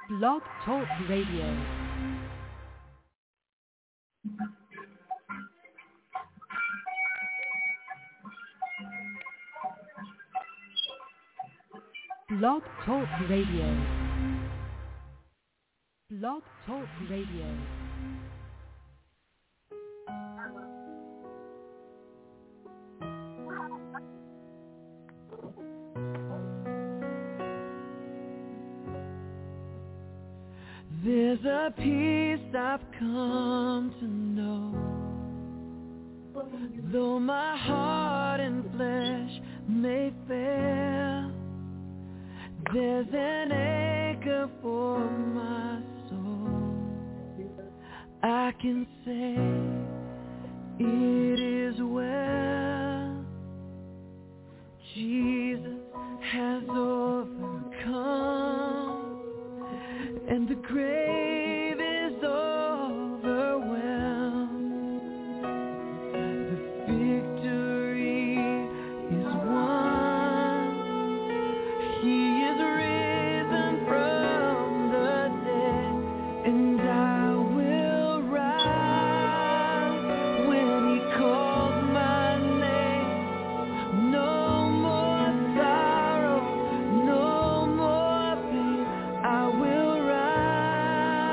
Blog Talk Radio. Blog Talk Radio. Blog Talk Radio. There's a peace I've come to know, though my heart and flesh may fail. There's an anchor for my soul. I can say it is well. Jesus has overcome, and the grave is overwhelmed. The victory is won. He is risen from the dead, and I will rise when he calls my name. No more sorrow, no more pain. I will rise.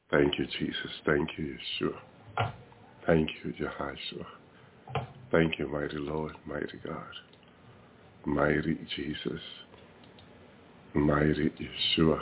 Thank you, Jesus. Thank you, Yeshua. Thank you, Jehoshua. Thank you, mighty Lord, mighty God, mighty Jesus, mighty Yeshua.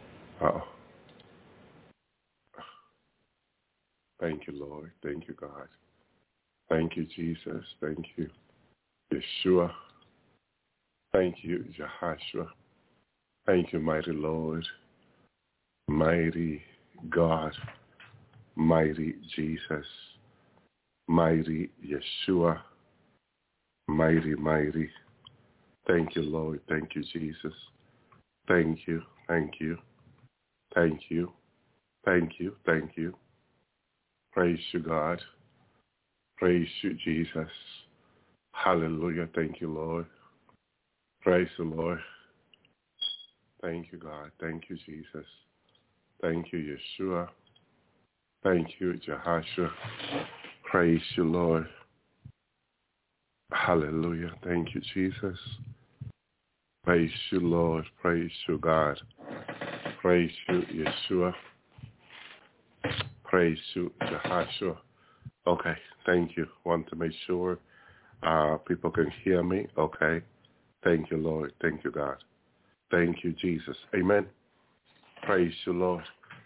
Thank you, Lord. Thank you, God. Thank you, Jesus. Thank you, Yeshua. Thank you, Jehoshua. Thank you, mighty Lord, mighty God, mighty Jesus, mighty Yeshua, mighty, mighty. Thank you, Lord. Thank you, Jesus. Thank you, thank you, thank you, thank you, thank you. Praise you, God. Praise you, Jesus. Hallelujah. Thank you, Lord. Praise the Lord. Thank you, God. Thank you, Jesus. Thank you, Yeshua. Thank you, Jehoshua. Praise you, Lord. Hallelujah. Thank you, Jesus. Praise you, Lord. Praise you, God. Praise you, Yeshua. Praise you, Jehoshua. Okay, thank you. Want to make sure people can hear me. Okay. Thank you, Lord. Thank you, God. Thank you, Jesus. Amen. Praise you, Lord.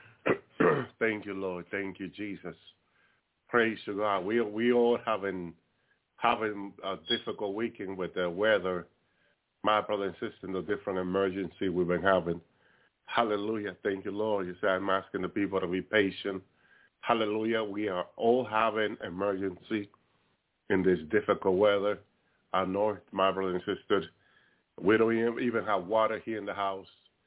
Thank you, Lord. Thank you, Jesus. Praise you, God. We all having a difficult weekend with the weather. My brother and sister, the different emergency we've been having. Hallelujah. Thank you, Lord. You say I'm asking the people to be patient. Hallelujah. We are all having emergency in this difficult weather. Our north, my brother and sister, we don't even have water here in the house.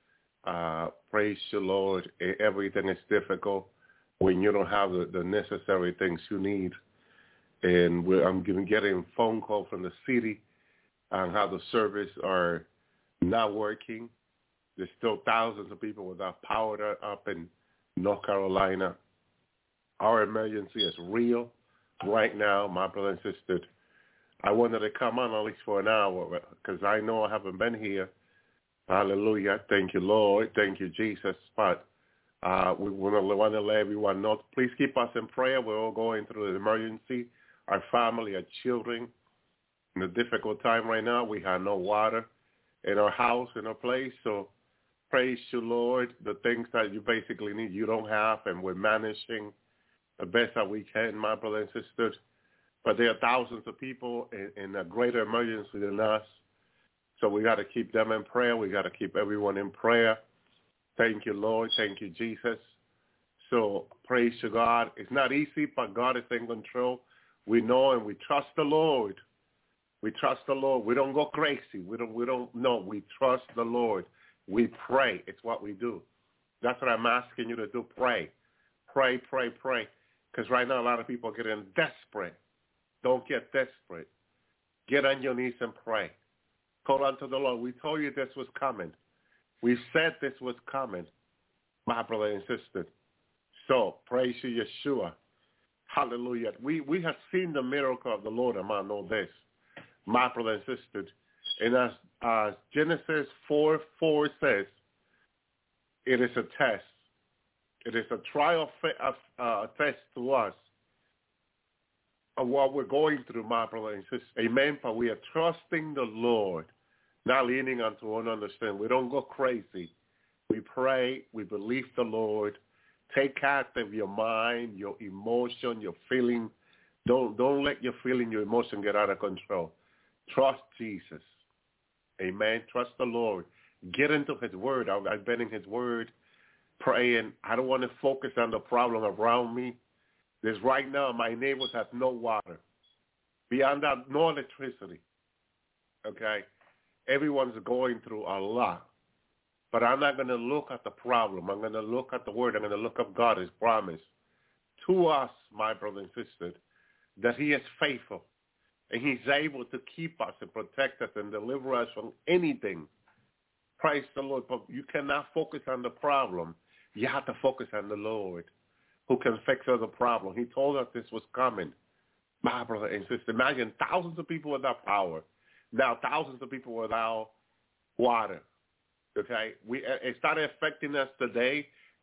Praise the Lord. Everything is difficult when you don't have the necessary things you need. And I'm getting phone call from the city on how the service are not working. There's still thousands of people without power up in North Carolina. Our emergency is real right now, my brother and sister. I wanted to come on at least for an hour because I know I haven't been here. Hallelujah. Thank you, Lord. Thank you, Jesus. But we want to let everyone know, please keep us in prayer. We're all going through the emergency. Our family, our children, in a difficult time right now. We have no water in our house, in our place. So praise you, Lord. The things that you basically need, you don't have, and we're managing the best that we can, my brothers and sisters. But there are thousands of people in a greater emergency than us. So we got to keep them in prayer. We got to keep everyone in prayer. Thank you, Lord. Thank you, Jesus. So praise to God. It's not easy, but God is in control. We know and we trust the Lord. We trust the Lord. We don't go crazy. We don't know. We trust the Lord. We pray. It's what we do. That's what I'm asking you to do. Pray. Pray, pray, pray. Because right now a lot of people are getting desperate. Don't get desperate. Get on your knees and pray. Call unto the Lord. We told you this was coming. We said this was coming, my brother and sister. So praise you, Yeshua. Hallelujah. We have seen the miracle of the Lord among all this, my brother and sister. And as Genesis 4:4 says, it is a test. It is a trial test to us of what we're going through, my brother and sister. Amen. But we are trusting the Lord, not leaning onto our own understanding. We don't go crazy. We pray. We believe the Lord. Take captive your mind, your emotion, your feeling. Don't let your feeling, your emotion get out of control. Trust Jesus. Amen. Trust the Lord. Get into his word. I've been in his word praying. I don't want to focus on the problem around me. There's right now, my neighbors have no water. Beyond that, no electricity. Okay? Everyone's going through a lot. But I'm not going to look at the problem. I'm going to look at the word. I'm going to look at God, his promise to us, my brother and sister, that he is faithful. And he's able to keep us and protect us and deliver us from anything. Praise the Lord. But you cannot focus on the problem. You have to focus on the Lord who can fix the problem. He told us this was coming, my brother and sister. Imagine thousands of people without power. Now thousands of people without water. Okay? It started affecting us today.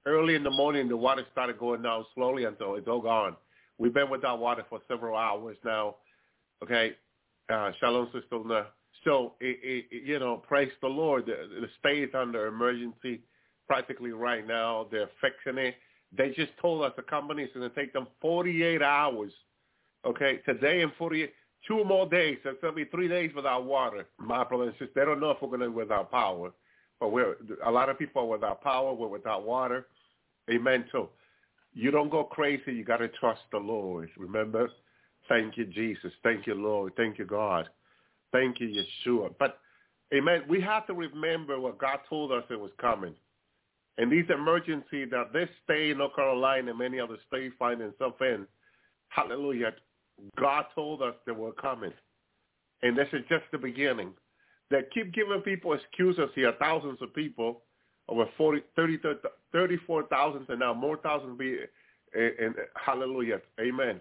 early in the morning, the water started going down slowly until it's all gone. We've been without water for several hours now. Okay, shalom, Sister Luna. So, praise the Lord. The state is under emergency practically right now. They're fixing it. They just told us the company is going to take them 48 hours. Okay, today and 2 more days. That's going to be 3 days without water. My brother and sister, they don't know if we're going to be without power. But a lot of people are without power. We're without water. Amen. So you don't go crazy. You got to trust the Lord. Remember? Thank you, Jesus. Thank you, Lord. Thank you, God. Thank you, Yeshua. But, amen, we have to remember what God told us it was coming. And these emergencies that this state in North Carolina and many other states find themselves in, hallelujah, God told us they were coming. And this is just the beginning. They keep giving people excuses here, thousands of people, over 34,000 and now more thousands be, and hallelujah, amen.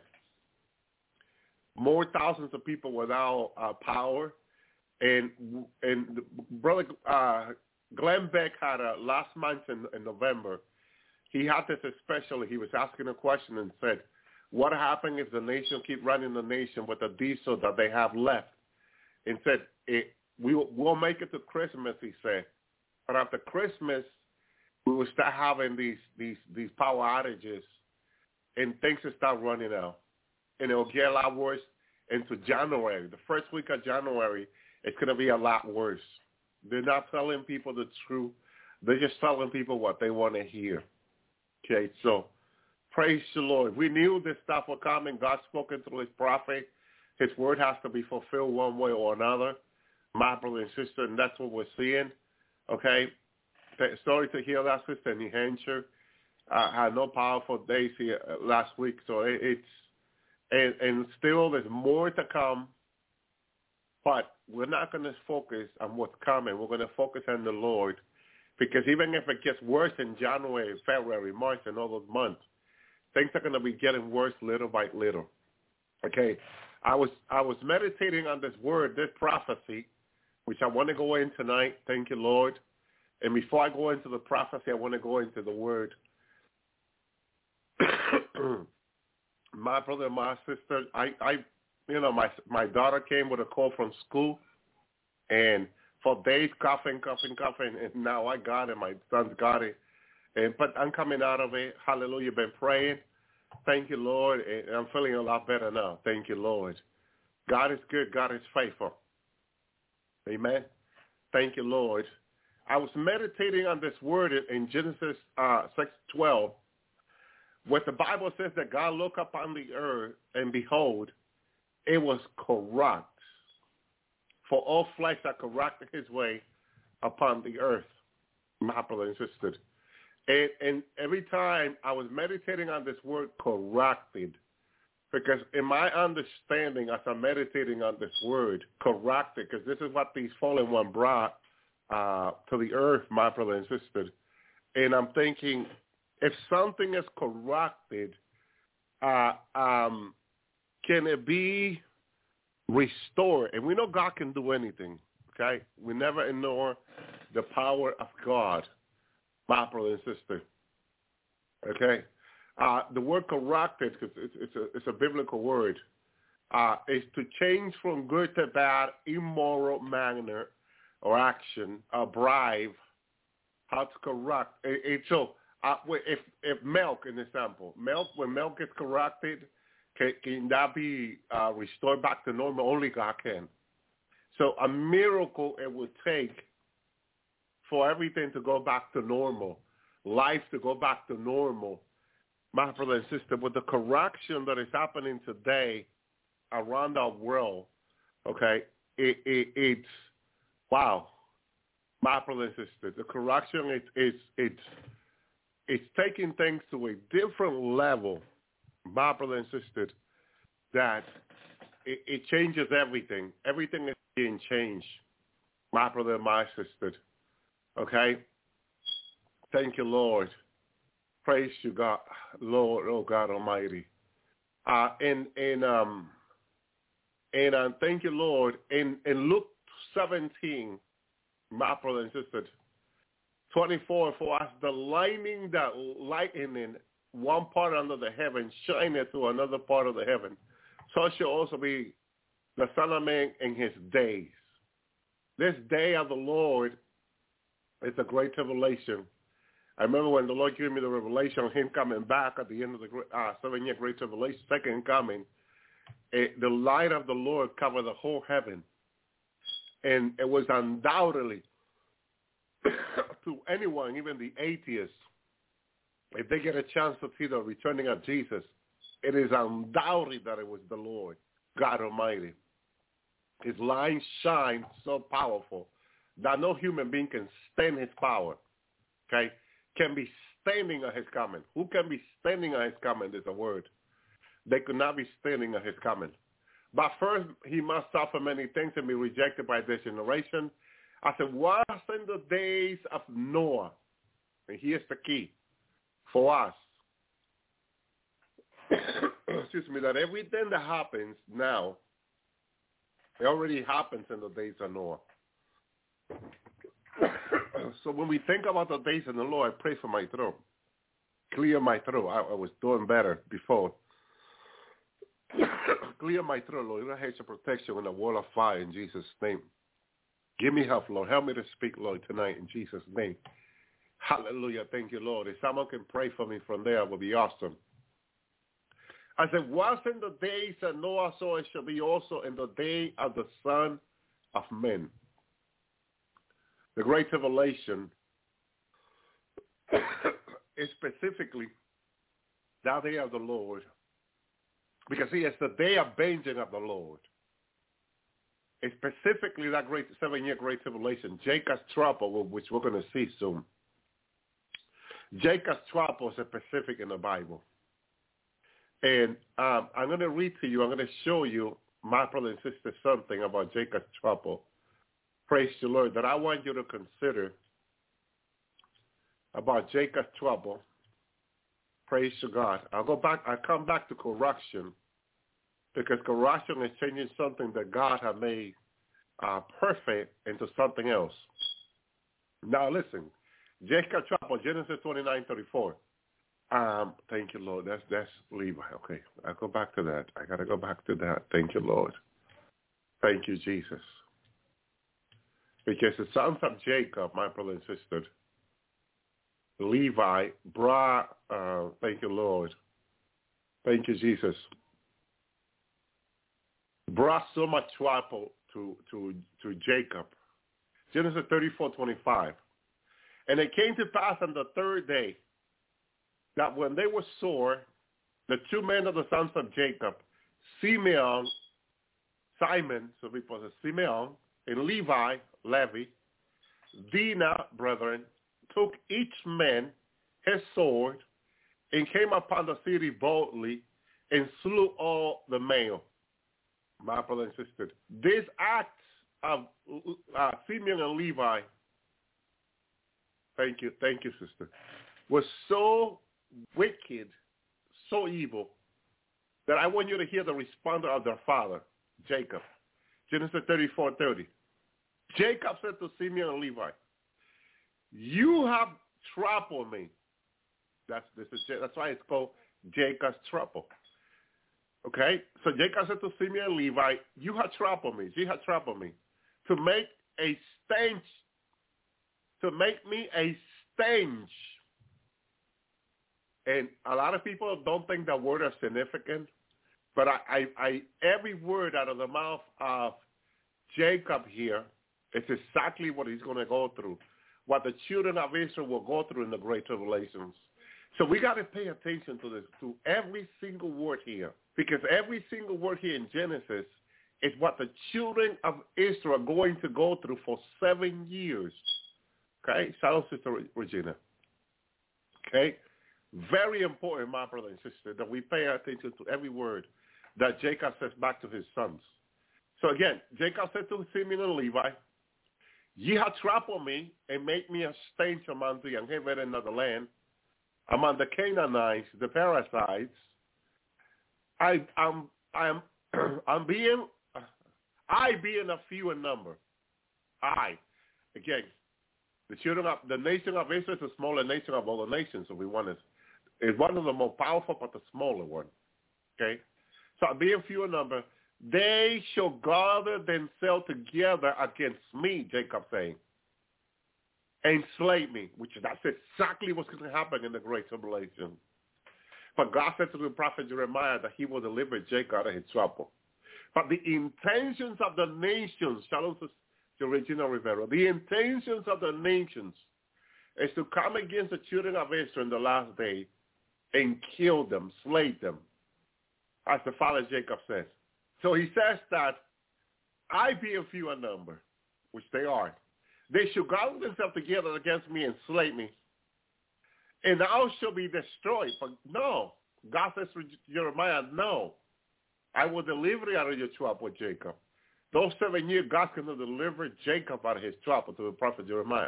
More thousands of people without power. And Brother Glenn Beck had last month in November, he had this especially, he was asking a question and said, what happened if the nation keep running the nation with the diesel that they have left? And said, we'll make it to Christmas, he said. But after Christmas, we will start having these power outages and things will start running out. And it will get a lot worse into January. The first week of January, it's going to be a lot worse. They're not telling people the truth. They're just telling people what they want to hear. Okay, so praise the Lord. We knew this stuff was coming. God spoken through his prophet. His word has to be fulfilled one way or another. My brother and sister, and that's what we're seeing. Okay, sorry to hear that, sister, in New Hampshire. I had no powerful days here last week, so and still there's more to come, but we're not going to focus on what's coming. We're going to focus on the Lord, because even if it gets worse in January, February, March, and all those months, things are going to be getting worse little by little. Okay, I was meditating on this word, this prophecy, which I want to go in tonight. Thank you, Lord. And before I go into the prophecy, I want to go into the word. My brother and my sister, my daughter came with a cold from school, and for days coughing, and now I got it. My son's got it, but I'm coming out of it. Hallelujah! Been praying. Thank you, Lord, and I'm feeling a lot better now. Thank you, Lord. God is good. God is faithful. Amen. Thank you, Lord. I was meditating on this word in Genesis 6:12. What the Bible says that God looked upon the earth, and behold, it was corrupt. For all flesh that corrupted his way upon the earth, my brother and sister. And every time I was meditating on this word corrupted, because in my understanding, as I'm meditating on this word, corrupted, because this is what these fallen one brought to the earth, my brother and sister. And I'm thinking, if something is corrupted, can it be restored? And we know God can do anything, okay? We never ignore the power of God, my brother and sister, okay? The word corrupted, because it's a biblical word, is to change from good to bad, immoral manner or action, a bribe, how to corrupt. So if milk, an example, when milk is corrupted, can that be restored back to normal? Only God can. So a miracle it would take for everything to go back to normal, life to go back to normal. My brother and sister, with the corruption that is happening today around our world, okay, it's wow. My brother and sister, the corruption it's taking things to a different level, my brother and sister, that it changes everything. Everything is being changed, my brother and my sister. Okay? Thank you, Lord. Praise you, God, Lord, oh God Almighty. And thank you, Lord. In Luke 17, my brother and sister, 24, for as the lightning that lightning one part under the heaven shineth to another part of the heaven, so shall also be the Son of Man in his days. This day of the Lord is a great tribulation. I remember when the Lord gave me the revelation of him coming back at the end of the 7-year great tribulation, second coming. The light of the Lord covered the whole heaven. And it was undoubtedly to anyone, even the atheists, if they get a chance to see the returning of Jesus, it is undoubtedly that it was the Lord, God Almighty. His light shines so powerful that no human being can stand his power, okay? Can be standing at his coming. Who can be standing at his coming is a word. They could not be standing at his coming. But first, he must suffer many things and be rejected by this generation. I said, was in the days of Noah, and here's the key for us. Excuse me, that everything that happens now, it already happens in the days of Noah. So when we think about the days of the Lord, I pray for my throat. Clear my throat. I was doing better before. Clear my throat, Lord. Your hedge of protection in a wall of fire in Jesus' name. Give me help, Lord. Help me to speak, Lord, tonight in Jesus' name. Hallelujah. Thank you, Lord. If someone can pray for me from there, it would be awesome. I said, was in the days of Noah, so it shall be also in the day of the Son of Men. The Great Tribulation is specifically that day of the Lord, because see, it's the day of vengeance of the Lord. It's specifically that 7-year Great Tribulation, Jacob's trouble, which we're going to see soon. Jacob's trouble is specific in the Bible. And I'm going to read to you, I'm going to show you, my brother and sister, something about Jacob's trouble. Praise the Lord, that I want you to consider about Jacob's trouble. Praise to God. I'll come back to correction, because correction is changing something that God had made perfect into something else. Now listen, Jacob's trouble, Genesis 29:34. Thank you, Lord. That's Levi. Okay, I'll go back to that. I got to go back to that. Thank you, Lord. Thank you, Jesus. Because the sons of Jacob, my brother and sister, Levi brought, thank you, Lord. Thank you, Jesus. Brought so much trouble to Jacob. Genesis 34:25. And it came to pass on the third day that when they were sore, the two men of the sons of Jacob, Simon, so it was Simeon, and Levi, Dinah, brethren, took each man his sword and came upon the city boldly and slew all the male. My brother and sister, this act of Simeon and Levi, thank you, sister, was so wicked, so evil, that I want you to hear the response of their father, Jacob. Genesis 34:30. Jacob said to Simeon and Levi, you have troubled me. That's why it's called Jacob's trouble. Okay? So Jacob said to Simeon and Levi, you have troubled me. She has troubled me. To make me a stench. And a lot of people don't think that word is significant, but I every word out of the mouth of Jacob here is exactly what he's going to go through, what the children of Israel will go through in the Great Tribulations. So we got to pay attention to this, to every single word here, because every single word here in Genesis is what the children of Israel are going to go through for 7 years. Okay? Shout out, Sister Regina. Okay? Very important, my brother and sister, that we pay attention to every word that Jacob says back to his sons. So again, Jacob said to Simeon and Levi, ye have troubled me and made me a stench among the inhabitants of the land, among the Canaanites, the Perizzites. I being a few in number. Again, The nation of Israel is the smaller nation of all the nations. So it's one of the more powerful, but the smaller one. Okay? So being few in number, they shall gather themselves together against me, Jacob saying, and slay me, which that's exactly what's going to happen in the Great Tribulation. But God said to the prophet Jeremiah that he will deliver Jacob out of his trouble. But the intentions of the nations, shalom to Regina Rivera, the intentions of the nations is to come against the children of Israel in the last day and kill them, slay them, as the father Jacob says. So he says that I being few in number, which they are, they shall gather themselves together against me and slay me, and thou shalt be destroyed. But no, God says to Jeremiah, no, I will deliver you out of your trouble, Jacob. Those 7 years, God's going to deliver Jacob out of his trouble to the prophet Jeremiah.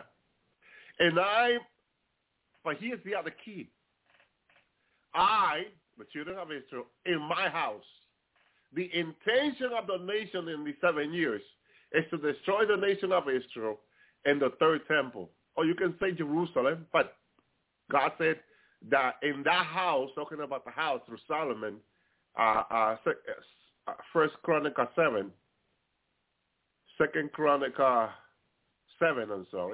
But here's the other key. The children of Israel, in my house, the intention of the nation in these 7 years is to destroy the nation of Israel and the third temple. Or you can say Jerusalem, but God said that in that house, talking about the house through Solomon, 1 Chronicles 7, 2 Chronicles 7,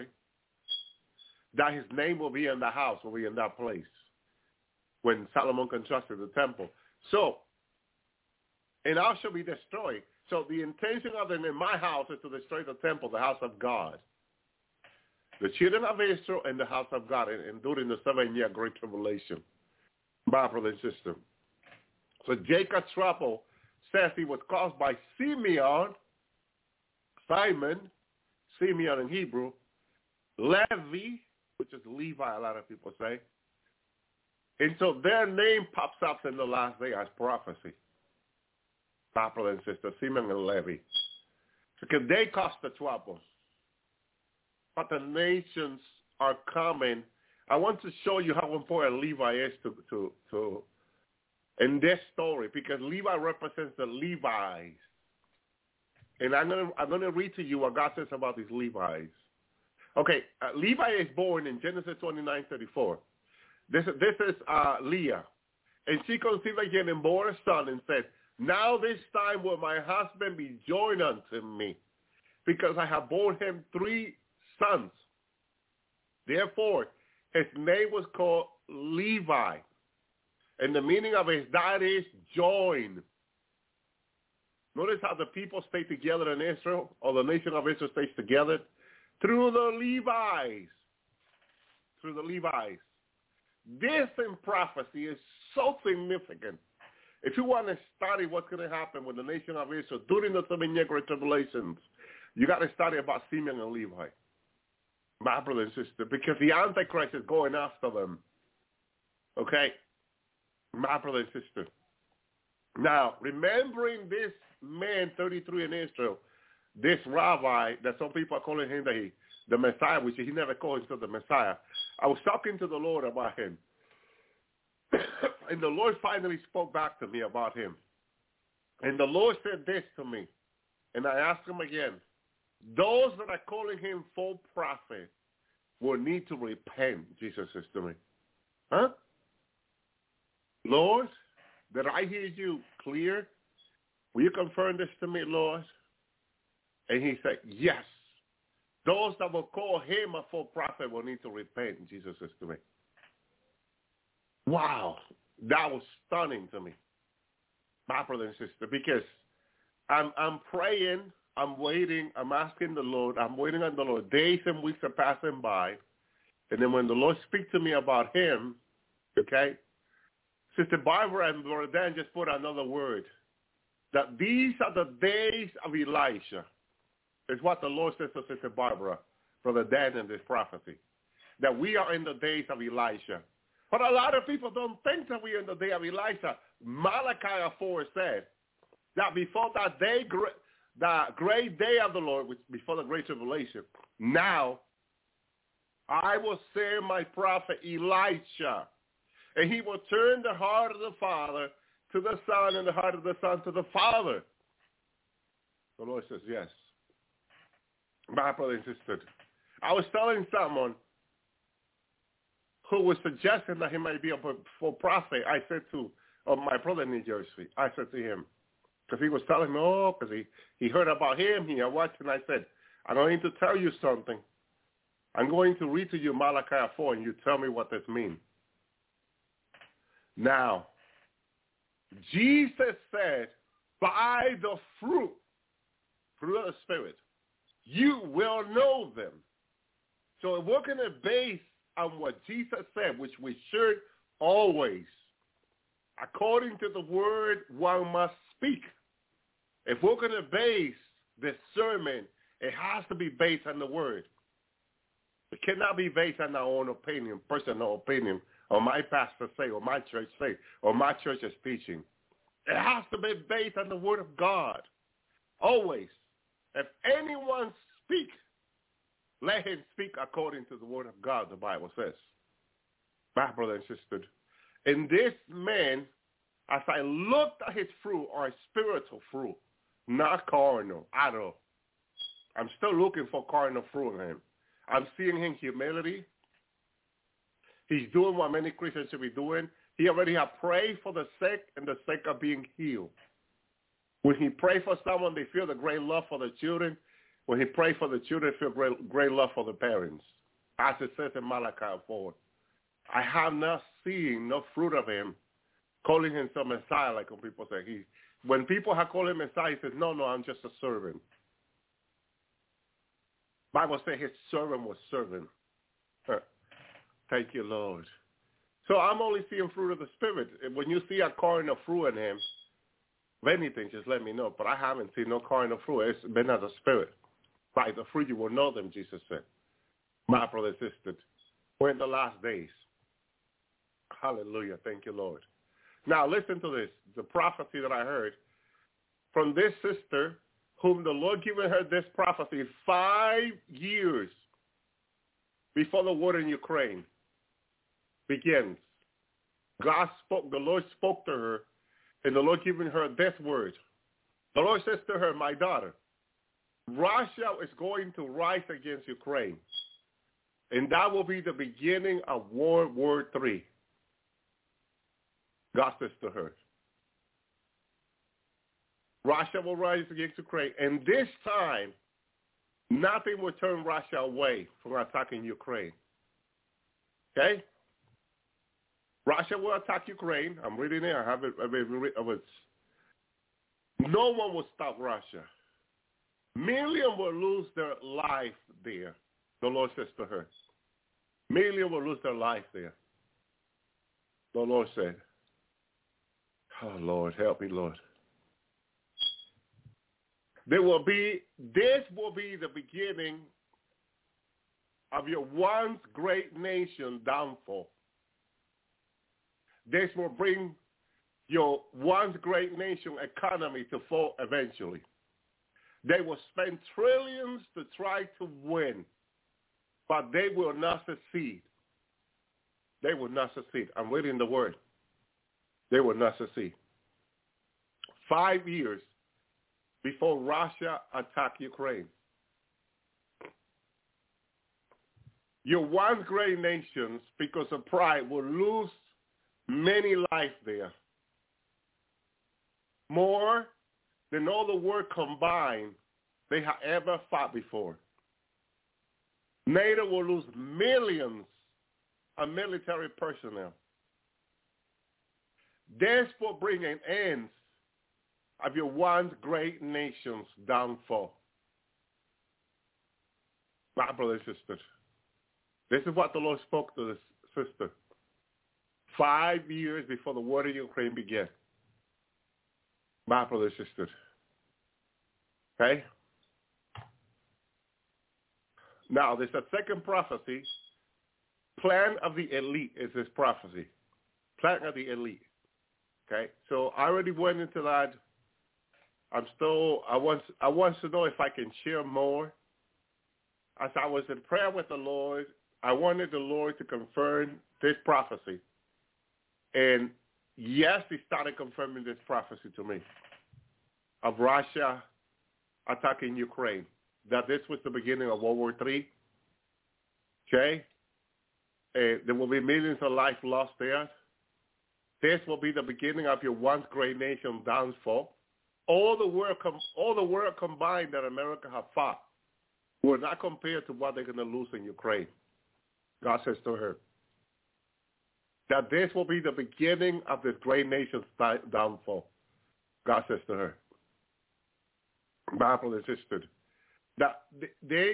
that his name will be in the house, will be in that place when Solomon constructed the temple. So, and I shall be destroyed. So the intention of them in my house is to destroy the temple, the house of God. The children of Israel and the house of God, and during the 7-year Great Tribulation. My brother and sister. So Jacob's trouble says he was caused by Simeon, Simeon in Hebrew, Levi, which is Levi, a lot of people say. And so their name pops up in the last day as prophecy. My brother and sister, Simeon and Levi. Because they caused the trouble. But the nations are coming. I want to show you how important Levi is to in this story, because Levi represents the Levites. And I'm gonna read to you what God says about these Levites. Okay, Levi is born in Genesis 29:34. This is Leah, and she conceived again and bore a son, and said, "Now this time will my husband be joined unto me, because I have borne him 3 sons." Therefore, his name was called Levi, and the meaning of his that is join. Notice how the people stay together in Israel, or the nation of Israel stays together through the Levites. Through the Levites. This in prophecy is so significant. If you want to study what's going to happen with the nation of Israel during the 7-year Great Tribulations, you got to study about Simeon and Levi, my brother and sister, because the Antichrist is going after them. Okay? My brother and sister. Now, remembering this man, 33 in Israel, this rabbi that some people are calling him the Messiah, which he never called himself the Messiah. I was talking to the Lord about him. And the Lord finally spoke back to me about him. And the Lord said this to me. And I asked him again. Those that are calling him false prophet will need to repent, Jesus says to me. Huh? Lord, did I hear you clear? Will you confirm this to me, Lord? And he said, yes. Those that will call him a false prophet will need to repent, Jesus says to me. Wow. That was stunning to me, my brother and sister, because I'm praying, I'm waiting, I'm asking the Lord, I'm waiting on the Lord. Days and weeks are passing by. And then when the Lord speaks to me about him, okay, Sister Barbara and Brother Dan just put another word, that these are the days of Elisha. Is what the Lord says to Sister Barbara, Brother Dan, in this prophecy, that we are in the days of Elisha. But a lot of people don't think that we are in the day of Elisha. Malachi 4 says that before that day, the great day of the Lord, which before the great tribulation, now I will send my prophet Elisha, and he will turn the heart of the father to the son and the heart of the son to the father. The Lord says, yes. My brother and sister. I was telling someone who was suggesting that he might be a full prophet. I said to my brother in New Jersey, I said to him, because he was telling me, because he heard about him, he watched, and I said, I'm going to tell you something. I'm going to read to you Malachi 4, and you tell me what this means. Now, Jesus said, by the fruit of the Spirit, you will know them. So if we're going to base on what Jesus said, which we should always, according to the word, one must speak. If we're going to base this sermon, it has to be based on the word. It cannot be based on our own opinion, personal opinion, or my pastor say, or my church say, or my church is teaching. It has to be based on the word of God. Always. If anyone speaks, let him speak according to the word of God, the Bible says. My brother and sister, in this man, as I looked at his fruit, or spiritual fruit, not carnal at all. I'm still looking for carnal fruit in him. I'm seeing him humility. He's doing what many Christians should be doing. He already has prayed for the sick and the sick are being healed. When he prays for someone, they feel the great love for the children. When he prays for the children, they feel great love for the parents. As it says in Malachi 4. I have not seen no fruit of him calling himself Messiah, like when people say. When people have called him Messiah, he says, no, I'm just a servant. Bible says his servant was servant. Thank you, Lord. So I'm only seeing fruit of the Spirit. When you see a carnal fruit in him, if anything, just let me know. But I haven't seen no carnal fruit. It's been as a spirit. By the fruit you will know them, Jesus said. My brother and sister, we're in the last days. Hallelujah. Thank you, Lord. Now listen to this. The prophecy that I heard from this sister, whom the Lord given her this prophecy 5 years before the war in Ukraine begins. God spoke, the Lord spoke to her, and the Lord given her this word. The Lord says to her, my daughter, Russia is going to rise against Ukraine, and that will be the beginning of World War III. God says to her, Russia will rise against Ukraine, and this time, nothing will turn Russia away from attacking Ukraine. Okay? Russia will attack Ukraine. I'm reading it. I have it. No one will stop Russia. Millions will lose their life there, the Lord says to her. Millions will lose their life there. The Lord said, oh, Lord, help me, Lord. This will be the beginning of your once great nation downfall. This will bring your once great nation economy to fall eventually. They will spend trillions to try to win, but they will not succeed. They will not succeed. I'm reading the word. They will not succeed. 5 years before Russia attacked Ukraine. Your once great nations, because of pride, will lose many lives there. More than all the world combined they have ever fought before. NATO will lose millions of military personnel. This will bring an end of your once great nation's downfall. My brothers and sisters, this is what the Lord spoke to this sister 5 years before the war in Ukraine began. My brothers and sisters. Okay? Now, there's a second prophecy. Plan of the elite is this prophecy. Plan of the elite. Okay? So I already went into that. I want to know if I can share more. As I was in prayer with the Lord, I wanted the Lord to confirm this prophecy. And yes, he started confirming this prophecy to me of Russia attacking Ukraine, that this was the beginning of World War III, Okay? There will be millions of lives lost there. This will be the beginning of your once great nation downfall. All the world combined that America have fought were not compared to what they're going to lose in Ukraine. God says to her that this will be the beginning of this great nation's downfall. God says to her, Bible insisted that they.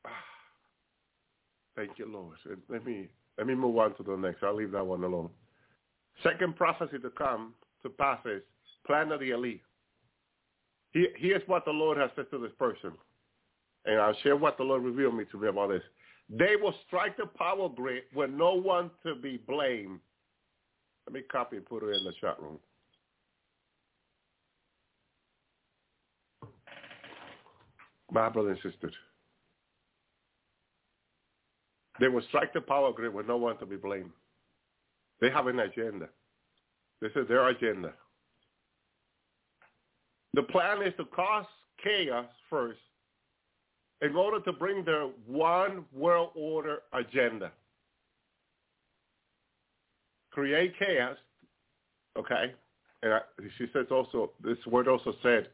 Thank you, Lord. Let me move on to the next. I'll leave that one alone. Second prophecy to come to pass is plan of the elite. Here's what the Lord has said to this person, and I'll share what the Lord revealed to me about this. They will strike the power grid with no one to be blamed. Let me copy and put it in the chat room. My brother and sister. They will strike the power grid with no one to be blamed. They have an agenda. This is their agenda. The plan is to cause chaos first in order to bring their one world order agenda. Create chaos, okay? And she says also, this word also said,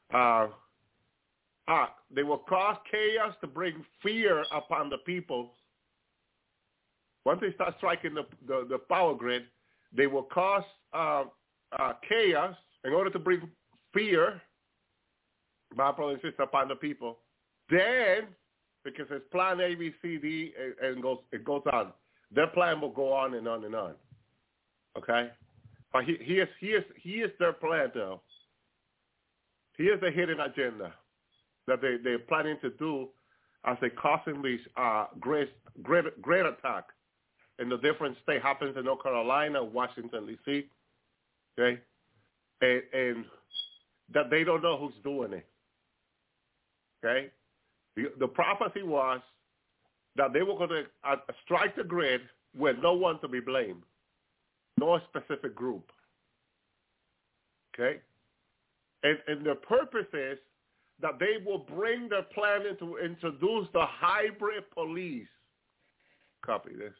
they will cause chaos to bring fear upon the people. Once they start striking the power grid, they will cause chaos in order to bring fear, my brother and sister, upon the people. Then, because it's plan A, B, C, D, and it goes on, their plan will go on and on and on. Okay? But here's their plan, though. Here's the hidden agenda that they're planning to do as they causing these great attack in the different states. Happens in North Carolina, Washington, D.C., okay? And that they don't know who's doing it, okay? The prophecy was that they were going to strike the grid with no one to be blamed, no specific group, okay? And the purpose is that they will bring their plan to introduce the hybrid police. Copy this.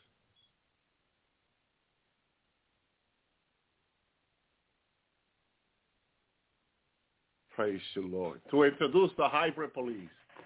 Praise the Lord. To introduce the hybrid police.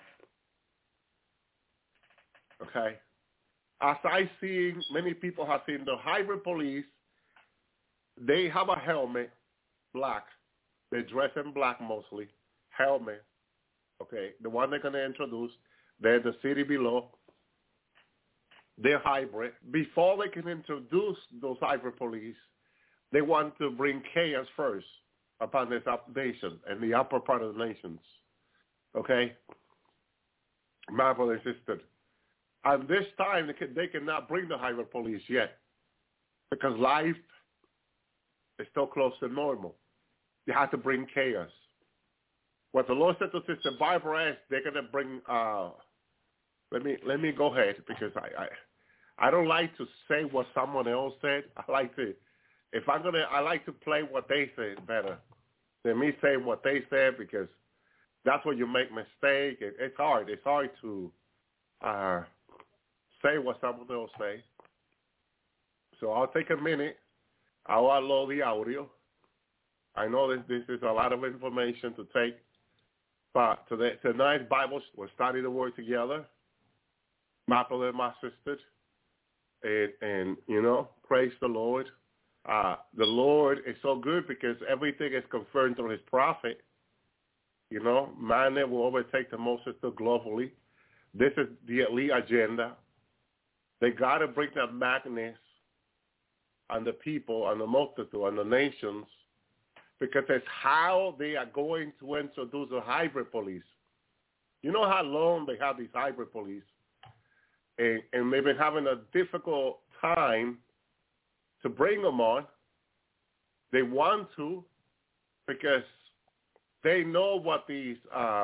Okay? As I see, many people have seen the hybrid police, they have a helmet, black. They dress in black mostly. Helmet. Okay? The one they're going to introduce. They're the city below. They're hybrid. Before they can introduce those hybrid police, they want to bring chaos first upon this nation and the upper part of the nations. Okay? My brother and sister. And this time, they cannot bring the hybrid police yet because life is still close to normal. They have to bring chaos. What the Lord said to Sister Barbara is they're going to bring, let me go ahead because I don't like to say what someone else said. I like to play what they said better than me saying what they said because that's where you make mistake. It's hard. It's hard to say what someone else say. So I'll take a minute. I'll upload the audio. I know this is a lot of information to take, but tonight's Bible, we'll study the Word together, my brother and my sister, and you know, praise the Lord. The Lord is so good because everything is confirmed through His prophet. You know, man will overtake the Moses globally. This is the elite agenda. They got to bring that madness on the people, on the multitude, on the nations, because it's how they are going to introduce a hybrid police. You know how long they have these hybrid police, and they've been having a difficult time to bring them on. They want to because they know what these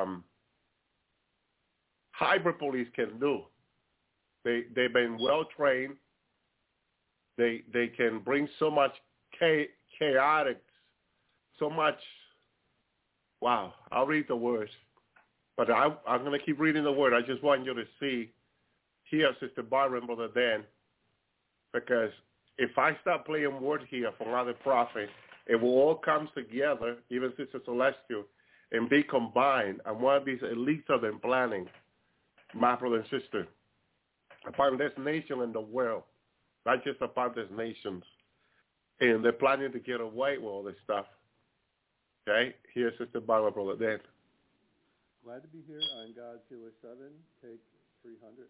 hybrid police can do. They've been well trained. They can bring so much chaotic, so much. Wow, I'll read the words, but I'm going to keep reading the word. I just want you to see here, Sister Barbara and Brother Dan, because if I start playing word here from other prophets, it will all come together, even Sister Celestial, and be combined. And one of these elites of them planning, my brother and sister, upon this nation and the world, not just upon these nations. And they're planning to get away with all this stuff. Okay? Here's Sister Barbara, Brother Dan. Glad to be here on God's Healer 7, take 300.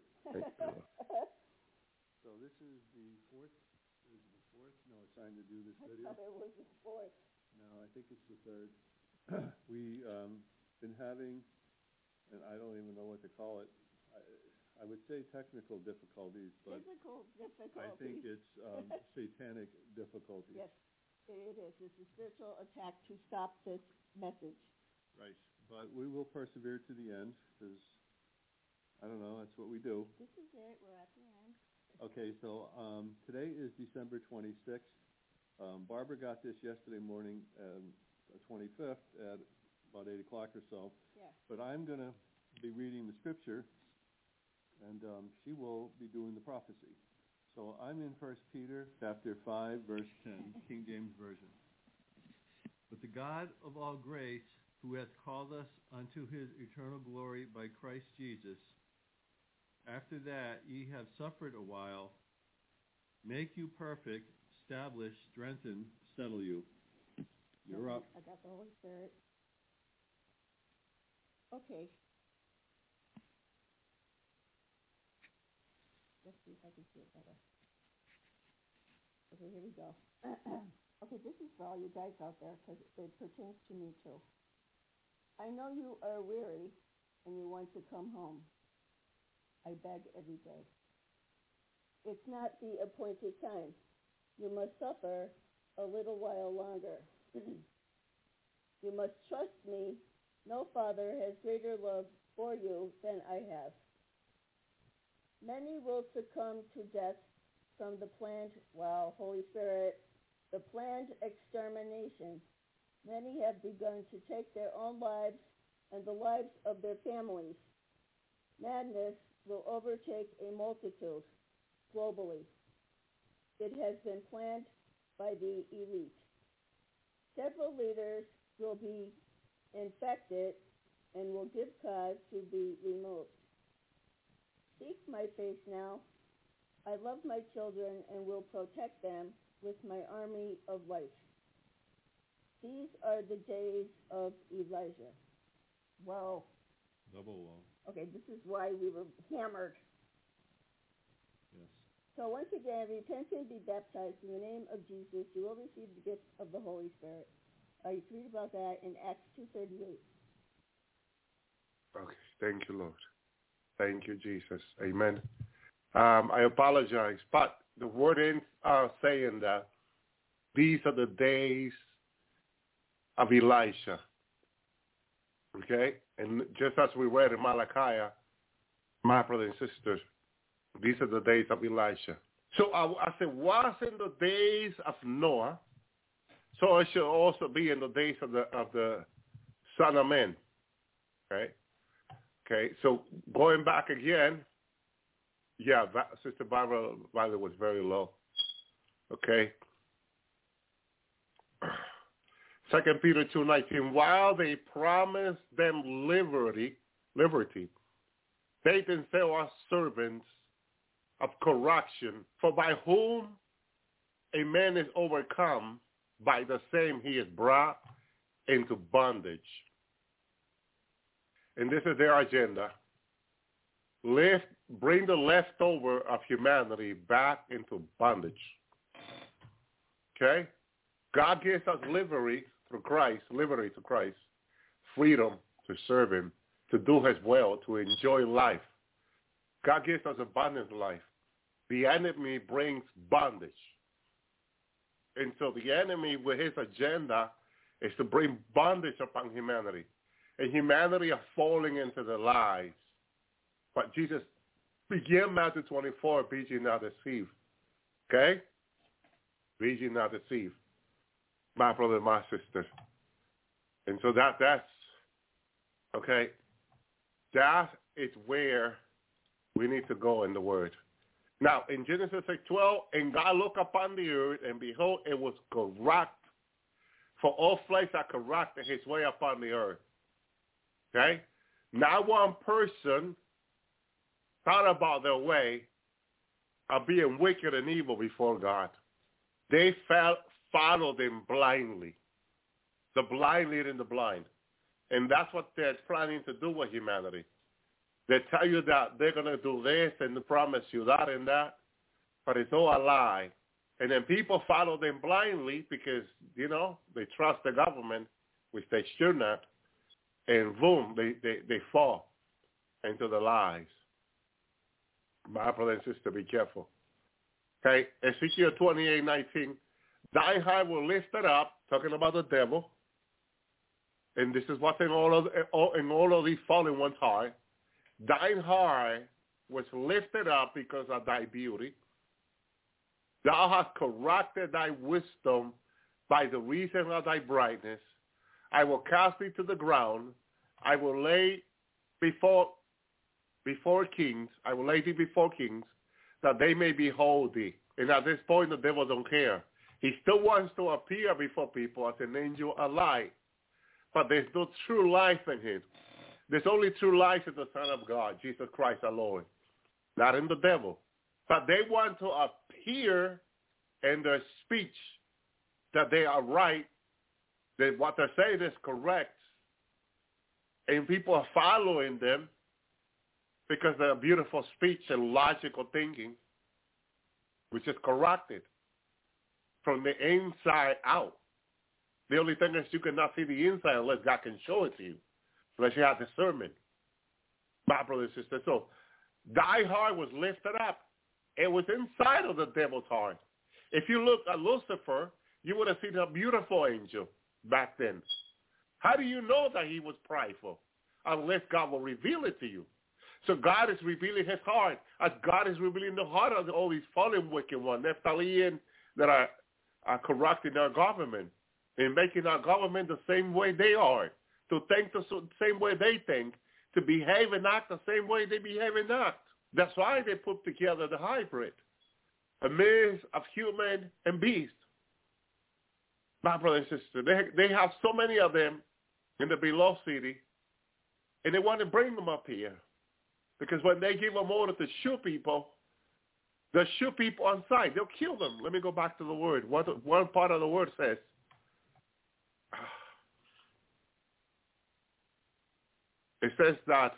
So this is the fourth. Is it the fourth? No, assigned to do this video. I thought it was the fourth. No, I think it's the third. We been having, and I don't even know what to call it. I would say technical difficulties, but Physical difficulties. I think it's satanic difficulties. Yes, it is. It's a spiritual attack to stop this message. Right. But we will persevere to the end because, I don't know, that's what we do. This is it. We're at the end. Okay, so today is December 26th. Barbara got this yesterday morning, 25th, at about 8 o'clock or so. Yeah. But I'm going to be reading the scripture, and she will be doing the prophecy. So I'm in 1 Peter chapter 5, verse 10, King James Version. But the God of all grace, who hath called us unto his eternal glory by Christ Jesus, after that ye have suffered a while, make you perfect, establish, strengthen, settle you. You're up. I got the Holy Spirit. Okay. Let's see if I can see it better. Okay, here we go. Okay, this is for all you guys out there because it pertains to me too. I know you are weary and you want to come home. I beg every day. It's not the appointed time. You must suffer a little while longer. You must trust me. No father has greater love for you than I have. Many will succumb to death from the planned, Holy Spirit, the planned extermination. Many have begun to take their own lives and the lives of their families. Madness will overtake a multitude globally. It has been planned by the elite. Several leaders will be infected and will give cause to be removed. Seek my face now. I love my children and will protect them with my army of light. These are the days of Elijah. Whoa. Double whoa. Okay, this is why we were hammered. Yes. So once again, repent and be baptized in the name of Jesus. You will receive the gift of the Holy Spirit. You can read about that in Acts 2:38. Okay, thank you, Lord. Thank you, Jesus. Amen. I apologize, but the word ends saying that these are the days of Elisha. Okay? And just as we read in Malachi, my brothers and sisters, these are the days of Elisha. So I said, was in the days of Noah, so it should also be in the days of the Son of Man. Okay? Okay, so going back again, yeah, Sister Barbara Valley was very low. Okay. 2 Peter 2:19, while they promised them liberty, they themselves are servants of corruption, for by whom a man is overcome, by the same he is brought into bondage. And this is their agenda. Bring the leftover of humanity back into bondage. Okay? God gives us liberty through Christ, freedom to serve him, to do his will, to enjoy life. God gives us abundant life. The enemy brings bondage. And so the enemy, with his agenda, is to bring bondage upon humanity. And humanity are falling into the lies. But Jesus began Matthew 24, be ye not deceived. Okay? Be ye not deceived. My brother and my sister. And so that's, okay, that is where We need to go in the Word. Now, in Genesis 6:12, and God looked upon the earth, and behold, it was corrupt. For all flesh are corrupt in his way upon the earth. Okay? Not one person thought about their way of being wicked and evil before God. They followed him blindly. The blind leading the blind. And that's what they're planning to do with humanity. They tell you that they're going to do this and they promise you that and that, but it's all a lie. And then people follow them blindly because, they trust the government, which they should not, and boom, they fall into the lies. My brother and sister, be careful. Okay, Ezekiel 28:19, thine heart will lift it up, talking about the devil, and this is what's in all of these fallen ones' heart. Thine heart was lifted up because of thy beauty. Thou hast corrupted thy wisdom by the reason of thy brightness. I will cast thee to the ground. I will lay before kings. I will lay thee before kings, that they may behold thee. And at this point, the devil don't care. He still wants to appear before people as an angel of light. But there's no true life in him. There's only true life in the Son of God, Jesus Christ our Lord, not in the devil. But they want to appear in their speech that they are right, that what they're saying is correct. And people are following them because of their beautiful speech and logical thinking, which is corrupted from the inside out. The only thing is you cannot see the inside unless God can show it to you, unless you have discernment. My brother and sister, so thy heart was lifted up. It was inside of the devil's heart. If you look at Lucifer, you would have seen a beautiful angel back then. How do you know that he was prideful? Unless God will reveal it to you. So God is revealing his heart, as God is revealing the heart of all these fallen wicked ones, Nephtalian, that are corrupting our government and making our government the same way they are, to think the same way they think, to behave and act the same way they behave and act. That's why they put together the hybrid, a mix of human and beast. My brother and sister, they have so many of them in the below city, and they want to bring them up here. Because when they give them order to shoot people, they'll shoot people on sight. They'll kill them. Let me go back to the word. One part of the word says, it says that,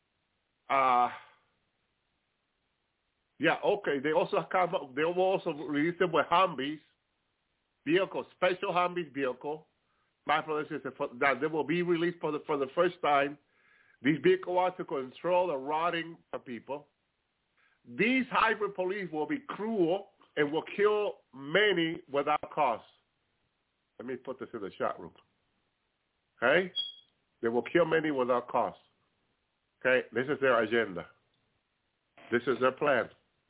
they also come up, they will also release them with Humvees, vehicles, special Humvees vehicle. My brother says that they will be released for the first time. These vehicles are to control the rotting of people. These hybrid police will be cruel and will kill many without cause. Let me put this in the chat room. Okay? They will kill many without cause. Okay? This is their agenda. This is their plan.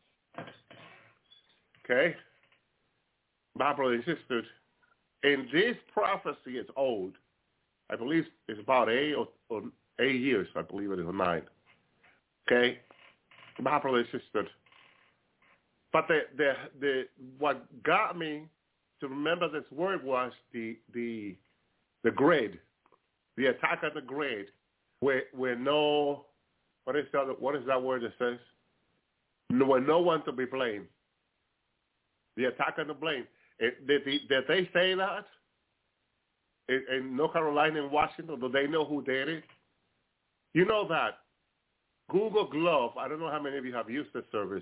Okay? My brothers and sisters, and this prophecy is old. I believe it's about 8 years, I believe it is, or 9. Okay? My brothers and sisters. But the what got me to remember this word was the grid, the attack of the grid, where no, what is that word that says? Where no one to be blamed. The attack of the blame. Did they say that in North Carolina and Washington? Do they know who did it? You know that Google Glove, I don't know how many of you have used this service.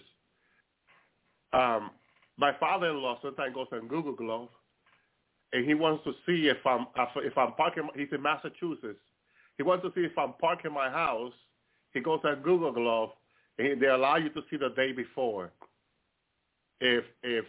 My father-in-law sometimes goes on Google Glove, and he wants to see if I'm parking. He's in Massachusetts. He wants to see if I'm parking my house. He goes on Google Glove, and they allow you to see the day before. If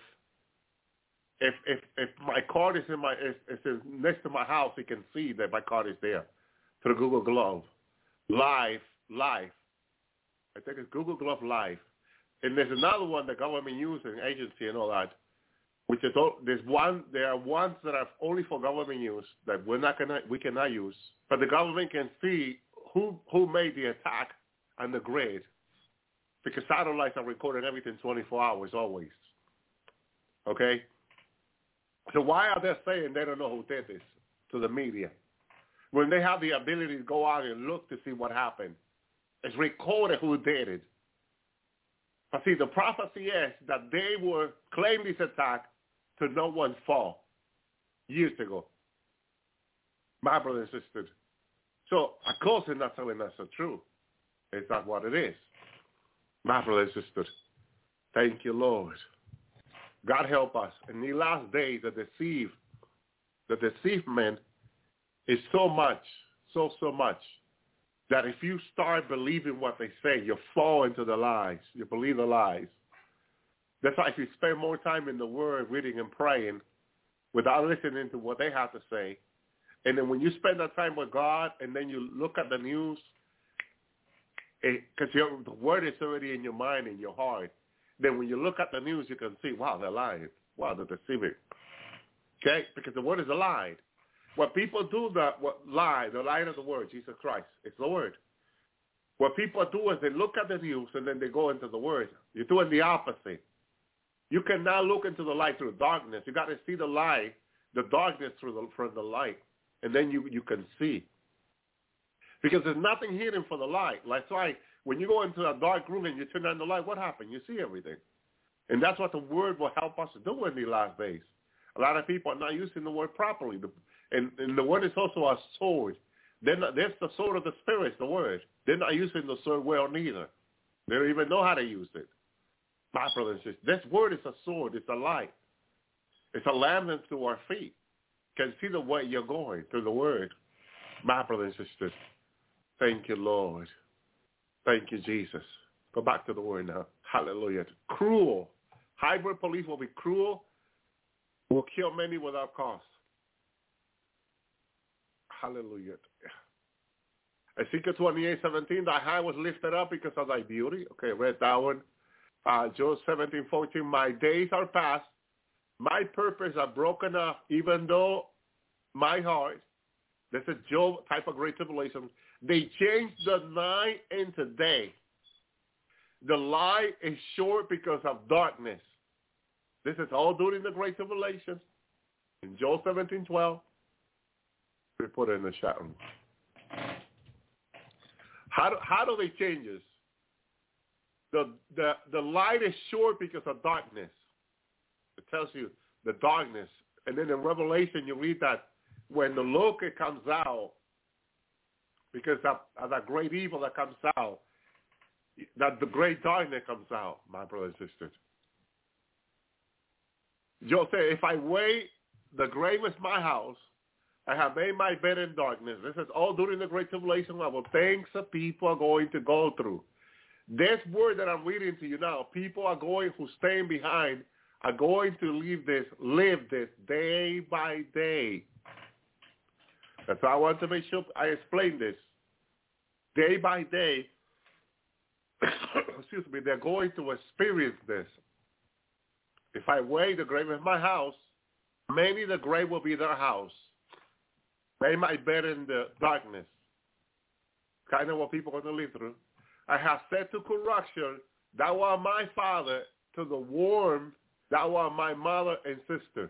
my card is next to my house, he can see that my card is there through Google Glove. Live. I think it's Google Glove Live. And there's another one the government uses, agency and all that, which is there are ones that are only for government use that we cannot use. But the government can see who made the attack on the grid. because satellites are recording everything 24 hours always. Okay? So why are they saying they don't know who did this to the media? When they have the ability to go out and look to see what happened. It's recorded who did it. But see, the prophecy is that they will claim this attack to no one's fault years ago. My brothers and sisters. So, of course, they're not telling us the truth. It's not what it is. My brothers and sisters, thank you, Lord. God help us. In the last days, the deceivement is so much, so much, that if you start believing what they say, you fall into the lies. You believe the lies. That's why if you spend more time in the Word, reading and praying, without listening to what they have to say, and then when you spend that time with God and then you look at the news, because the Word is already in your mind and your heart, then when you look at the news, you can see, wow, they're lying. Wow, they're deceiving. Okay? Because the Word is a lie. What people do, the lie of the Word, Jesus Christ, it's the Word. What people do is they look at the news and then they go into the Word. You're doing the opposite. You cannot look into the light through darkness. You got to see the light, the darkness from the light, and then you can see. Because there's nothing hidden for the light. That's why when you go into a dark room and you turn on the light, what happens? You see everything. And that's what the Word will help us do in the last days. A lot of people are not using the Word properly. And the Word is also a sword. There's the sword of the Spirit, the Word. They're not using the sword well neither. They don't even know how to use it. My brothers and sisters, this Word is a sword. It's a light. It's a lamp unto our feet. You can see the way you're going through the Word. My brothers and sisters, thank you, Lord. Thank you, Jesus. Go back to the Word now. Hallelujah. Cruel. Hybrid police will be cruel, will kill many without cause. Hallelujah. Ezekiel 28:17, thy hand was lifted up because of thy beauty. Okay, read that one. Job 17:14, my days are past, my purpose are broken up, even though my heart, this is Job type of great tribulation, they changed the night into day. The light is short because of darkness. This is all during the great tribulation. In Job 17:12, we put it in the chat room. How do they change this? The light is short because of darkness. It tells you the darkness. And then in Revelation you read that when the locust comes out, because of that great evil that comes out, that the great darkness comes out, my brothers and sisters. Job said, if I wait, the grave is my house. I have made my bed in darkness. This is all during the great tribulation level. Things that people are going to go through. This word that I'm reading to you now, people are going who staying behind are going to live this day by day. That's why I want to make sure I explain this. Day by day, excuse me, they're going to experience this. If I wait, the grave is my house. Many the grave will be their house. Lay my bed in the darkness. Kind of what people are going to live through. I have said to corruption, thou art my father, to the worm, thou art my mother and sister.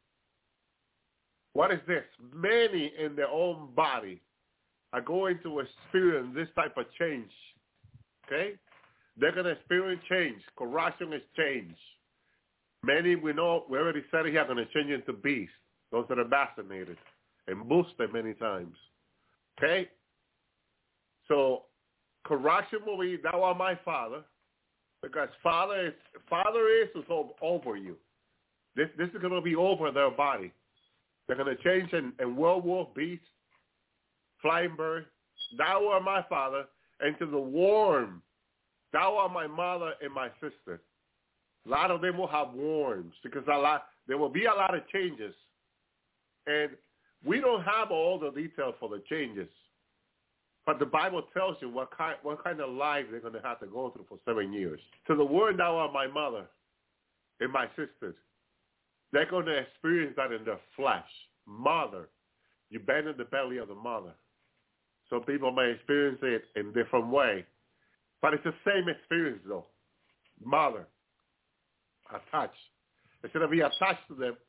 What is this? Many in their own body are going to experience this type of change. Okay? They're going to experience change. Corruption is change. Many, we know, we already said it here, are going to change into beasts. Those that are vaccinated and boosted many times. Okay? So, correction will be, thou art my father, because father is over you. This is going to be over their body. They're going to change in werewolf, beast, flying bird. Thou art my father, and to the worm, thou art my mother and my sister. A lot of them will have worms because there will be a lot of changes. And we don't have all the details for the changes. But the Bible tells you what kind of life they're going to have to go through for 7 years. To the word, thou art my mother and my sisters. They're going to experience that in their flesh. Mother. You've been in the belly of the mother. Some people may experience it in a different way. But it's the same experience, though. Mother, attached. Instead of being attached to them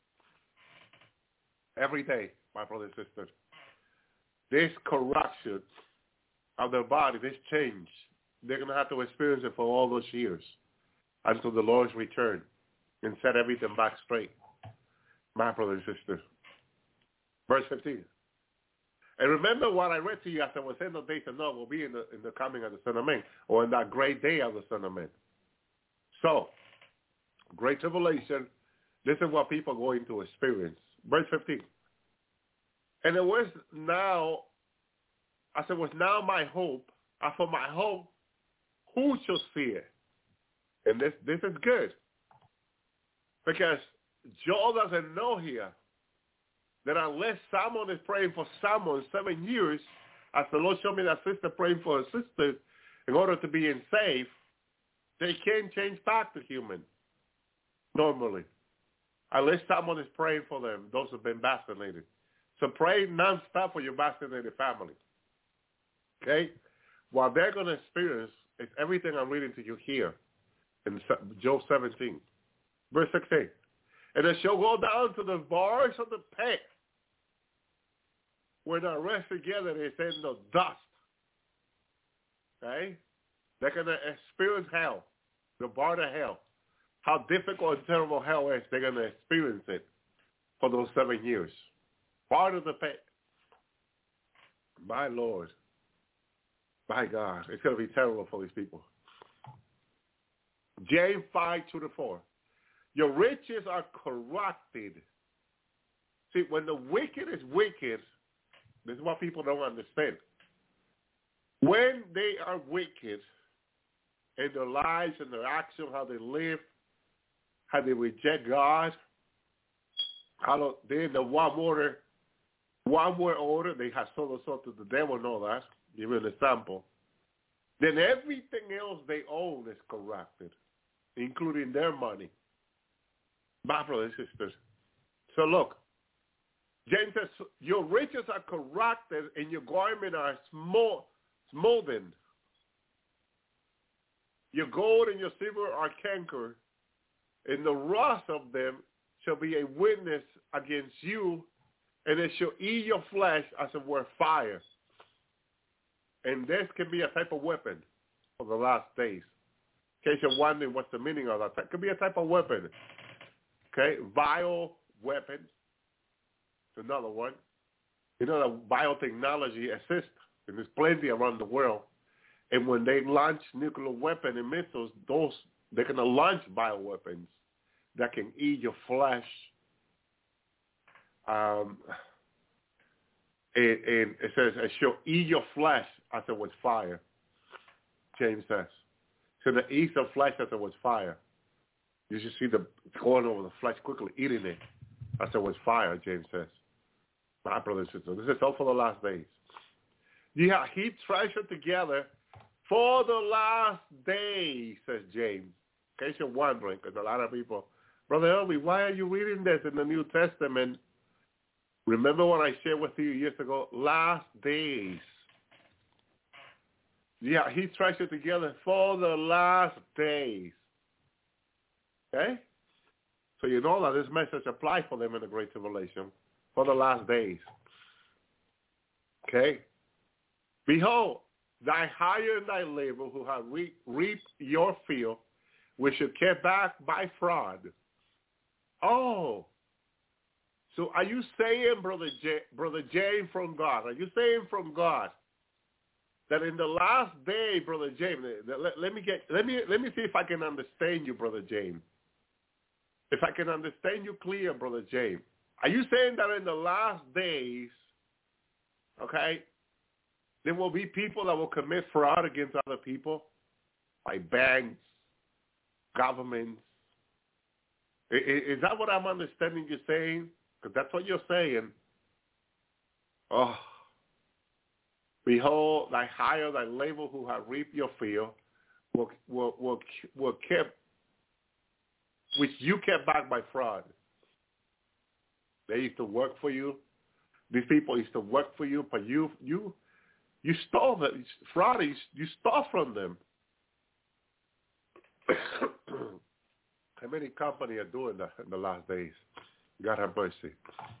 every day, my brothers and sisters. This corruption of their body, this change, they're going to have to experience it for all those years until the Lord's return and set everything back straight. My brothers and sisters. Verse 15. And remember what I read to you as I was saying, the days of Noah will be in the coming of the Son of Man, or in that great day of the Son of Man. So, great tribulation, this is what people are going to experience. Verse 15. And it was now, as it was now my hope, and for my hope, who shall see it? And this is good. Because Joel doesn't know here that unless someone is praying for someone 7 years, as the Lord showed me that sister praying for a sister in order to be saved, they can't change back to human normally. Unless someone is praying for them, those who have been vaccinated. So pray nonstop for your vaccinated family. Okay? What they're going to experience is everything I'm reading to you here in Job 17. Verse 16. And they shall go down to the bars of the pit, where they rest together, they say in the dust. Okay? They're going to experience hell, the bar to hell. How difficult and terrible hell is, they're going to experience it for those 7 years. Part of the pit. My Lord. My God. It's going to be terrible for these people. James 5:2-4. Your riches are corrupted. See, when the wicked is wicked, this is what people don't understand. When they are wicked in their lives and their actions, how they live, how they reject God, how they're in the one word order, they have sold us up to the devil and all that. Give you an example. Then everything else they own is corrupted, including their money. My brothers and sisters. So look, James says, your riches are corrupted and your garment are smolden. Your gold and your silver are cankered, and the rust of them shall be a witness against you, and it shall eat your flesh as it were fire. And this can be a type of weapon for the last days. In case you're wondering what's the meaning of that, it could be a type of weapon. Okay, vile weapons. It's another one. You know that biotechnology exists, and there's plenty around the world. And when they launch nuclear weapons and missiles, they're going to launch bioweapons that can eat your flesh. And it says, it shall eat your flesh as it was fire, James says. So the eat of flesh as it was fire. You should see the going over the flesh quickly, eating it as it was fire, James says. My brothers and sisters, this is all for the last days. You have heaped treasure together for the last days, says James. In case you're wondering, because a lot of people, Brother Elby, why are you reading this in the New Testament? Remember what I shared with you years ago? Last days. Yeah, he treasured together for the last days. Okay? So you know that this message applies for them in the Great Tribulation for the last days. Okay? Behold, thy hire and thy labor who have reaped your field, which are kept back by fraud. Oh. So are you saying, Brother James, from God, are you saying from God that in the last day, Brother James, let me see if I can understand you, Brother James. If I can understand you clear, Brother James. Are you saying that in the last days, okay, there will be people that will commit fraud against other people, like banks, governments? Is that what I'm understanding you saying? Because that's what you're saying. Oh, behold, thy hire, thy labor who have reaped your field, will kept, which you kept back by fraud. They used to work for you. These people used to work for you, but you stole them. Fraud, you stole from them. How many companies are doing that in the last days? God have mercy.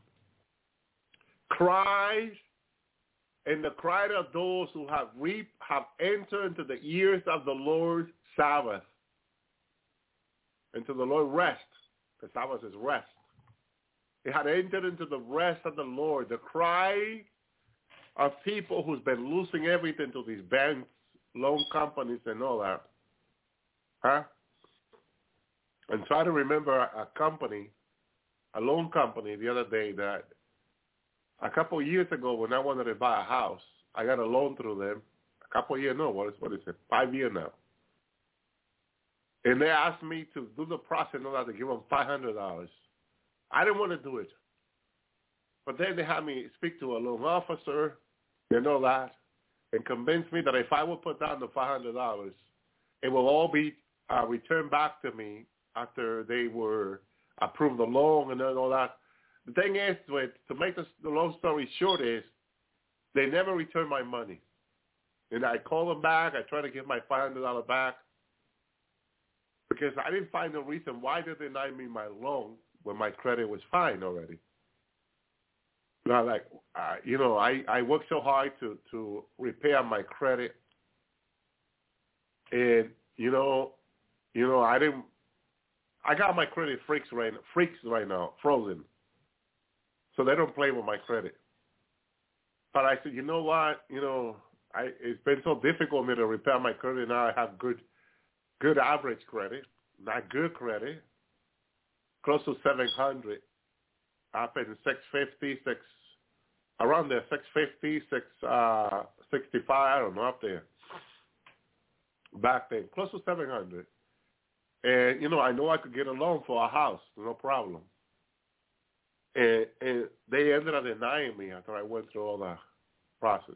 Cries, and the cry of those who have entered into the years of the Lord's Sabbath, into the Lord's rest. The Sabbath is rest. They had entered into the rest of the Lord. The cry of people who's been losing everything to these banks, loan companies, and all that. Huh? And try to remember a loan company the other day that a couple of years ago when I wanted to buy a house, I got a loan through them. A couple of years, no, what is it? 5 years now. And they asked me to do the process in order to give them $500. I didn't want to do it. But then they had me speak to a loan officer and all that and convince me that if I would put down the $500, it will all be returned back to me after they were approved the loan and all that. The thing is, to make the long story short is, they never returned my money. And I called them back. I tried to get my $500 back because I didn't find a reason why they denied me my loan when my credit was fine already. Now, like, I worked so hard to repair my credit, and I got my credit freaks right now, frozen. So they don't play with my credit. But I said, you know what? It's been so difficult for me to repair my credit. Now I have good average credit, not good credit, close to 700. Up in 650, around there, 650, 665, I don't know, up there. Back then, close to 700. And, I know I could get a loan for a house, no problem. And they ended up denying me after I went through all the process.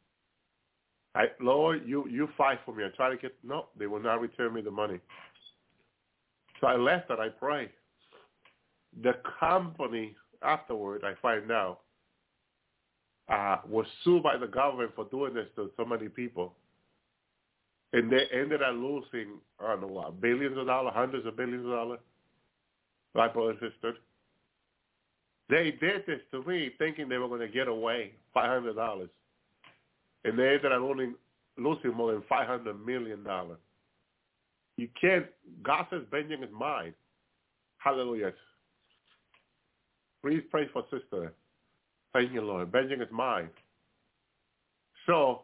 Lord, you fight for me. I try to no, they will not return me the money. So I left and I prayed. The company afterward, I find out, was sued by the government for doing this to so many people. And they ended up losing, I don't know what, billions of dollars, hundreds of billions of dollars. My brother and sister. They did this to me thinking they were going to get away, $500. And they ended up only losing more than $500 million. You can't, God says vengeance is mine. Hallelujah. Please pray for sister. Thank you, Lord. Vengeance is mine. So,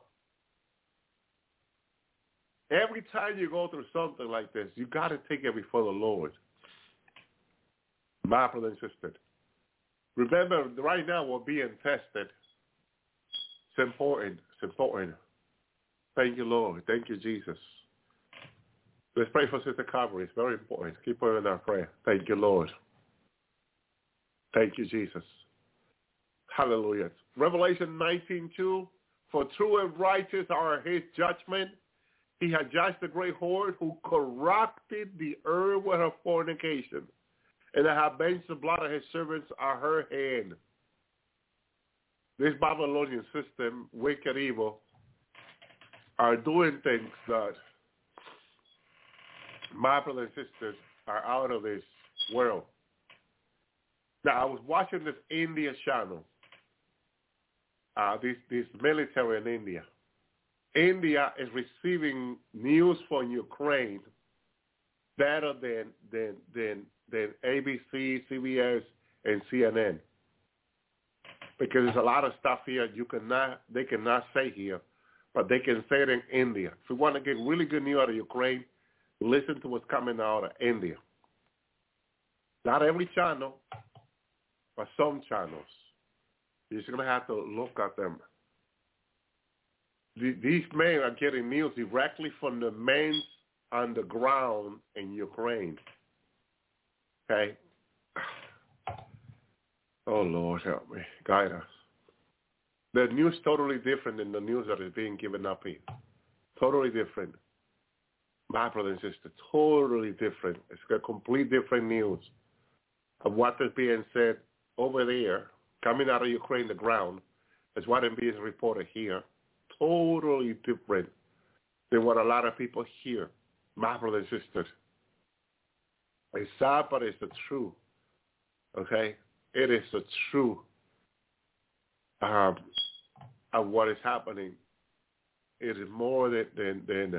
every time you go through something like this, you got to take it before the Lord. My brother and sister. Remember, right now we're being tested. It's important. It's important. Thank you, Lord. Thank you, Jesus. Let's pray for Sister Calvary. It's very important. Keep her in our prayer. Thank you, Lord. Thank you, Jesus. Hallelujah. Revelation 19:2. For true and righteous are his judgment. He had judged the great whore who corrupted the earth with her fornication, and I have avenged the blood of his servants on her hand. This Babylonian system, wicked, evil, are doing things that my brothers and sisters are out of this world. Now, I was watching this India channel, this military in India. India is receiving news from Ukraine better than ABC, CBS, and CNN, because there's a lot of stuff here they cannot say here, but they can say it in India. If you want to get really good news out of Ukraine, listen to what's coming out of India. Not every channel, but some channels. You're just going to have to look at them. These men are getting news directly from the men on the ground in Ukraine. Okay? Oh, Lord, help me. Guide us. The news is totally different than the news that is being given up here. Totally different. My brother and sister, totally different. It's a complete different news of what is being said over there, coming out of Ukraine, the ground, is what is being reported here. Totally different than what a lot of people hear. My brothers and sisters, it's sad, but it's the truth. Okay? It is the truth of what is happening. It is more than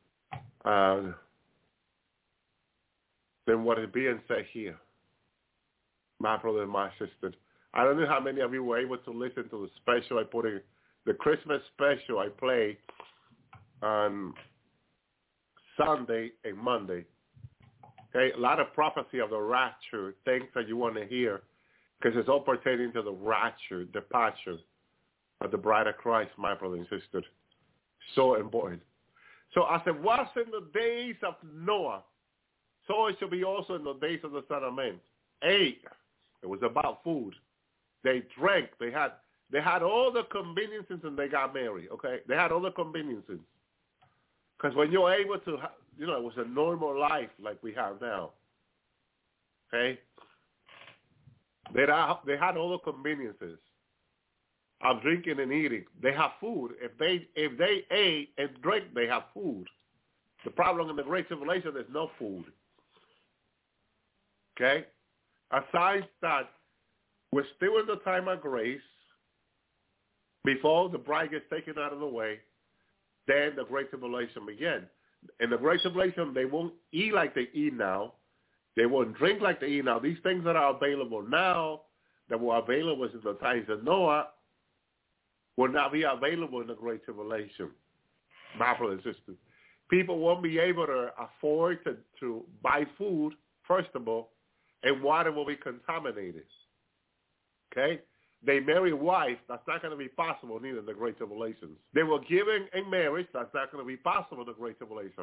what is being said here. My brother and my sister. I don't know how many of you were able to listen to the special I put in, the Christmas special I play on Sunday and Monday. Okay, a lot of prophecy of the rapture, things that you want to hear, because it's all pertaining to the rapture, departure of the bride of Christ, my brother and sister. So important. So I said, what's in the days of Noah, so it shall be also in the days of the Son of Man. 8, it was about food. They drank. They had all the conveniences and they got married, okay? They had all the conveniences. Because when you're able to, it was a normal life like we have now, okay? They had all the conveniences of drinking and eating. They have food. If they ate and drank, they have food. The problem in the Great Tribulation is no food, okay? Aside that, we're still in the time of grace. Before the bride gets taken out of the way, then the Great Tribulation begins. In the Great Tribulation, they won't eat like they eat now. They won't drink like they eat now. These things that are available now, that were available in the times of Noah, will not be available in the Great Tribulation. My brothers and sisters. People won't be able to afford to buy food, first of all, and water will be contaminated. Okay? They marry a wife, that's not going to be possible neither in the Great Tribulation. They were given in marriage, that's not going to be possible in the Great Tribulation.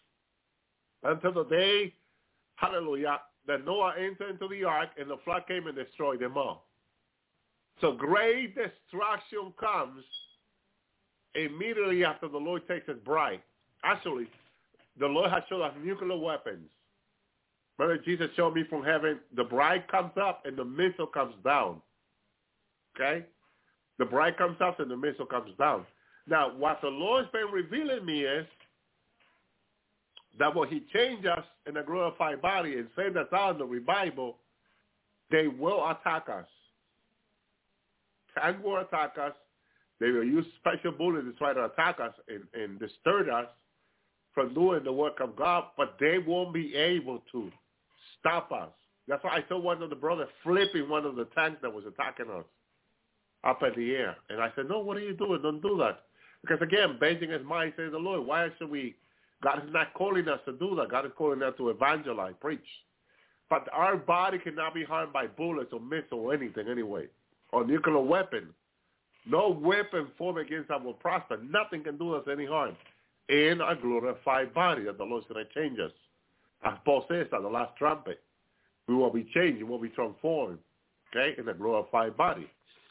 Until the day, hallelujah, that Noah entered into the ark and the flood came and destroyed them all. So great destruction comes immediately after the Lord takes his bride. Actually, the Lord has shown us nuclear weapons. Remember, Jesus showed me from heaven, the bride comes up and the missile comes down. Okay? The bride comes up and the missile comes down. Now, what the Lord's been revealing me is that when he changed us in a glorified body and sent us out in the revival, they will attack us. Tanks will attack us. They will use special bullets to try to attack us and disturb us from doing the work of God, but they won't be able to stop us. That's why I saw one of the brothers flipping one of the tanks that was attacking us up in the air. And I said, no, what are you doing? Don't do that. Because again, bending his mind, says the Lord, why should we? God is not calling us to do that. God is calling us to evangelize, preach. But our body cannot be harmed by bullets or missiles or anything anyway, or nuclear weapon. No weapon formed against us will prosper. Nothing can do us any harm in a glorified body that the Lord's going to change us. As Paul says at the last trumpet, we will be changed, we will be transformed, okay, in a glorified body.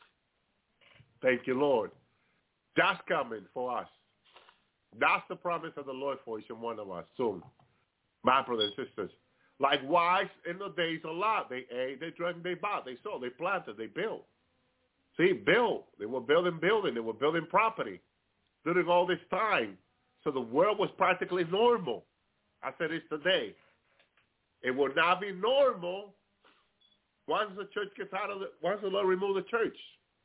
Thank you, Lord. That's coming for us. That's the promise of the Lord for each and one of us soon. My brothers and sisters. Likewise, in the days of Lot, they ate, they drank, they bought, they sold, they planted, they built. See, built. They were building, they were building property during all this time. So the world was practically normal. I said it's today. It will not be normal once the church gets out of once the Lord removes the church.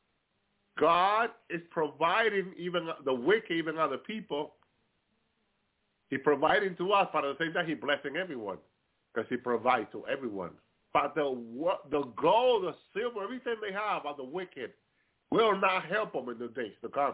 God is providing even the wicked, even other people. He's providing to us, but at the same time, he's blessing everyone because he provides to everyone. But the gold, the silver, everything they have are the wicked will not help them in the days to come.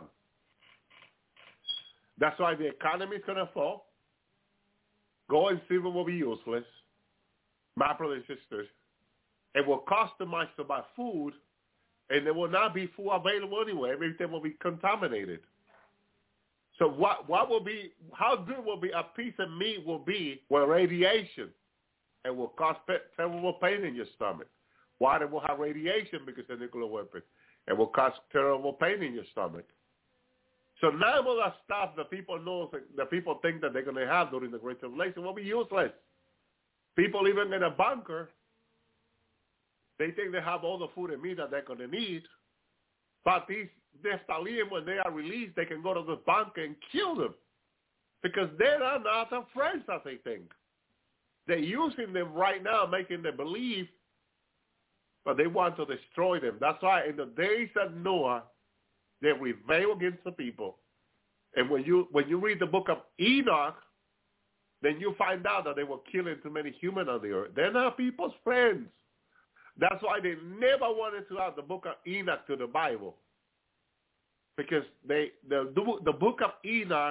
That's why the economy is going to fall. Gold and silver will be useless. My brothers and sisters, it will cost them much to buy food, and there will not be food available anyway. Everything will be contaminated. So what will be, how good will be a piece of meat will be with radiation? It will cause terrible pain in your stomach. Water will have radiation because of nuclear weapon. It will cause terrible pain in your stomach. So none of that stuff that people know, that people think that they're going to have during the Great Tribulation will be useless. People even in a bunker, they think they have all the food and meat that they're going to need. But these Nephilim, when they are released, they can go to the bunker and kill them. Because they're not our friends, as they think. They're using them right now, making them believe, but they want to destroy them. That's why in the days of Noah, they rebelled against the people. And when you read the book of Enoch, then you find out that they were killing too many humans on the earth. They're not people's friends. That's why they never wanted to add the book of Enoch to the Bible, because the book of Enoch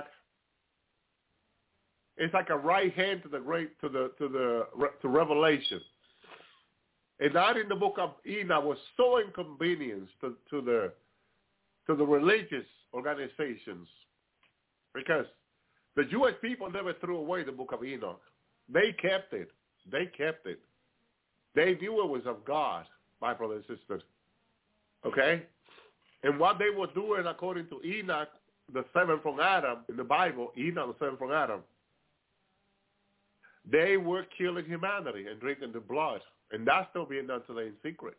is like a right hand to Revelation. And that in the book of Enoch was so inconvenient to the religious organizations, because the Jewish people never threw away the book of Enoch. They kept it. They knew it was of God, my brothers and sisters. Okay? And what they were doing, according to Enoch, the seventh from Adam, in the Bible, Enoch, the seventh from Adam, they were killing humanity and drinking the blood. And that's still being done today in secret.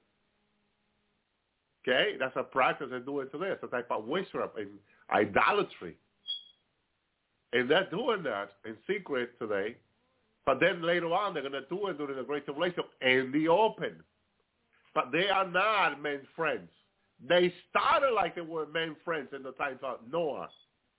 Okay? That's a practice they're doing today. It's a type of witchcraft and idolatry. And they're doing that in secret today. But then later on, they're going to do it during the Great Tribulation in the open. But they are not men's friends. They started like they were men's friends in the times of Noah.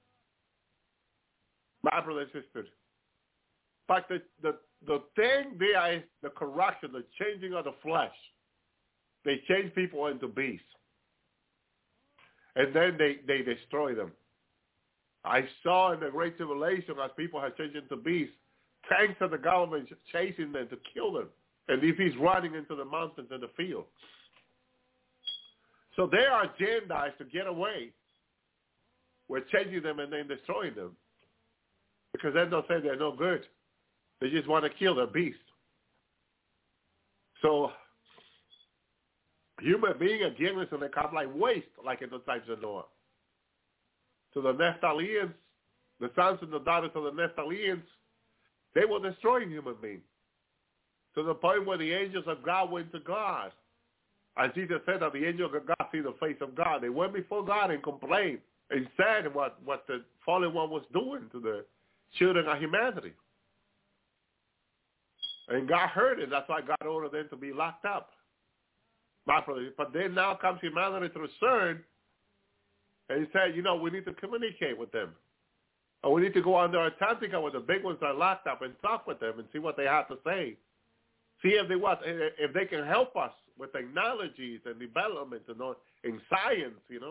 My brothers and sisters. But the thing there is the corruption, the changing of the flesh. They change people into beasts. And then they destroy them. I saw in the Great Tribulation as people have changed into beasts, tanks of the government chasing them to kill them. And if he's running into the mountains and the field. So there are Gentiles to get away. We're changing them and then destroying them. Because they don't say they're no good. They just want to kill the beast. So human beings again is going to come like waste, like in the times of Noah. So the Nephtalians, the sons and the daughters of the Nephtalians, they were destroying human beings. To the point where the angels of God went to God. As Jesus said that the angels of God see the face of God. They went before God and complained and said what the fallen one was doing to the children of humanity. And God heard it. That's why God ordered them to be locked up. But then now comes humanity to return, and he said, we need to communicate with them. Or we need to go under Antarctica where the big ones are locked up and talk with them and see what they have to say. See if they can help us with technologies and development in science,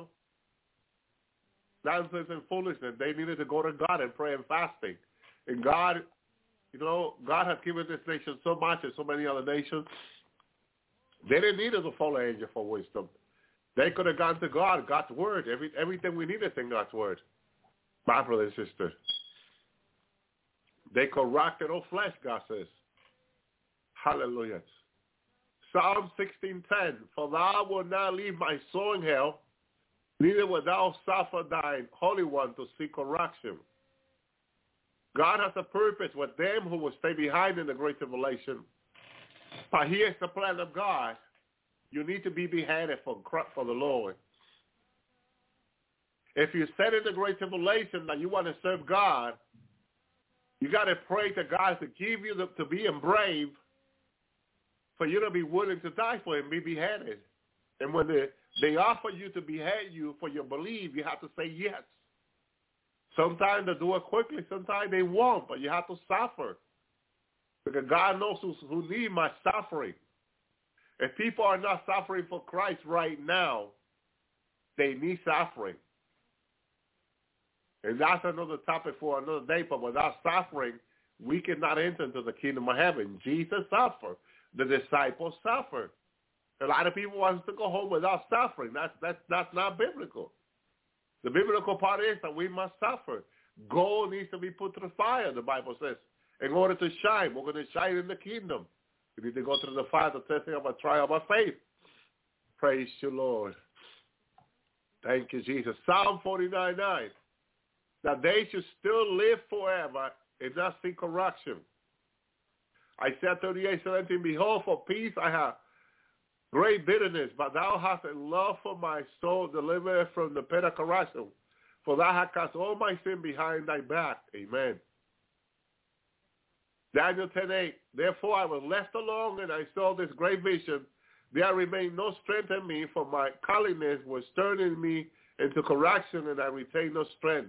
Nonsense and foolishness. They needed to go to God and pray and fasting. And God, God has given this nation so much and so many other nations. They didn't need a fallen angel for wisdom. They could have gone to God, God's word. Everything we needed in God's word. My brother and sister. They corrupted all flesh, God says. Hallelujah. Psalm 16:10. For thou wilt not leave my soul in hell, neither wilt thou suffer thine Holy One to see corruption. God has a purpose with them who will stay behind in the Great Tribulation. But here's the plan of God. You need to be beheaded for the Lord. If you said in the Great Tribulation that you want to serve God, you got to pray to God to give you to be brave, for you to be willing to die for him, be beheaded. And when they offer you to behead you for your belief, you have to say yes. Sometimes they do it quickly, sometimes they won't, but you have to suffer. Because God knows who need my suffering. If people are not suffering for Christ right now, they need suffering. And that's another topic for another day, but without suffering, we cannot enter into the kingdom of heaven. Jesus suffered. The disciples suffered. A lot of people want to go home without suffering. That's not biblical. The biblical part is that we must suffer. Gold needs to be put through fire, the Bible says, in order to shine. We're going to shine in the kingdom. We need to go through the fire, the testing of a trial of our faith. Praise you, Lord. Thank you, Jesus. Psalm 49:9. That they should still live forever and not see corruption. Isaiah 38:17. Behold, for peace I have great bitterness, but thou hast a love for my soul, deliver from the pit of corruption. For thou hast cast all my sin behind thy back. Amen. Daniel 10:8. Therefore I was left alone, and I saw this great vision. There remained no strength in me, for my callousness was turning me into correction, and I retained no strength.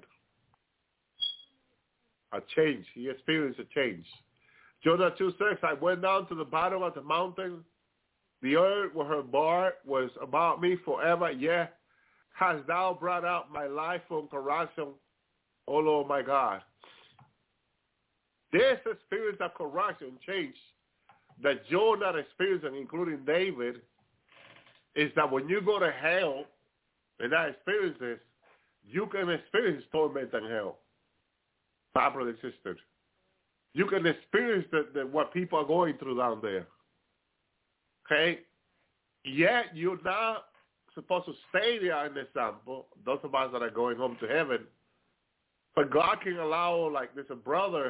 A change. He experienced a change. Jonah 2:6. I went down to the bottom of the mountain. The earth where her bar was about me forever. Yet hast thou brought out my life from corruption, O Lord my God. This experience of corruption, change, that Jonah experienced, including David, is that when you go to hell, and that experience is, you can experience torment in hell. My brother and sister. You can experience what people are going through down there. Okay? Yet you're not supposed to stay there, in example, those of us that are going home to heaven. But God can allow, like there's a brother,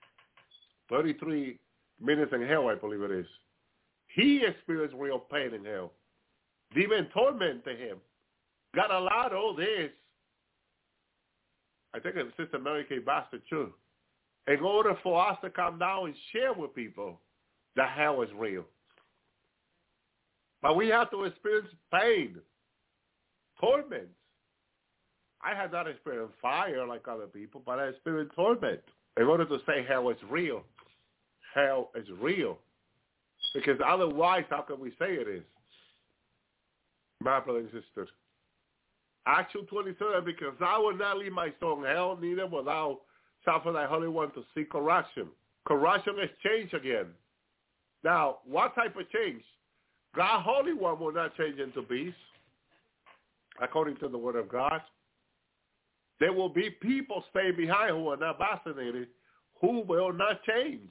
33 minutes in hell, I believe it is. He experienced real pain in hell. Demon torment to him. God allowed all this. I think it's Sister Mary Kay Baxter too. In order for us to come down and share with people that hell is real. But we have to experience pain, torment. I had not experienced fire like other people, but I experienced torment. In order to say hell is real, hell is real. Because otherwise, how can we say it is? My brother and sister. Acts 2:27, because I will not leave my soul in hell, neither will thou suffer thy Holy One to see corruption. Corruption is change again. Now, what type of change? God Holy One will not change into beast, according to the Word of God. There will be people staying behind who are not vaccinated, who will not change.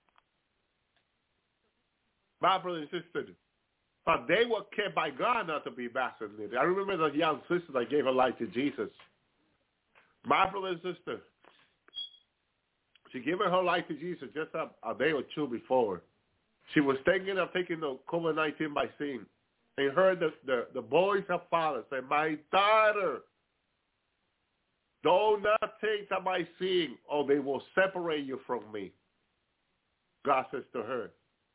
My brother and sister, but they were kept by God not to be vaccinated. I remember the young sister that gave her life to Jesus. My brother and sister, she gave her life to Jesus just a day or two before. She was thinking of taking the COVID-19 vaccine and heard the voice of Father say, my daughter, do not take the vaccine or they will separate you from me. God says to her,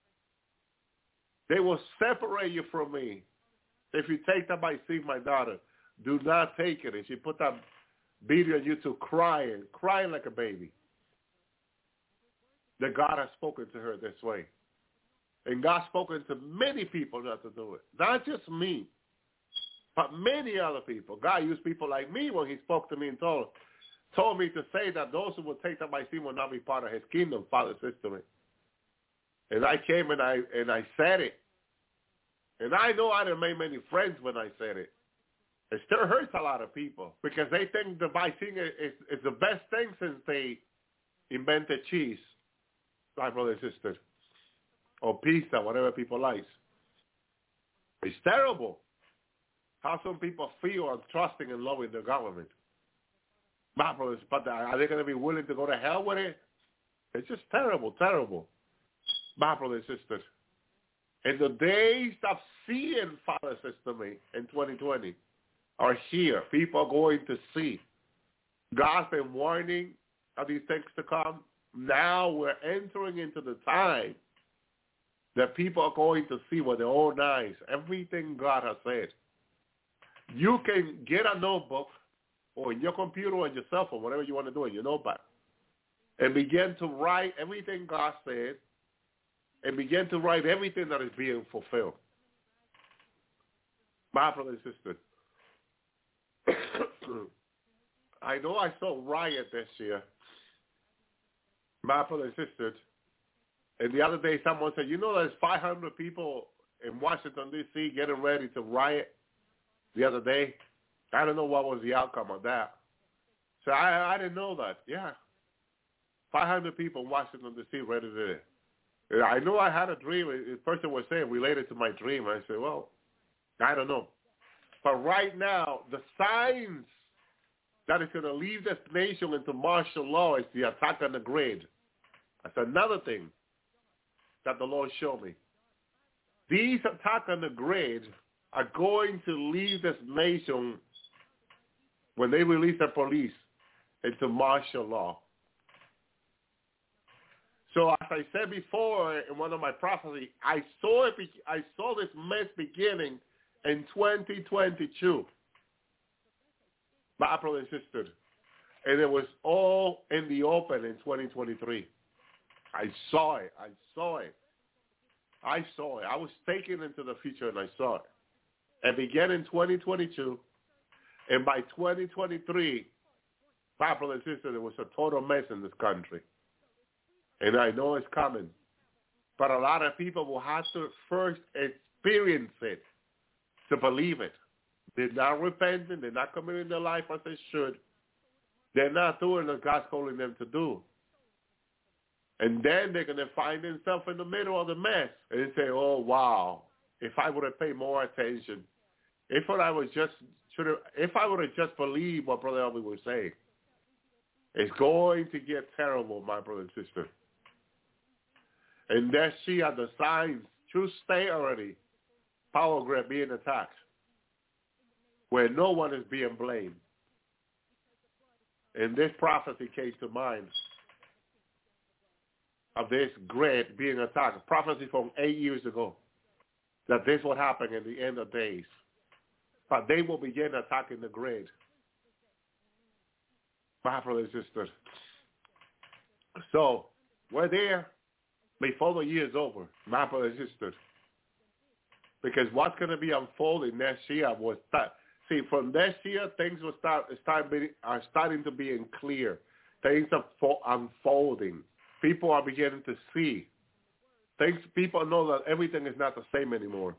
they will separate you from me. If you take the vaccine, my daughter, do not take it. And she put that video on YouTube crying like a baby. That God has spoken to her this way. And God's spoken to many people not to do it. Not just me, but many other people. God used people like me when he spoke to me and told me to say that those who will take the vaccine will not be part of his kingdom, Father says to me. And I came and I said it. And I know I didn't make many friends when I said it. It still hurts a lot of people because they think the vaccine is the best thing since they invented cheese, my brother and sister, or pizza, whatever people like. It's terrible how some people feel and trusting and loving the government. My brothers, but are they going to be willing to go to hell with it? It's just terrible, terrible. My brothers and sisters. And the days of seeing, Father says to me, in 2020 are here. People are going to see. God's been warning of these things to come. Now we're entering into the time that people are going to see with their own eyes everything God has said. You can get a notebook or in your computer or your cell phone, whatever you want to do in your notebook, and begin to write everything God said and begin to write everything that is being fulfilled. My brother and sister, I know I saw riot this year. My brother and sister, and the other day someone said, there's 500 people in Washington, D.C. getting ready to riot the other day. I don't know what was the outcome of that. So I didn't know that. Yeah. 500 people in Washington, D.C. ready to do it. I know I had a dream. The person was saying related to my dream. I said, well, I don't know. But right now, the signs that is going to lead this nation into martial law is the attack on the grid. That's another thing that the Lord showed me. These attacks on the grid are going to leave this nation when they released the police into martial law. So as I said before in one of my prophecies, I saw this mess beginning in 2022. My brother and sister. And it was all in the open in 2023. I saw it. I was taken into the future and I saw it. It began in 2022. And by 2023, my brother and sister, there was a total mess in this country. And I know it's coming. But a lot of people will have to first experience it to believe it. They're not repenting. They're not committing their life as they should. They're not doing what God's calling them to do. And then they're going to find themselves in the middle of the mess. And they say, oh, wow, if I would have paid more attention, if I would have just believed what Brother Elvis was saying, it's going to get terrible, my brother and sister. And there she are the signs, true state already, power grid being attacked, where no one is being blamed. And this prophecy came to mind of this grid being attacked, a prophecy from 8 years ago, that this would happen in the end of days. But they will begin attacking the grid. My brothers and sisters. So we're there before the year is over, my brothers and sisters. Because what's going to be unfolding next year was that. See, from this year, things will are starting to be clear. Things are unfolding. People are beginning to see. People know that everything is not the same anymore.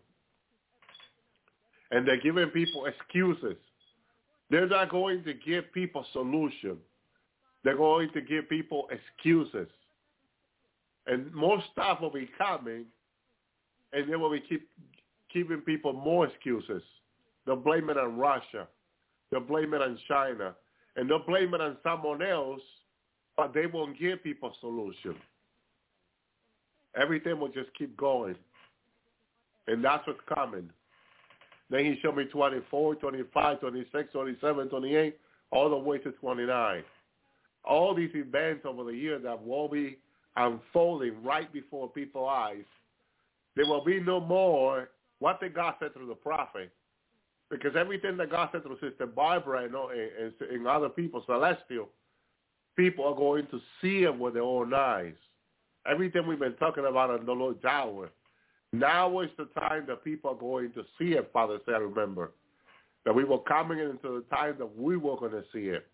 And they're giving people excuses. They're not going to give people solution. They're going to give people excuses. And more stuff will be coming, and they will be giving people more excuses. They'll blame it on Russia. They'll blame it on China. And they'll blame it on someone else, but they won't give people a solution. Everything will just keep going. And that's what's coming. Then he showed me 24, 25, 26, 27, 28, all the way to 29. All these events over the years that will be unfolding right before people's eyes. There will be no more what did God said through the prophet. Because everything that God said through Sister Barbara and other people, celestial, people are going to see it with their own eyes. Everything we've been talking about on the Lord's hour. Now is the time that people are going to see it, Father said, remember. That we were coming into the time that we were going to see it.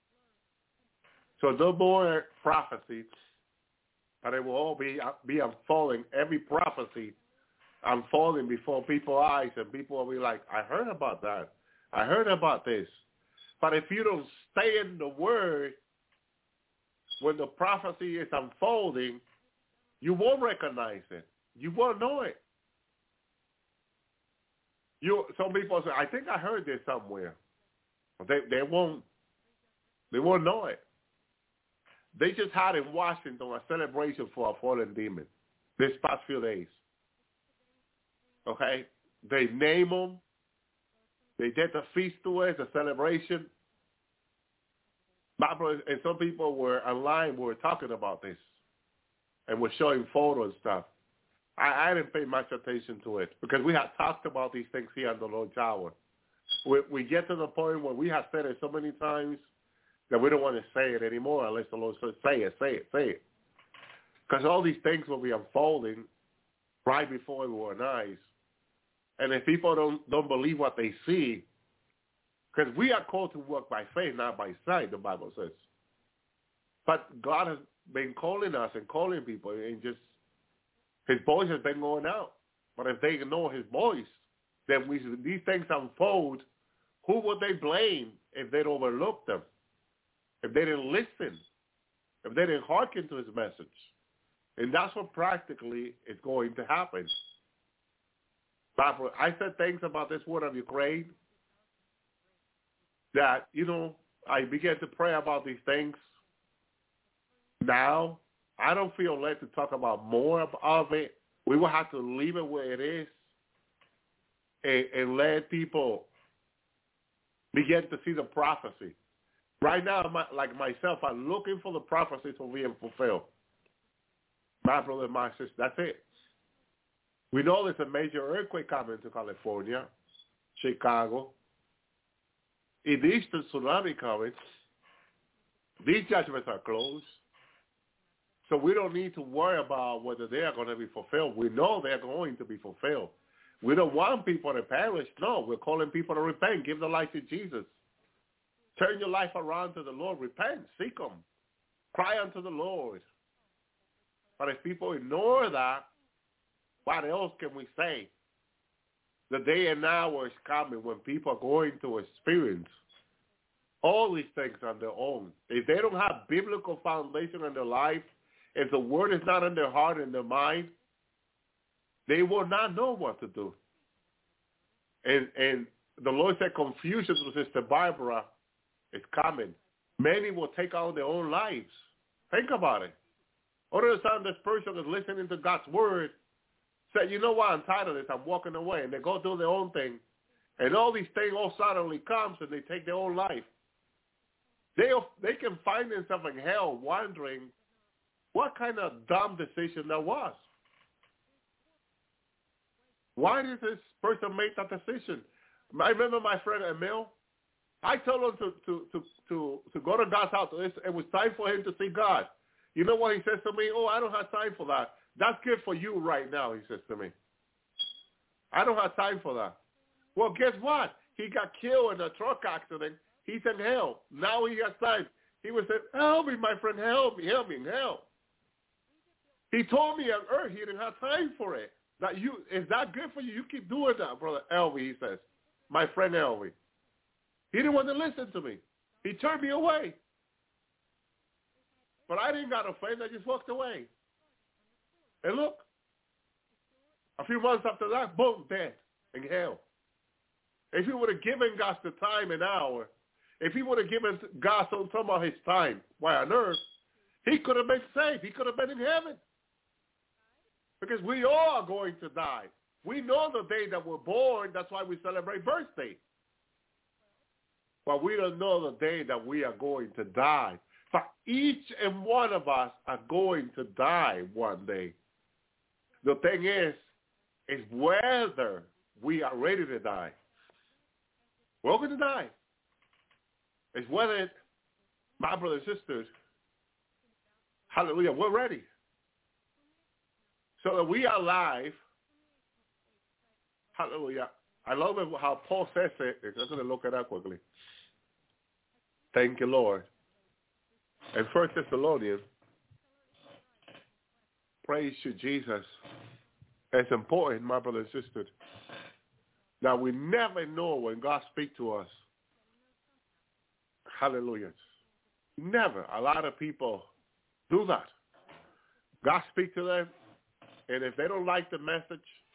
So no more prophecies, but it will all be unfolding. Every prophecy unfolding before people's eyes, and people will be like, I heard about that. I heard about this. But if you don't stay in the Word, when the prophecy is unfolding, you won't recognize it. You won't know it. Some people say, I think I heard this somewhere. They won't know it. They just had in Washington a celebration for a fallen demon this past few days. Okay? They name them. They did the feast to it, the celebration. And some people were online were talking about this and were showing photos and stuff. I didn't pay much attention to it because we had talked about these things here on the Lord's Hour. We get to the point where we have said it so many times that we don't want to say it anymore unless the Lord says, say it. Because all these things will be unfolding right before our eyes. And if people don't believe what they see, because we are called to work by faith, not by sight, the Bible says. But God has been calling us and calling people, and just his voice has been going out. But if they ignore his voice, then these things unfold. Who would they blame if they'd overlooked them? If they didn't listen? If they didn't hearken to his message? And that's what practically is going to happen. I said things about this war of Ukraine that, I began to pray about these things. Now, I don't feel led to talk about more of it. We will have to leave it where it is and let people begin to see the prophecy. Right now, like myself, I'm looking for the prophecy to be fulfilled. My brother and my sister, that's it. We know there's a major earthquake coming to California, Chicago. It is the tsunami coming. These judgments are closed. So we don't need to worry about whether they are going to be fulfilled. We know they're going to be fulfilled. We don't want people to perish. No, we're calling people to repent. Give their life to Jesus. Turn your life around to the Lord. Repent. Seek Him. Cry unto the Lord. But if people ignore that, what else can we say? The day and hour is coming when people are going to experience all these things on their own. If they don't have biblical foundation in their life, if the word is not in their heart and their mind, they will not know what to do. And the Lord said confusion to Sister Barbara is coming. Many will take on their own lives. Think about it. All of a sudden, this person is listening to God's word, said, you know what, I'm tired of this, I'm walking away. And they go do their own thing. And all these things all suddenly comes and they take their own life. They can find themselves in hell wondering what kind of dumb decision that was. Why did this person make that decision? I remember my friend Emil. I told him to go to God's house. It was time for him to see God. You know what he says to me? Oh, I don't have time for that. That's good for you right now, he says to me. I don't have time for that. Well, guess what? He got killed in a truck accident. He's in hell. Now he has time. He was saying, help me, my friend, help me in hell. He told me on earth he didn't have time for it. Is that good for you? You keep doing that, brother Elvi, he says. My friend Elvi. He didn't want to listen to me. He turned me away. But I didn't got offended. I just walked away. And look, a few months after that, boom, dead in hell. If he would have given God the time and hour, if he would have given God some of his time while on earth, he could have been saved. He could have been in heaven. Because we all are going to die. We know the day that we're born. That's why we celebrate birthday. But we don't know the day that we are going to die. But each and one of us are going to die one day. The thing is whether we are ready to die. We're going to die. It's whether, my brothers and sisters, hallelujah, we're ready. So that we are alive. Hallelujah. I love it how Paul says it. I'm going to look it up quickly. Thank you, Lord. In 1 Thessalonians, praise you, Jesus. It's important, my brothers and sisters. Now, we never know when God speaks to us. Hallelujah. Never. A lot of people do that. God speaks to them, and if they don't like the message,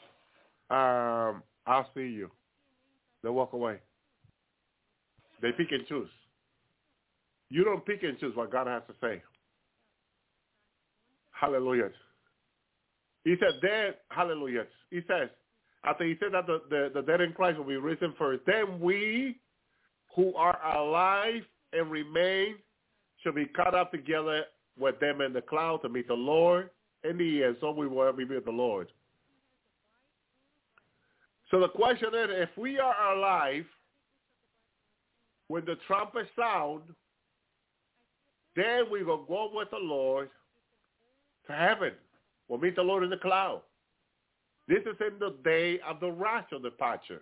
I'll see you. They walk away. They pick and choose. You don't pick and choose what God has to say. Hallelujah. He said, then, hallelujah. He says, after he said that the dead in Christ will be risen first, then we who are alive and remain shall be caught up together with them in the cloud to meet the Lord in the air, so we will be with the Lord. So the question is, if we are alive when the trumpet sound, then we will go with the Lord to heaven. We'll meet the Lord in the cloud. This is in the day of the rapture departure.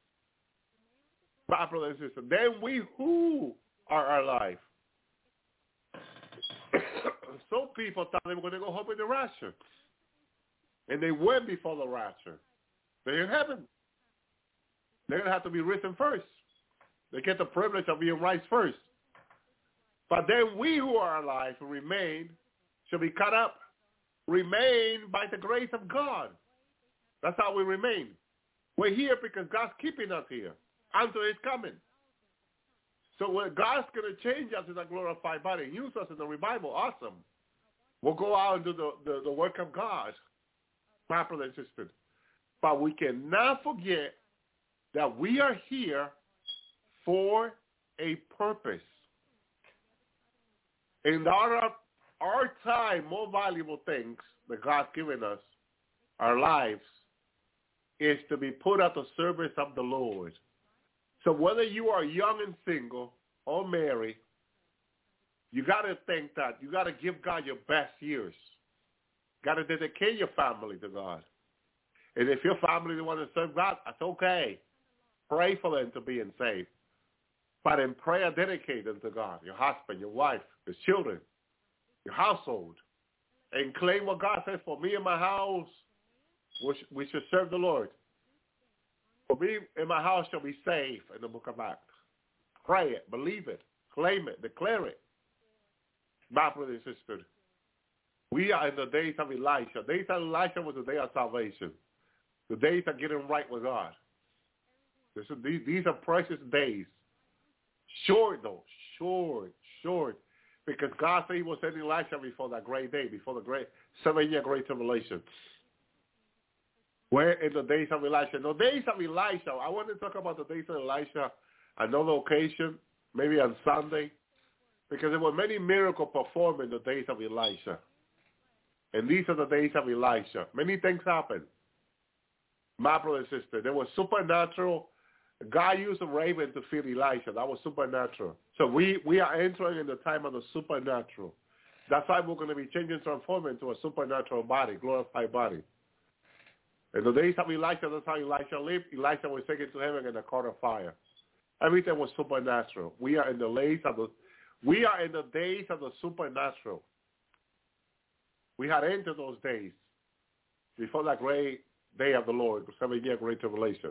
My brothers and sisters, then we who are alive. Some people thought they were going to go home in the rapture. And they went before the rapture. They're in heaven. They're going to have to be risen first. They get the privilege of being raised first. But then we who are alive who remain shall be caught up. Remain by the grace of God. That's how we remain. We're here because God's keeping us here until His coming. So when God's going to change us in a glorified body and use us in the revival, awesome. We'll go out and do the work of God, my brothers and sisters. But we cannot forget that we are here for a purpose. And our time, more valuable things that God's given us, our lives, is to be put at the service of the Lord. So whether you are young and single or married, you got to think that you got to give God your best years. Got to dedicate your family to God. And if your family want to serve God, that's okay. Pray for them to be saved. But in prayer, dedicate them to God, your husband, your wife, your children, your household. And claim what God says, for me and my house, we should serve the Lord. For me and my house shall be saved in the book of Acts. Pray it, believe it, claim it, declare it. My brother and sister, we are in the days of Elisha. The days of Elisha was the day of salvation. The days of getting right with God. These are precious days. Short though, short. Because God said he was sending Elisha before that great day, before the great 7-year great tribulation. Where in the days of Elisha? The days of Elisha, I want to talk about the days of Elisha another occasion, maybe on Sunday, because there were many miracles performed in the days of Elisha. And these are the days of Elisha. Many things happened. My brother and sister, there was supernatural. God used a raven to feed Elisha. That was supernatural. So we are entering in the time of the supernatural. That's why we're going to be changing, transforming into a supernatural body, glorified body. In the days of Elisha, that's how Elisha lived. Elisha was taken to heaven in a car of fire. Everything was supernatural. We are in the days of the supernatural. We had entered those days before that great day of the Lord, the 7-year great tribulation.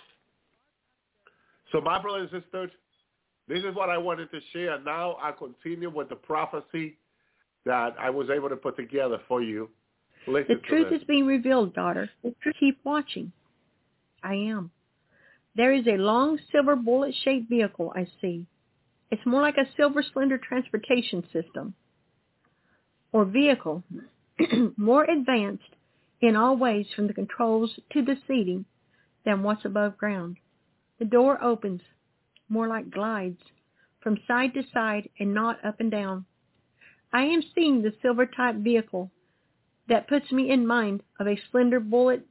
So my brothers and sisters, this is what I wanted to share. Now I continue with the prophecy that I was able to put together for you. Listen, the truth is being revealed, daughter. Keep watching. I am. There is a long silver bullet-shaped vehicle I see. It's more like a silver slender transportation system or vehicle, more advanced in all ways from the controls to the seating than what's above ground. The door opens, more like glides, from side to side and not up and down. I am seeing the silver-type vehicle that puts me in mind of a slender bullet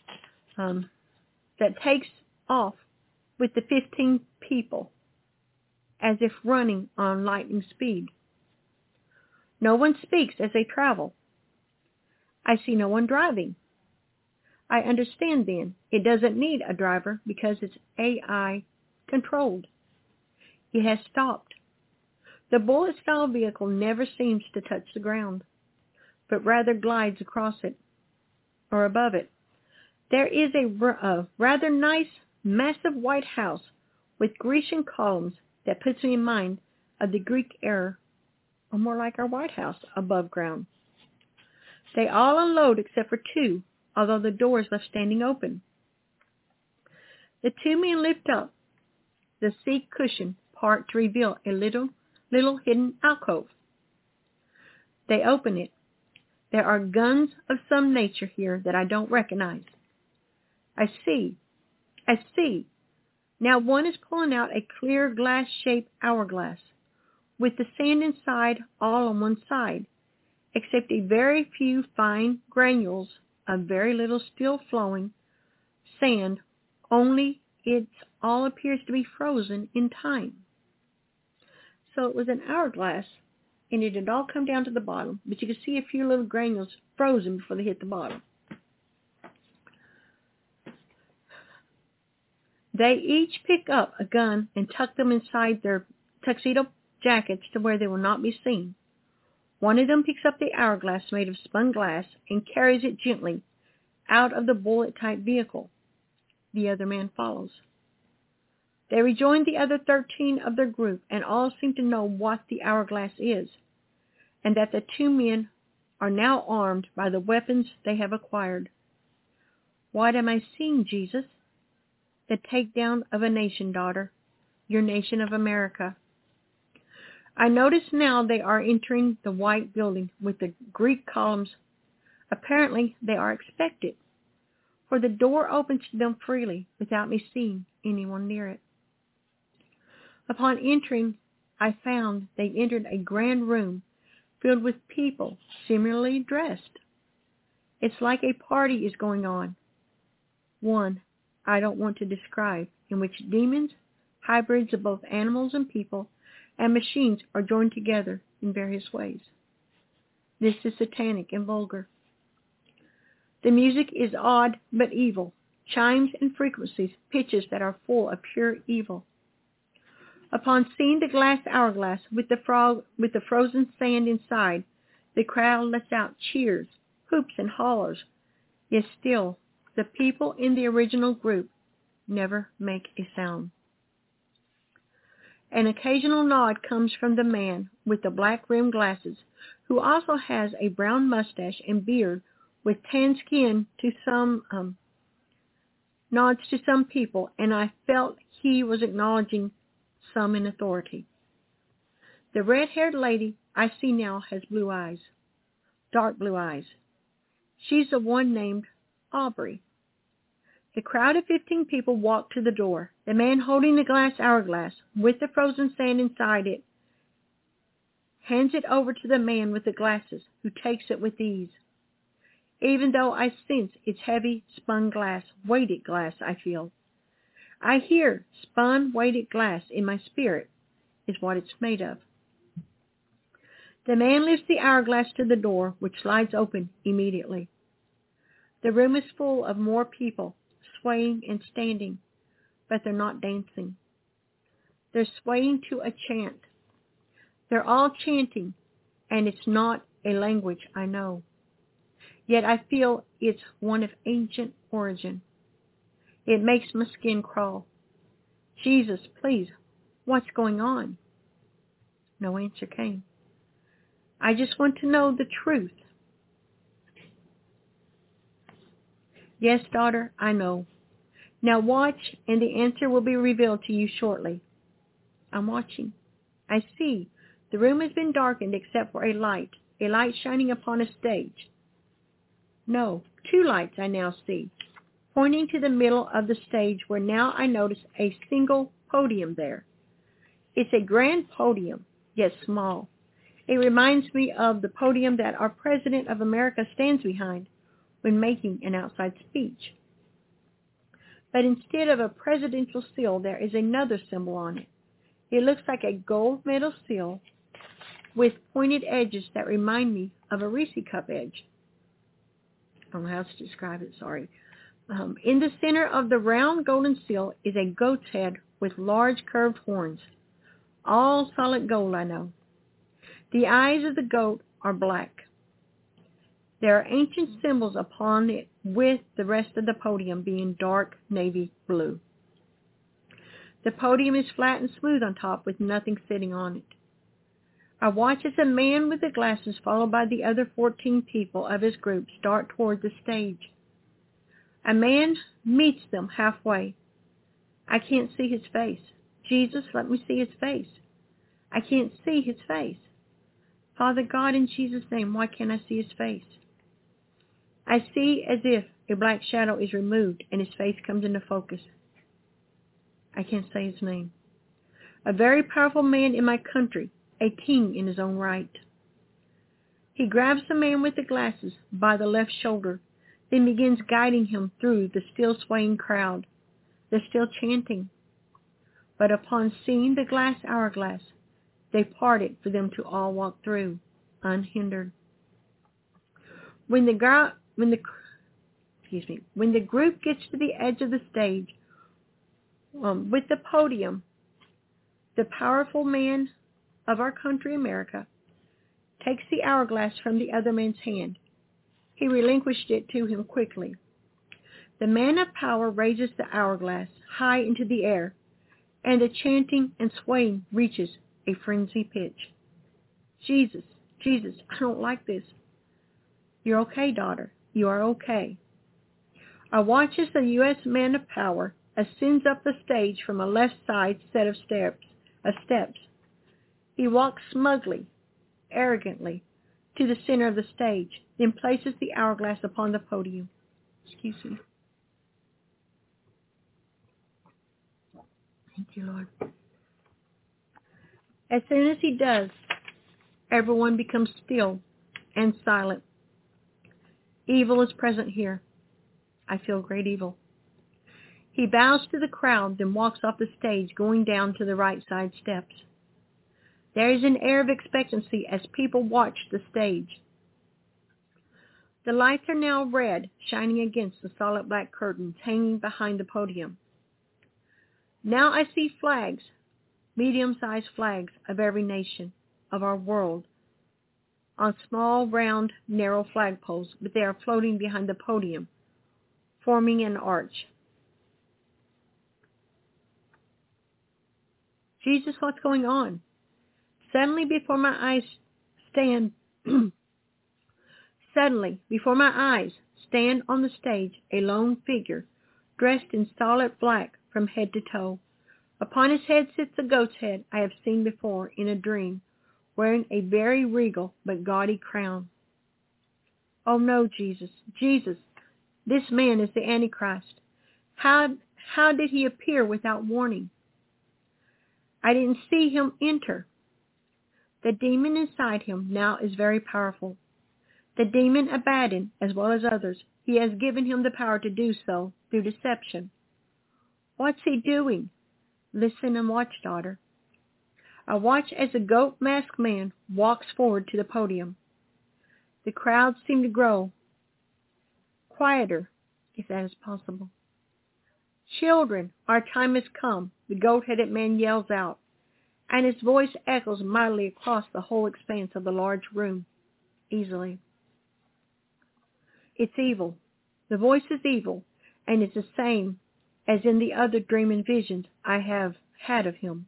that takes off with the 15 people as if running on lightning speed. No one speaks as they travel. I see no one driving. I understand then it doesn't need a driver because it's AI controlled. It has stopped. The bullet-style vehicle never seems to touch the ground, but rather glides across it or above it. There is a rather nice, massive white house with Grecian columns that puts me in mind of the Greek era, or more like our White House, above ground. They all unload except for 2, although the door is left standing open. The 2 men lift up the seat cushion part to reveal a little hidden alcove. They open it. There are guns of some nature here that I don't recognize. I see. Now one is pulling out a clear glass-shaped hourglass with the sand inside all on one side, except a very few fine granules of very little still flowing sand, only it all appears to be frozen in time. So it was an hourglass, and it had all come down to the bottom, but you could see a few little granules frozen before they hit the bottom. They each pick up a gun and tuck them inside their tuxedo jackets to where they will not be seen. One of them picks up the hourglass made of spun glass and carries it gently out of the bullet-type vehicle. The other man follows. They rejoin the other 13 of their group, and all seem to know what the hourglass is, and that the 2 men are now armed by the weapons they have acquired. What am I seeing, Jesus? The takedown of a nation, daughter, your nation of America. I notice now they are entering the white building with the Greek columns. Apparently they are expected, for the door opens to them freely without me seeing anyone near it. Upon entering, I found they entered a grand room filled with people similarly dressed. It's like a party is going on. One I don't want to describe, in which demons, hybrids of both animals and people, and machines are joined together in various ways. This is satanic and vulgar. The music is odd but evil, chimes and frequencies, pitches that are full of pure evil. Upon seeing the glass hourglass with the frozen sand inside, the crowd lets out cheers, hoops, and hollers. Yet still, the people in the original group never make a sound. An occasional nod comes from the man with the black-rimmed glasses, who also has a brown mustache and beard with tan skin, to some nods to some people, and I felt he was acknowledging some in authority. The red-haired lady I see now has blue eyes, dark blue eyes. She's the one named Aubrey. The crowd of 15 people walked to the door. The man holding the glass hourglass with the frozen sand inside it hands it over to the man with the glasses, who takes it with ease. Even though I sense it's heavy, spun glass, weighted glass, I feel. I hear spun, weighted glass in my spirit is what it's made of. The man lifts the hourglass to the door, which slides open immediately. The room is full of more people, swaying and standing, but they're not dancing. They're swaying to a chant. They're all chanting, and it's not a language I know. Yet I feel it's one of ancient origin. It makes my skin crawl. Jesus, please, what's going on? No answer came. I just want to know the truth. Yes, daughter, I know. Now watch, and the answer will be revealed to you shortly. I'm watching. I see. The room has been darkened except for a light shining upon a stage. No, 2 lights I now see, pointing to the middle of the stage, where now I notice a single podium there. It's a grand podium, yet small. It reminds me of the podium that our President of America stands behind when making an outside speech. But instead of a presidential seal, there is another symbol on it. It looks like a gold medal seal with pointed edges that remind me of a Reese cup edge. I don't know how to describe it, sorry. In the center of the round golden seal is a goat's head with large curved horns. All solid gold, I know. The eyes of the goat are black. There are ancient symbols upon it, with the rest of the podium being dark navy blue. The podium is flat and smooth on top, with nothing sitting on it. I watch as a man with the glasses, followed by the other 14 people of his group, start toward the stage. A man meets them halfway. I can't see his face. Jesus, let me see his face. I can't see his face. Father God, in Jesus' name, why can't I see his face? I see as if a black shadow is removed and his face comes into focus. I can't say his name. A very powerful man in my country, a king in his own right. He grabs the man with the glasses by the left shoulder, then begins guiding him through the still swaying crowd. They're still chanting. But upon seeing the glass hourglass, they parted for them to all walk through, unhindered. When the group gets to the edge of the stage, with the podium, the powerful man of our country, America, takes the hourglass from the other man's hand. He relinquished it to him quickly. The man of power raises the hourglass high into the air, and the chanting and swaying reaches a frenzy pitch. Jesus, Jesus, I don't like this. You're okay, daughter. You are okay. I watch as the U.S. man of power ascends up the stage from a left side set of steps. He walks smugly, arrogantly, to the center of the stage, then places the hourglass upon the podium. Excuse me. Thank you, Lord. As soon as he does, everyone becomes still and silent. Evil is present here. I feel great evil. He bows to the crowd, then walks off the stage, going down to the right side steps. There is an air of expectancy as people watch the stage. The lights are now red, shining against the solid black curtains hanging behind the podium. Now I see flags, medium-sized flags of every nation of our world, on small, round, narrow flagpoles, but they are floating behind the podium, forming an arch. Jesus, what's going on? Suddenly before my eyes stand on the stage a lone figure, dressed in solid black from head to toe. Upon his head sits a goat's head I have seen before in a dream, wearing a very regal but gaudy crown. Oh no, Jesus, Jesus, this man is the Antichrist. How did he appear without warning? I didn't see him enter. The demon inside him now is very powerful. The demon Abaddon, as well as others, he has given him the power to do so through deception. What's he doing? Listen and watch, daughter. I watch as a goat-masked man walks forward to the podium. The crowds seem to grow quieter, if that is possible. Children, our time has come, the goat-headed man yells out, and his voice echoes mightily across the whole expanse of the large room, easily. It's evil. The voice is evil, and it's the same as in the other dream and visions I have had of him.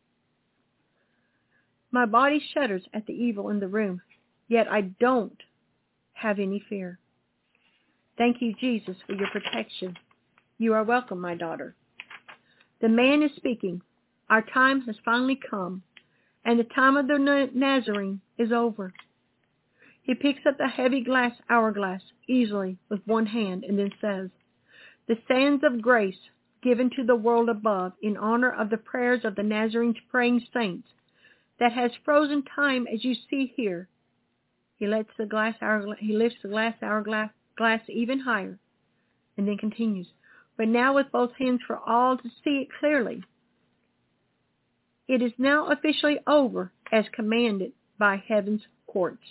My body shudders at the evil in the room, yet I don't have any fear. Thank you, Jesus, for your protection. You are welcome, my daughter. The man is speaking. Our time has finally come, and the time of the Nazarene is over. He picks up the heavy glass hourglass easily with one hand and then says, "The sands of grace given to the world above in honor of the prayers of the Nazarene's praying saints that has frozen time as you see here." He lifts the glass hourglass even higher and then continues, but now with both hands for all to see it clearly. It is now officially over as commanded by heaven's courts.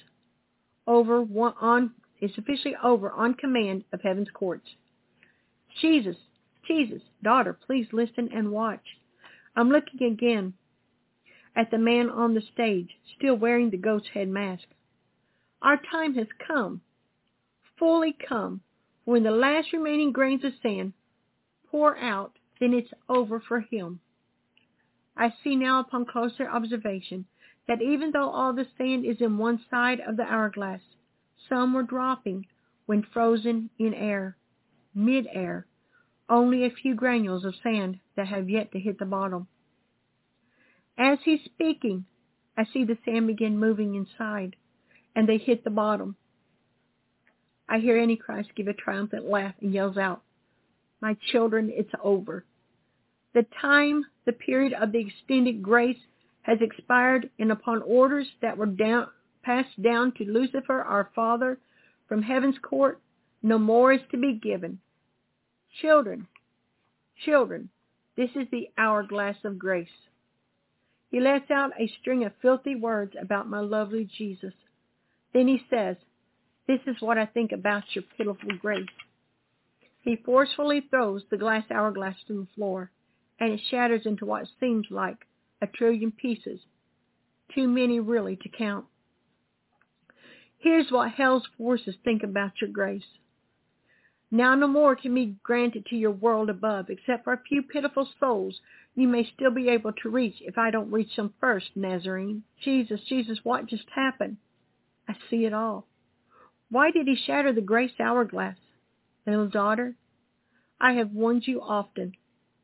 It's officially over on command of heaven's courts. Jesus, daughter, please listen and watch. I'm looking again at the man on the stage, still wearing the goat's head mask. Our time has come, fully come. When the last remaining grains of sand pour out, then it's over for him. I see now upon closer observation that even though all the sand is in one side of the hourglass, some were dropping when frozen in air, mid-air, only a few granules of sand that have yet to hit the bottom. As he's speaking, I see the sand begin moving inside, and they hit the bottom. I hear Antichrist give a triumphant laugh and yells out, "My children, it's over. The period of the extended grace has expired, and upon orders that were passed down to Lucifer, our father, from heaven's court, no more is to be given. Children, this is the hourglass of grace." He lets out a string of filthy words about my lovely Jesus. Then he says, "This is what I think about your pitiful grace." He forcefully throws the glass hourglass to the floor, and it shatters into what seems like 1,000,000,000,000 pieces, too many really to count. Here's what hell's forces think about your grace. Now no more can be granted to your world above, except for a few pitiful souls you may still be able to reach if I don't reach them first, Nazarene. Jesus, what just happened? I see it all. Why did he shatter the grace hourglass? Little daughter, I have warned you often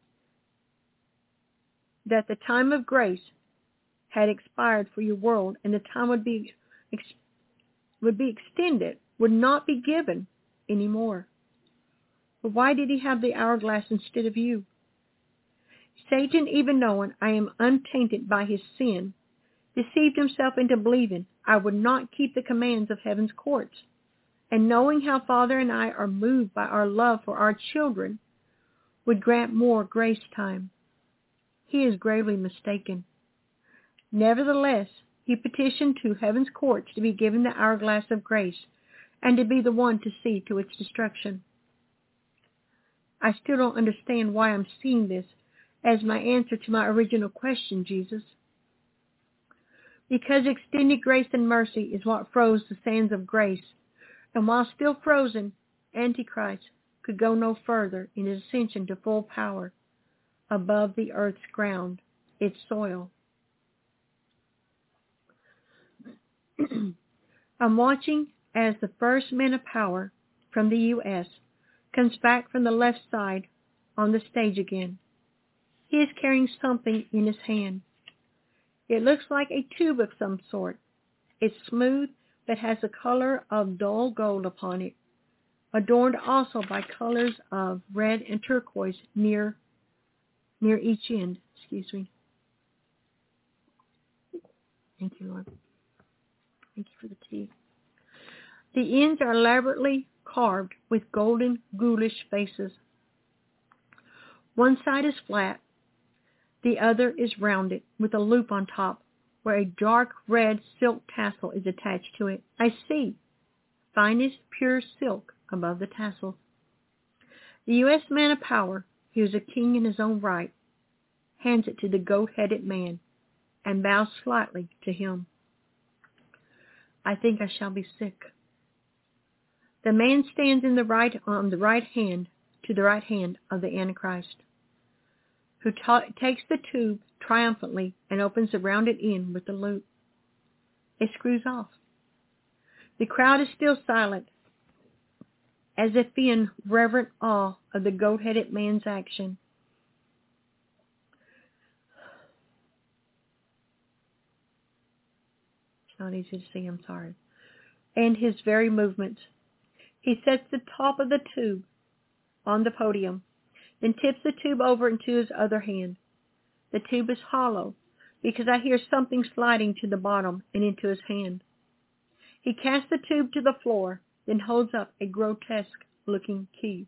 that the time of grace had expired for your world, and the time would be extended, would not be given anymore. But why did he have the hourglass instead of you? Satan, even knowing I am untainted by his sin, deceived himself into believing I would not keep the commands of heaven's courts, and knowing how Father and I are moved by our love for our children, would grant more grace time. He is gravely mistaken. Nevertheless, he petitioned to heaven's courts to be given the hourglass of grace, and to be the one to see to its destruction. I still don't understand why I'm seeing this as my answer to my original question, Jesus. Because extended grace and mercy is what froze the sands of grace, and while still frozen, Antichrist could go no further in his ascension to full power above the earth's ground, its soil. I'm watching as the first man of power from the U.S. comes back from the left side on the stage again. He is carrying something in his hand. It looks like a tube of some sort. It's smooth, but has the color of dull gold upon it, adorned also by colors of red and turquoise near each end. Excuse me. Thank you, Lord. Thank you for the tea. The ends are elaborately carved with golden, ghoulish faces. One side is flat, the other is rounded with a loop on top where a dark red silk tassel is attached to it. I see finest pure silk above the tassel. The U.S. man of power, he was a king in his own right, hands it to the goat-headed man and bows slightly to him. I think I shall be sick. The man stands on the right hand of the Antichrist, who takes the tube triumphantly and opens the rounded end with the loop. It screws off. The crowd is still silent, as if in reverent awe of the goat-headed man's action. It's not easy to see, I'm sorry. And his very movements. He sets the top of the tube on the podium, then tips the tube over into his other hand. The tube is hollow because I hear something sliding to the bottom and into his hand. He casts the tube to the floor, then holds up a grotesque-looking key.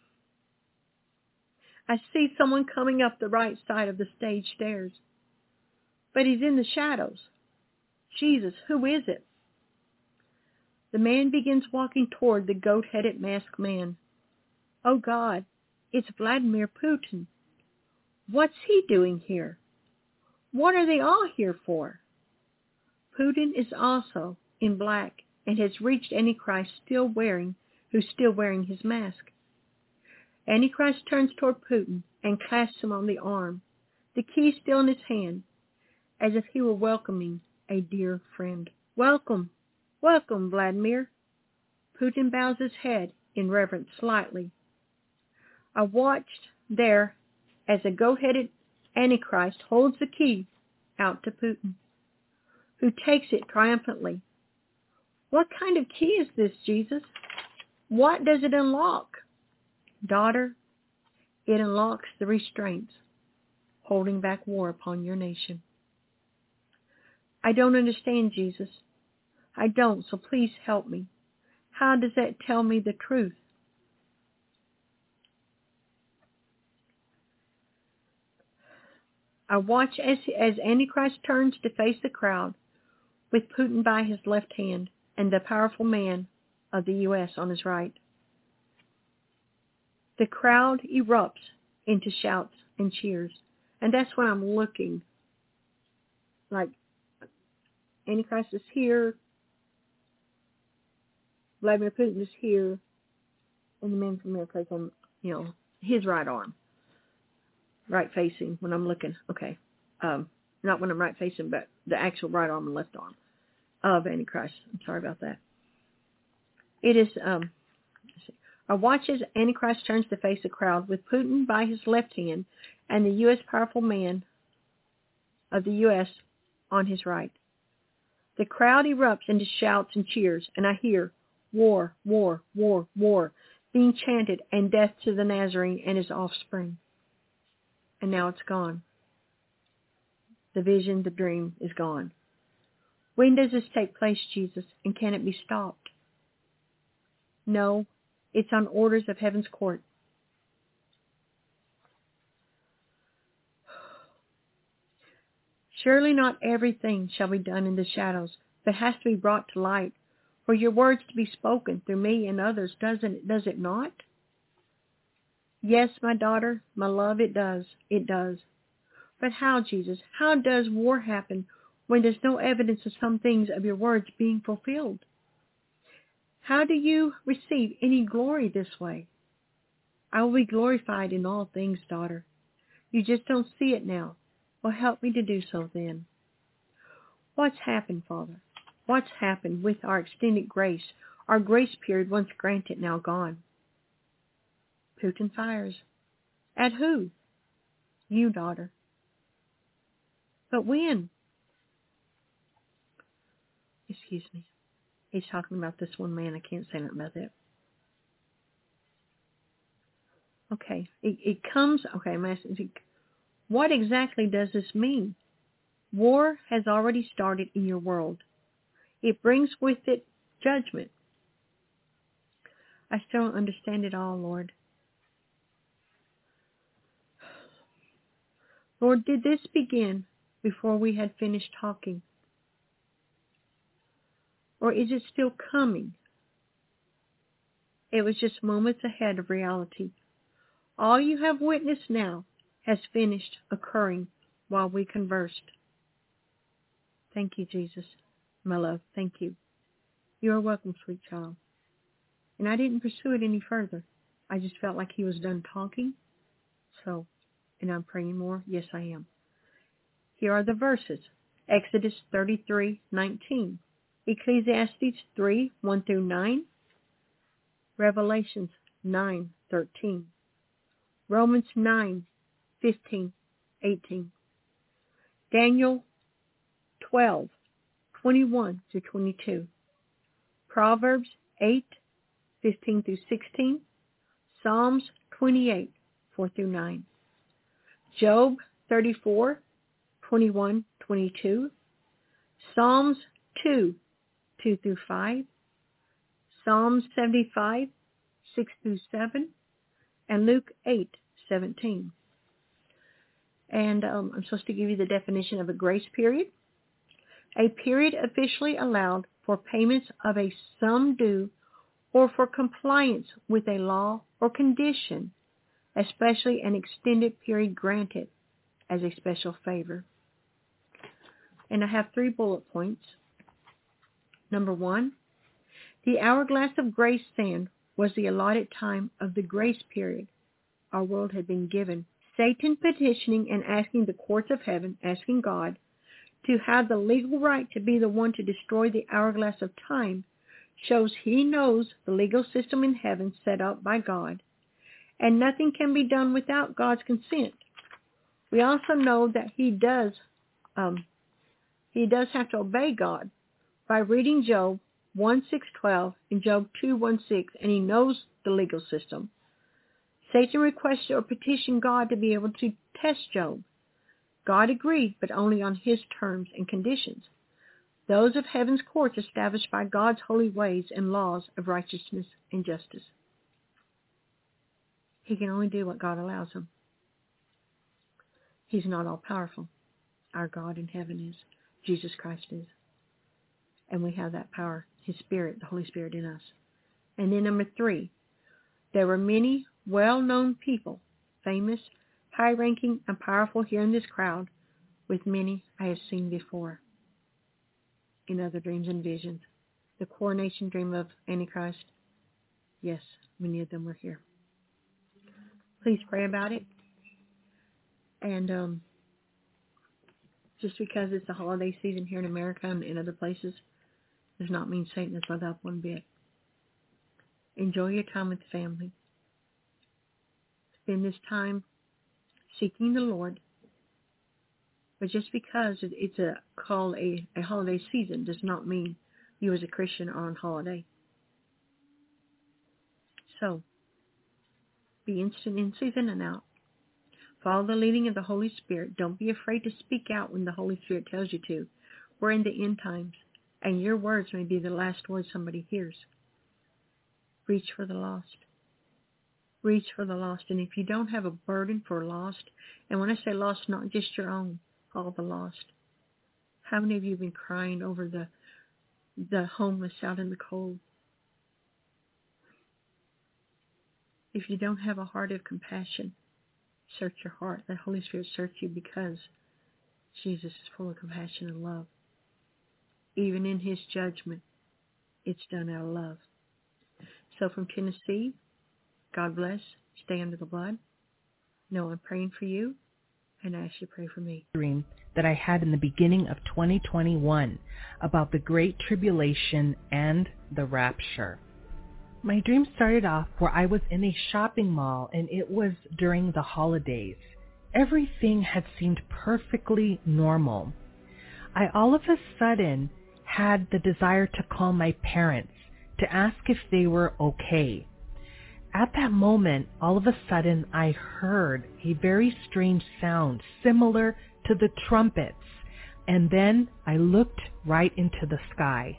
I see someone coming up the right side of the stage stairs, but he's in the shadows. Jesus, who is it? The man begins walking toward the goat-headed masked man. Oh God, it's Vladimir Putin. What's he doing here? What are they all here for? Putin is also in black and has reached Antichrist who's still wearing his mask. Antichrist turns toward Putin and clasps him on the arm, the key still in his hand, as if he were welcoming a dear friend. Welcome, welcome, Vladimir. Putin bows his head in reverence slightly. I watched there as a goat-headed Antichrist holds the key out to Putin, who takes it triumphantly. What kind of key is this, Jesus? What does it unlock? Daughter, it unlocks the restraints holding back war upon your nation. I don't understand, Jesus. I don't, so please help me. How does that tell me the truth? I watch as Antichrist turns to face the crowd, with Putin by his left hand and the powerful man of the U.S. on his right. The crowd erupts into shouts and cheers, and that's when I'm looking. Like, Antichrist is here, Vladimir Putin is here, and the man from America is on, his right arm. Right facing when I'm looking. Okay. Not when I'm right facing, but the actual right arm and left arm of Antichrist. I'm sorry about that. It is, I watch as Antichrist turns to face the crowd with Putin by his left hand and the U.S. powerful man of the U.S. on his right. The crowd erupts into shouts and cheers, and I hear, war, war, war, war, being chanted, and death to the Nazarene and his offspring. And now it's gone. The vision, the dream is gone. When does this take place, Jesus, and can it be stopped? No, it's on orders of heaven's court. Surely not everything shall be done in the shadows, but has to be brought to light, for your words to be spoken through me and others, does it not? Yes, my daughter, my love, it does. It does. But how, Jesus? How does war happen when there's no evidence of some things of your words being fulfilled? How do you receive any glory this way? I will be glorified in all things, daughter. You just don't see it now. Well, help me to do so then. What's happened, Father? What's happened with our extended grace? Our grace period, once granted, now gone. Putin fires. At who? You, daughter. But when? Excuse me. He's talking about this one man. I can't say nothing about that. Okay. It comes... Okay, I'm asking... What exactly does this mean? War has already started in your world. It brings with it judgment. I still don't understand it all, Lord. Lord, did this begin before we had finished talking? Or is it still coming? It was just moments ahead of reality. All you have witnessed now has finished occurring while we conversed. Thank you, Jesus. My love, thank you. You are welcome, sweet child. And I didn't pursue it any further. I just felt like he was done talking. So, and I'm praying more. Yes, I am. Here are the verses. Exodus 33:19. Ecclesiastes 3:1-9. Revelations 9:13. Romans 9:15-18. Daniel 12:21-22. Proverbs 8:15-16. Psalms 28:4-9. Job 34:21-22. Psalms 2:2-5. Psalms 75:6-7. And Luke 8:17. And I'm supposed to give you the definition of a grace period. A period officially allowed for payments of a sum due or for compliance with a law or condition, especially an extended period granted as a special favor. And I have 3 bullet points. Number 1, the hourglass of grace sand was the allotted time of the grace period our world had been given. Satan petitioning and asking the courts of heaven, asking God, to have the legal right to be the one to destroy the hourglass of time, shows he knows the legal system in heaven set up by God, and nothing can be done without God's consent. We also know that he does have to obey God by reading Job 1:6-12 and Job 2:1-6, and he knows the legal system. Satan requested or petitioned God to be able to test Job. God agreed, but only on his terms and conditions, those of heaven's courts established by God's holy ways and laws of righteousness and justice. He can only do what God allows him. He's not all-powerful. Our God in heaven is. Jesus Christ is. And we have that power, his Spirit, the Holy Spirit in us. And then number 3, there were many well-known people, famous, high-ranking, and powerful here in this crowd, with many I have seen before in other dreams and visions. The coronation dream of Antichrist, yes, many of them were here. Please pray about it. And just because it's the holiday season here in America and in other places does not mean Satan is let up one bit. Enjoy your time with family. Spend this time seeking the Lord. But just because it's called a holiday season does not mean you as a Christian are on holiday. So, be instant in season and out. Follow the leading of the Holy Spirit. Don't be afraid to speak out when the Holy Spirit tells you to. We're in the end times, And your words may be the last words somebody hears. Reach for the lost. Reach for the lost. And if you don't have a burden for lost, and when I say lost, not just your own, all the lost. How many of you have been crying over the homeless out in the cold? If you don't have a heart of compassion, search your heart. Let Holy Spirit search you, because Jesus is full of compassion and love. Even in his judgment, it's done out of love. So from Tennessee, God bless. Stay under the blood. Know I'm praying for you, and I ask you to pray for me. Dream that I had in the beginning of 2021 about the Great Tribulation and the Rapture. My dream started off where I was in a shopping mall, and it was during the holidays. Everything had seemed perfectly normal. I all of a sudden had the desire to call my parents to ask if they were okay. At that moment, all of a sudden, I heard a very strange sound similar to the trumpets, and then I looked right into the sky.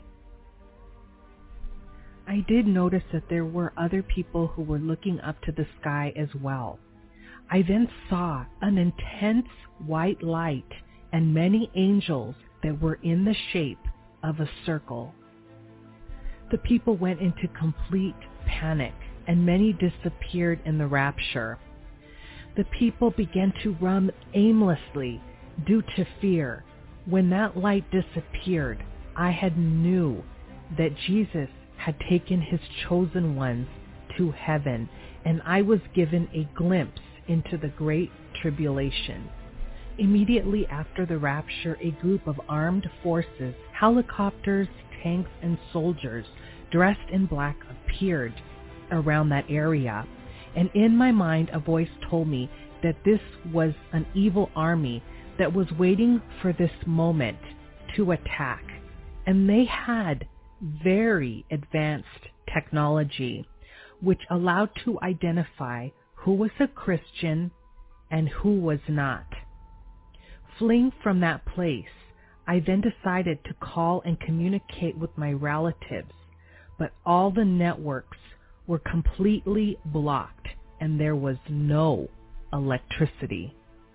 I did notice that there were other people who were looking up to the sky as well. I then saw an intense white light and many angels that were in the shape of a circle. The people went into complete panic, and many disappeared in the rapture. The people began to run aimlessly due to fear. When that light disappeared, I had knew that Jesus had taken his chosen ones to heaven, and I was given a glimpse into the Great Tribulation. Immediately after the rapture, a group of armed forces, helicopters, tanks, and soldiers dressed in black appeared around that area. And in my mind, a voice told me that this was an evil army that was waiting for this moment to attack. And they had very advanced technology, which allowed to identify who was a Christian and who was not. Fleeing from that place, I then decided to call and communicate with my relatives, but all the networks were completely blocked and there was no electricity.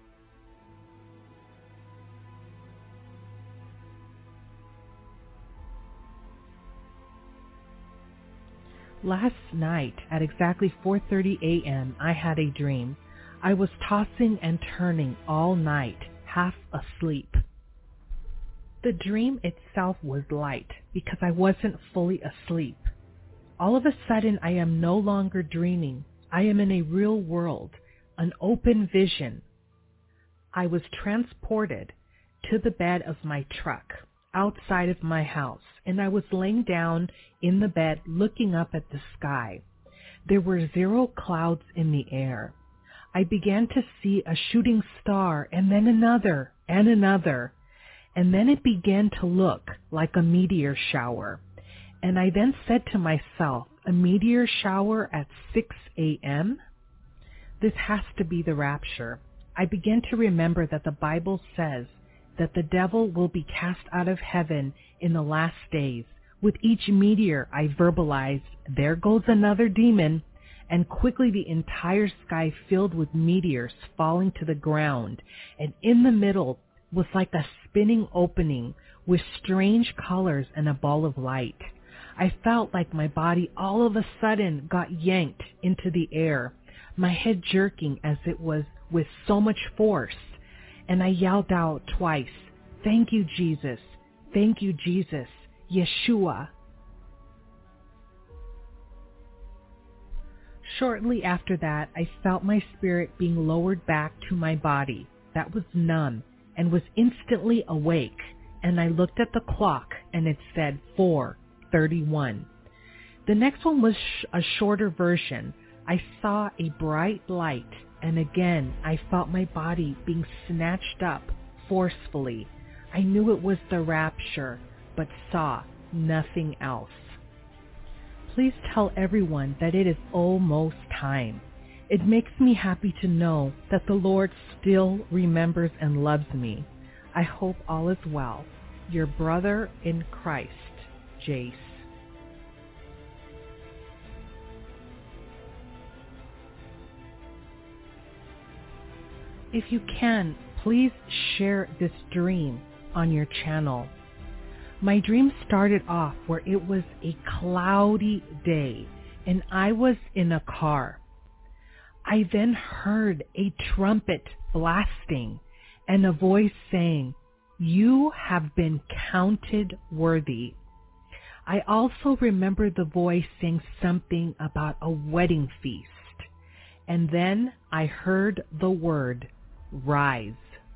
Last night at exactly 4:30 a.m., I had a dream. I was tossing and turning all night, half asleep. The dream itself was light because I wasn't fully asleep. All of a sudden, I am no longer dreaming. I am in a real world, an open vision. I was transported to the bed of my truck outside of my house, and I was laying down in the bed looking up at the sky. There were 0 clouds in the air. I began to see a shooting star, and then another, and another, and then it began to look like a meteor shower. And I then said to myself, a meteor shower at 6 a.m.? This has to be the rapture. I began to remember that the Bible says that the devil will be cast out of heaven in the last days. With each meteor, I verbalized, there goes another demon, and quickly the entire sky filled with meteors falling to the ground, and in the middle was like a spinning opening with strange colors and a ball of light. I felt like my body all of a sudden got yanked into the air, my head jerking as it was with so much force, and I yelled out twice, "Thank you, Jesus. Thank you, Jesus. Yeshua." Shortly after that, I felt my spirit being lowered back to my body that was numb and was instantly awake, and I looked at the clock and it said 4:31. The next one was a shorter version. I saw a bright light, and again I felt my body being snatched up forcefully. I knew it was the rapture, but saw nothing else. Please tell everyone that it is almost time. It makes me happy to know that the Lord still remembers and loves me. I hope all is well. Your brother in Christ, Jace. If you can, please share this dream on your channel. My dream started off where it was a cloudy day and I was in a car. I then heard a trumpet blasting and a voice saying, "You have been counted worthy." I also remember the voice saying something about a wedding feast. And then I heard the word, "Rise."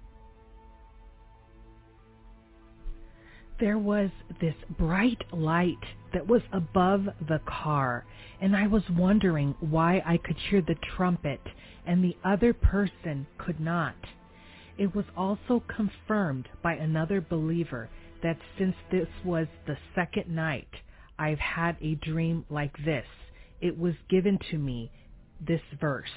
There was this bright light that was above the car, and I was wondering why I could hear the trumpet and the other person could not. It was also confirmed by another believer that since this was the second night I've had a dream like this, it was given to me this verse.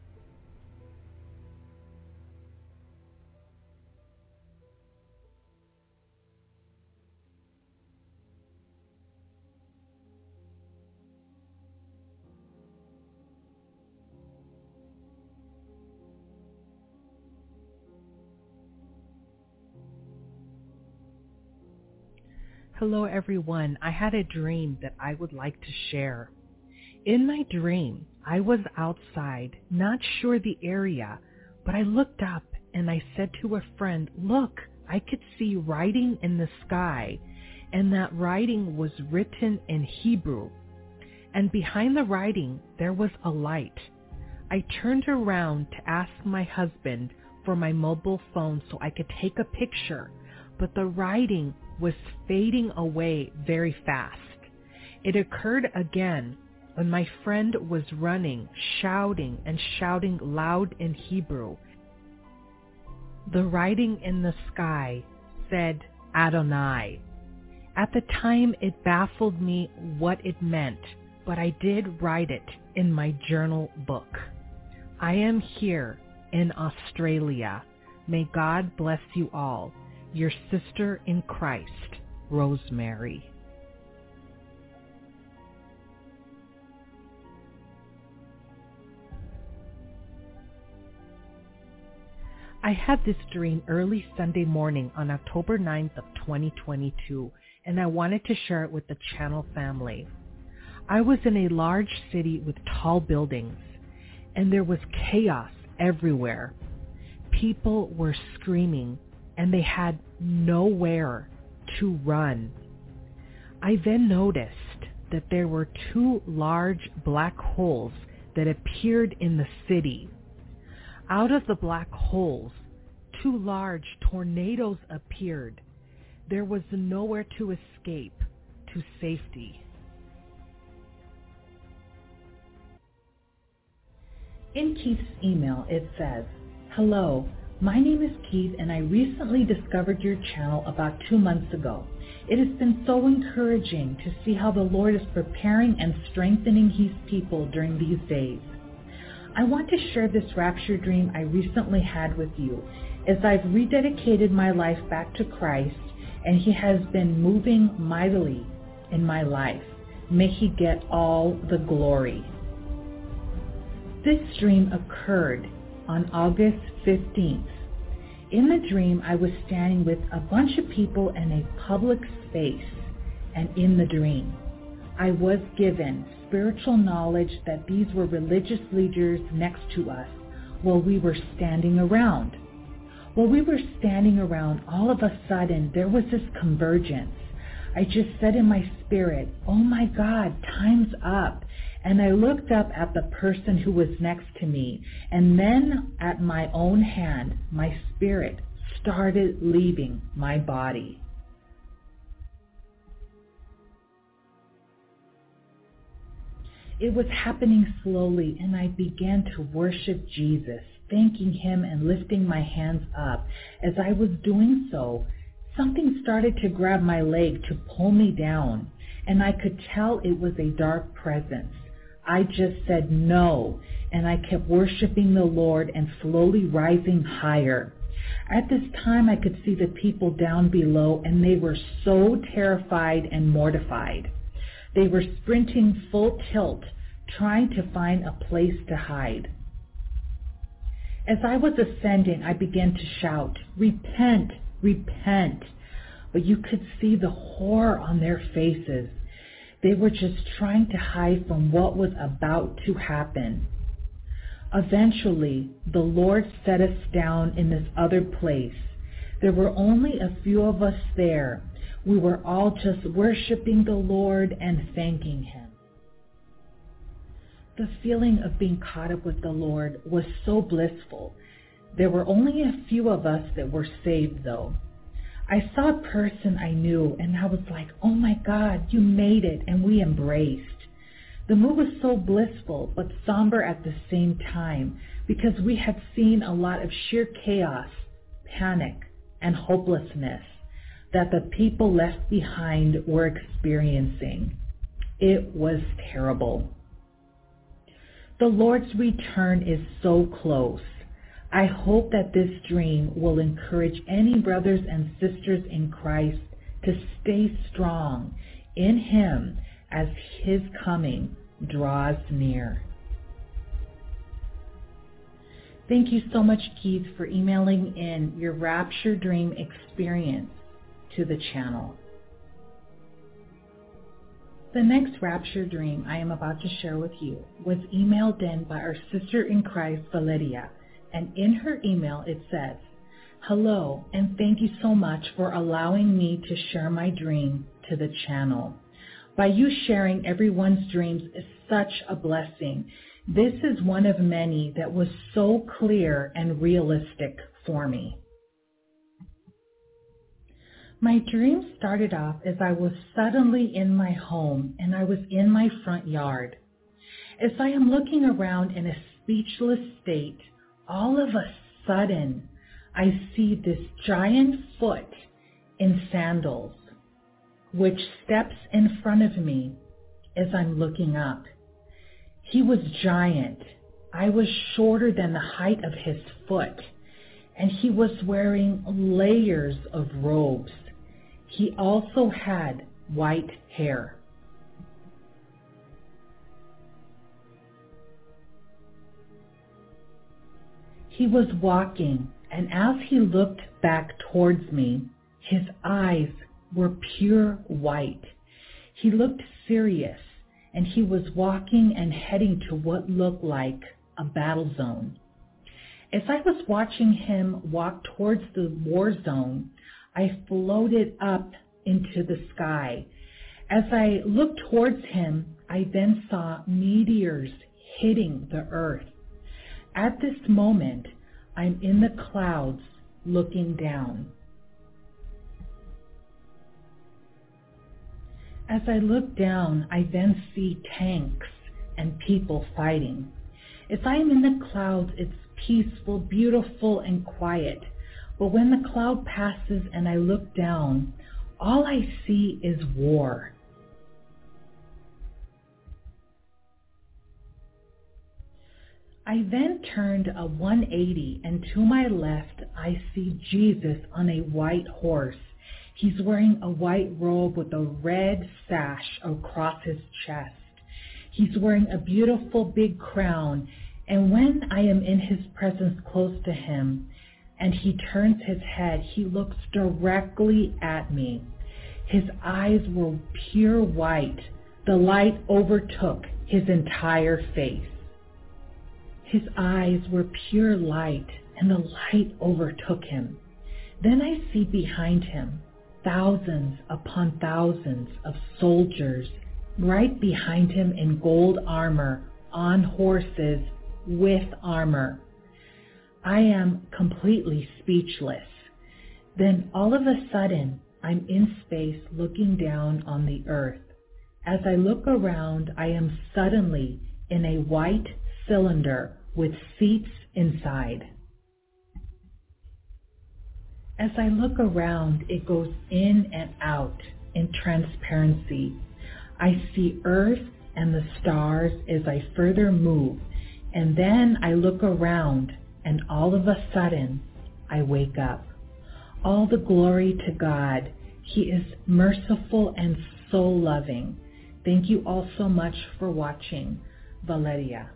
Hello everyone, I had a dream that I would like to share. In my dream, I was outside, not sure the area, but I looked up and I said to a friend, "Look, I could see writing in the sky," and that writing was written in Hebrew. And behind the writing, there was a light. I turned around to ask my husband for my mobile phone so I could take a picture, but the writing was fading away very fast. It occurred again when my friend was running, shouting and shouting loud in Hebrew. The writing in the sky said Adonai. At the time, it baffled me what it meant, but I did write it in my journal book. I am here in Australia. May God bless you all. Your sister in Christ, Rosemary. I had this dream early Sunday morning on October 9th of 2022, and I wanted to share it with the channel family. I was in a large city with tall buildings, and there was chaos everywhere. People were screaming, and they had nowhere to run. I then noticed that there were two large black holes that appeared in the city. Out of the black holes, two large tornadoes appeared. There was nowhere to escape to safety. In Keith's email, it says, "Hello. My name is Keith, and I recently discovered your channel about 2 months ago. It has been so encouraging to see how the Lord is preparing and strengthening His people during these days. I want to share this rapture dream I recently had with you, as I've rededicated my life back to Christ, and He has been moving mightily in my life. May He get all the glory." This dream occurred on August 15th. In the dream, I was standing with a bunch of people in a public space, and in the dream, I was given spiritual knowledge that these were religious leaders next to us while we were standing around. While we were standing around, all of a sudden, there was this convergence. I just said in my spirit, "Oh my God, time's up." And I looked up at the person who was next to me, and then at my own hand, my spirit started leaving my body. It was happening slowly, and I began to worship Jesus, thanking Him and lifting my hands up. As I was doing so, something started to grab my leg to pull me down, and I could tell it was a dark presence. I just said no, and I kept worshiping the Lord and slowly rising higher. At this time, I could see the people down below, and they were so terrified and mortified. They were sprinting full tilt, trying to find a place to hide. As I was ascending, I began to shout, "Repent, repent." But you could see the horror on their faces. They were just trying to hide from what was about to happen. Eventually, the Lord set us down in this other place. There were only a few of us there. We were all just worshiping the Lord and thanking Him. The feeling of being caught up with the Lord was so blissful. There were only a few of us that were saved, though. I saw a person I knew, and I was like, "Oh my God, you made it," and we embraced. The move was so blissful, but somber at the same time, because we had seen a lot of sheer chaos, panic, and hopelessness that the people left behind were experiencing. It was terrible. The Lord's return is so close. I hope that this dream will encourage any brothers and sisters in Christ to stay strong in Him as His coming draws near. Thank you so much, Keith, for emailing in your rapture dream experience to the channel. The next rapture dream I am about to share with you was emailed in by our sister in Christ, Valeria, and in her email it says, "Hello, and thank you so much for allowing me to share my dream to the channel. By you sharing everyone's dreams is such a blessing. This is one of many that was so clear and realistic for me." My dream started off as I was suddenly in my home and I was in my front yard. As I am looking around in a speechless state, all of a sudden I see this giant foot in sandals, which steps in front of me as I'm looking up. He was giant. I was shorter than the height of his foot, and he was wearing layers of robes. He also had white hair. He was walking, and as he looked back towards me, his eyes were pure white. He looked serious, and he was walking and heading to what looked like a battle zone. As I was watching him walk towards the war zone, I floated up into the sky. As I looked towards him, I then saw meteors hitting the earth. At this moment, I'm in the clouds looking down. As I look down, I then see tanks and people fighting. As I am in the clouds, it's peaceful, beautiful, and quiet. But when the cloud passes and I look down, all I see is war. I then turned a 180, and to my left, I see Jesus on a white horse. He's wearing a white robe with a red sash across his chest. He's wearing a beautiful big crown, and when I am in his presence close to him, and he turns his head, he looks directly at me. His eyes were pure white. The light overtook his entire face. His eyes were pure light, and the light overtook him. Then I see behind him thousands upon thousands of soldiers right behind him in gold armor, on horses, with armor. I am completely speechless. Then all of a sudden, I'm in space looking down on the earth. As I look around, I am suddenly in a white cylinder with seats inside. As I look around, it goes in and out in transparency. I see Earth and the stars as I further move, and then I look around, and all of a sudden, I wake up. All the glory to God. He is merciful and so loving. Thank you all so much for watching. Valeria.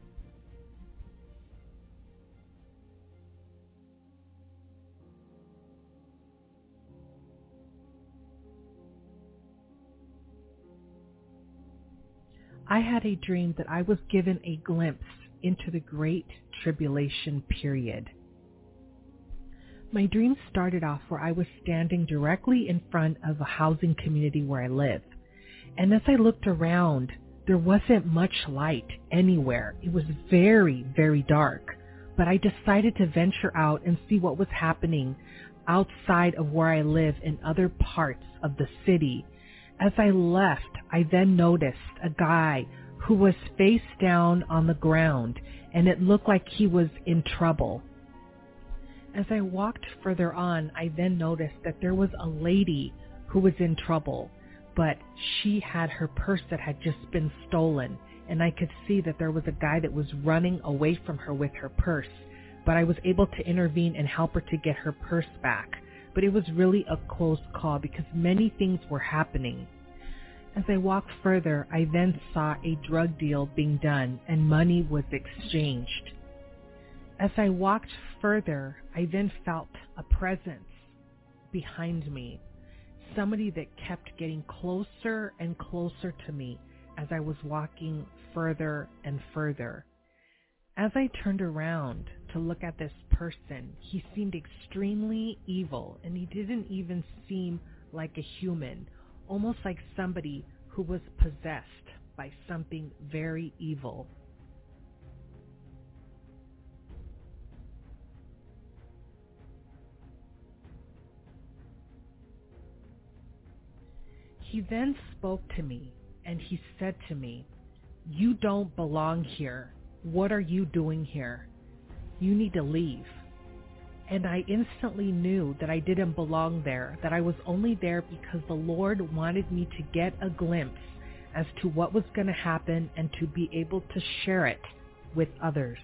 I had a dream that I was given a glimpse into the Great Tribulation period. My dream started off where I was standing directly in front of a housing community where I live. And as I looked around, there wasn't much light anywhere. It was very, very dark. But I decided to venture out and see what was happening outside of where I live in other parts of the city. As I left, I then noticed a guy who was face down on the ground, and it looked like he was in trouble. As I walked further on, I then noticed that there was a lady who was in trouble, but she had her purse that had just been stolen, and I could see that there was a guy that was running away from her with her purse, but I was able to intervene and help her to get her purse back. But it was really a close call because many things were happening. As I walked further, I then saw a drug deal being done and money was exchanged. As I walked further, I then felt a presence behind me, somebody that kept getting closer and closer to me as I was walking further and further. As I turned around to look at this person, he seemed extremely evil, and he didn't even seem like a human, almost like somebody who was possessed by something very evil. He then spoke to me, and he said to me, "You don't belong here. What are you doing here? You need to leave." And I instantly knew that I didn't belong there, that I was only there because the Lord wanted me to get a glimpse as to what was going to happen and to be able to share it with others.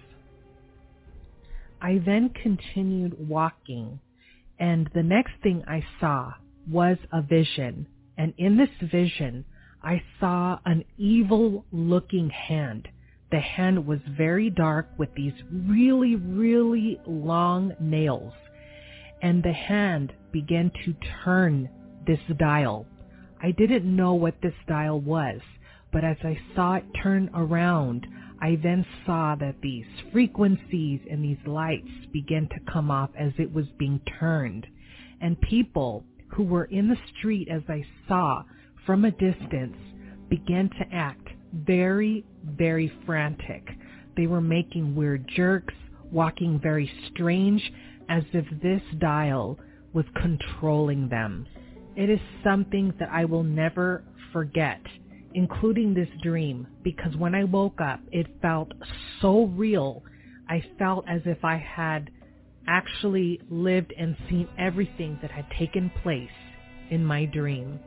I then continued walking, and the next thing I saw was a vision. And in this vision, I saw an evil-looking hand. The hand was very dark with these really, really long nails. And the hand began to turn this dial. I didn't know what this dial was, but as I saw it turn around, I then saw that these frequencies and these lights began to come off as it was being turned. And people who were in the street, as I saw from a distance, began to act very, very frantic. They were making weird jerks, walking very strange, as if this dial was controlling them. It is something that I will never forget, including this dream, because when I woke up, it felt so real. I felt as if I had actually lived and seen everything that had taken place in my dream.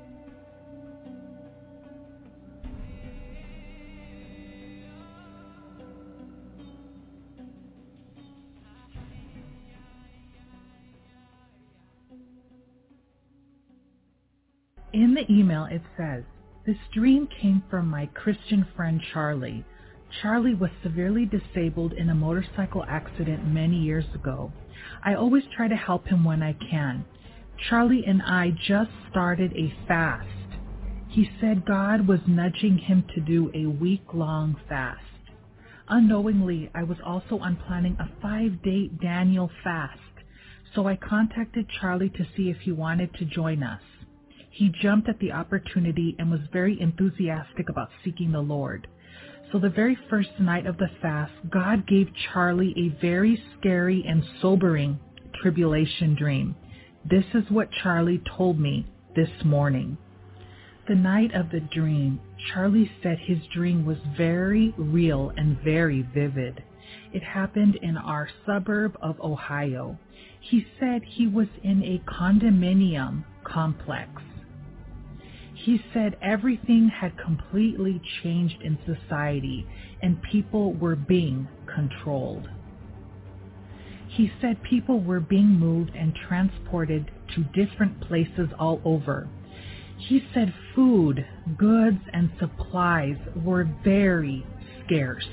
In the email it says, "This dream came from my Christian friend Charlie. Charlie was severely disabled in a motorcycle accident many years ago. I always try to help him when I can. Charlie and I just started a fast. He said God was nudging him to do a week-long fast. Unknowingly, I was also planning a 5-day Daniel fast, so I contacted Charlie to see if he wanted to join us. He jumped at the opportunity and was very enthusiastic about seeking the Lord. So the very first night of the fast, God gave Charlie a very scary and sobering tribulation dream. This is what Charlie told me this morning. The night of the dream, Charlie said his dream was very real and very vivid. It happened in our suburb of Ohio. He said he was in a condominium complex. He said everything had completely changed in society and people were being controlled. He said people were being moved and transported to different places all over. He said food, goods, and supplies were very scarce.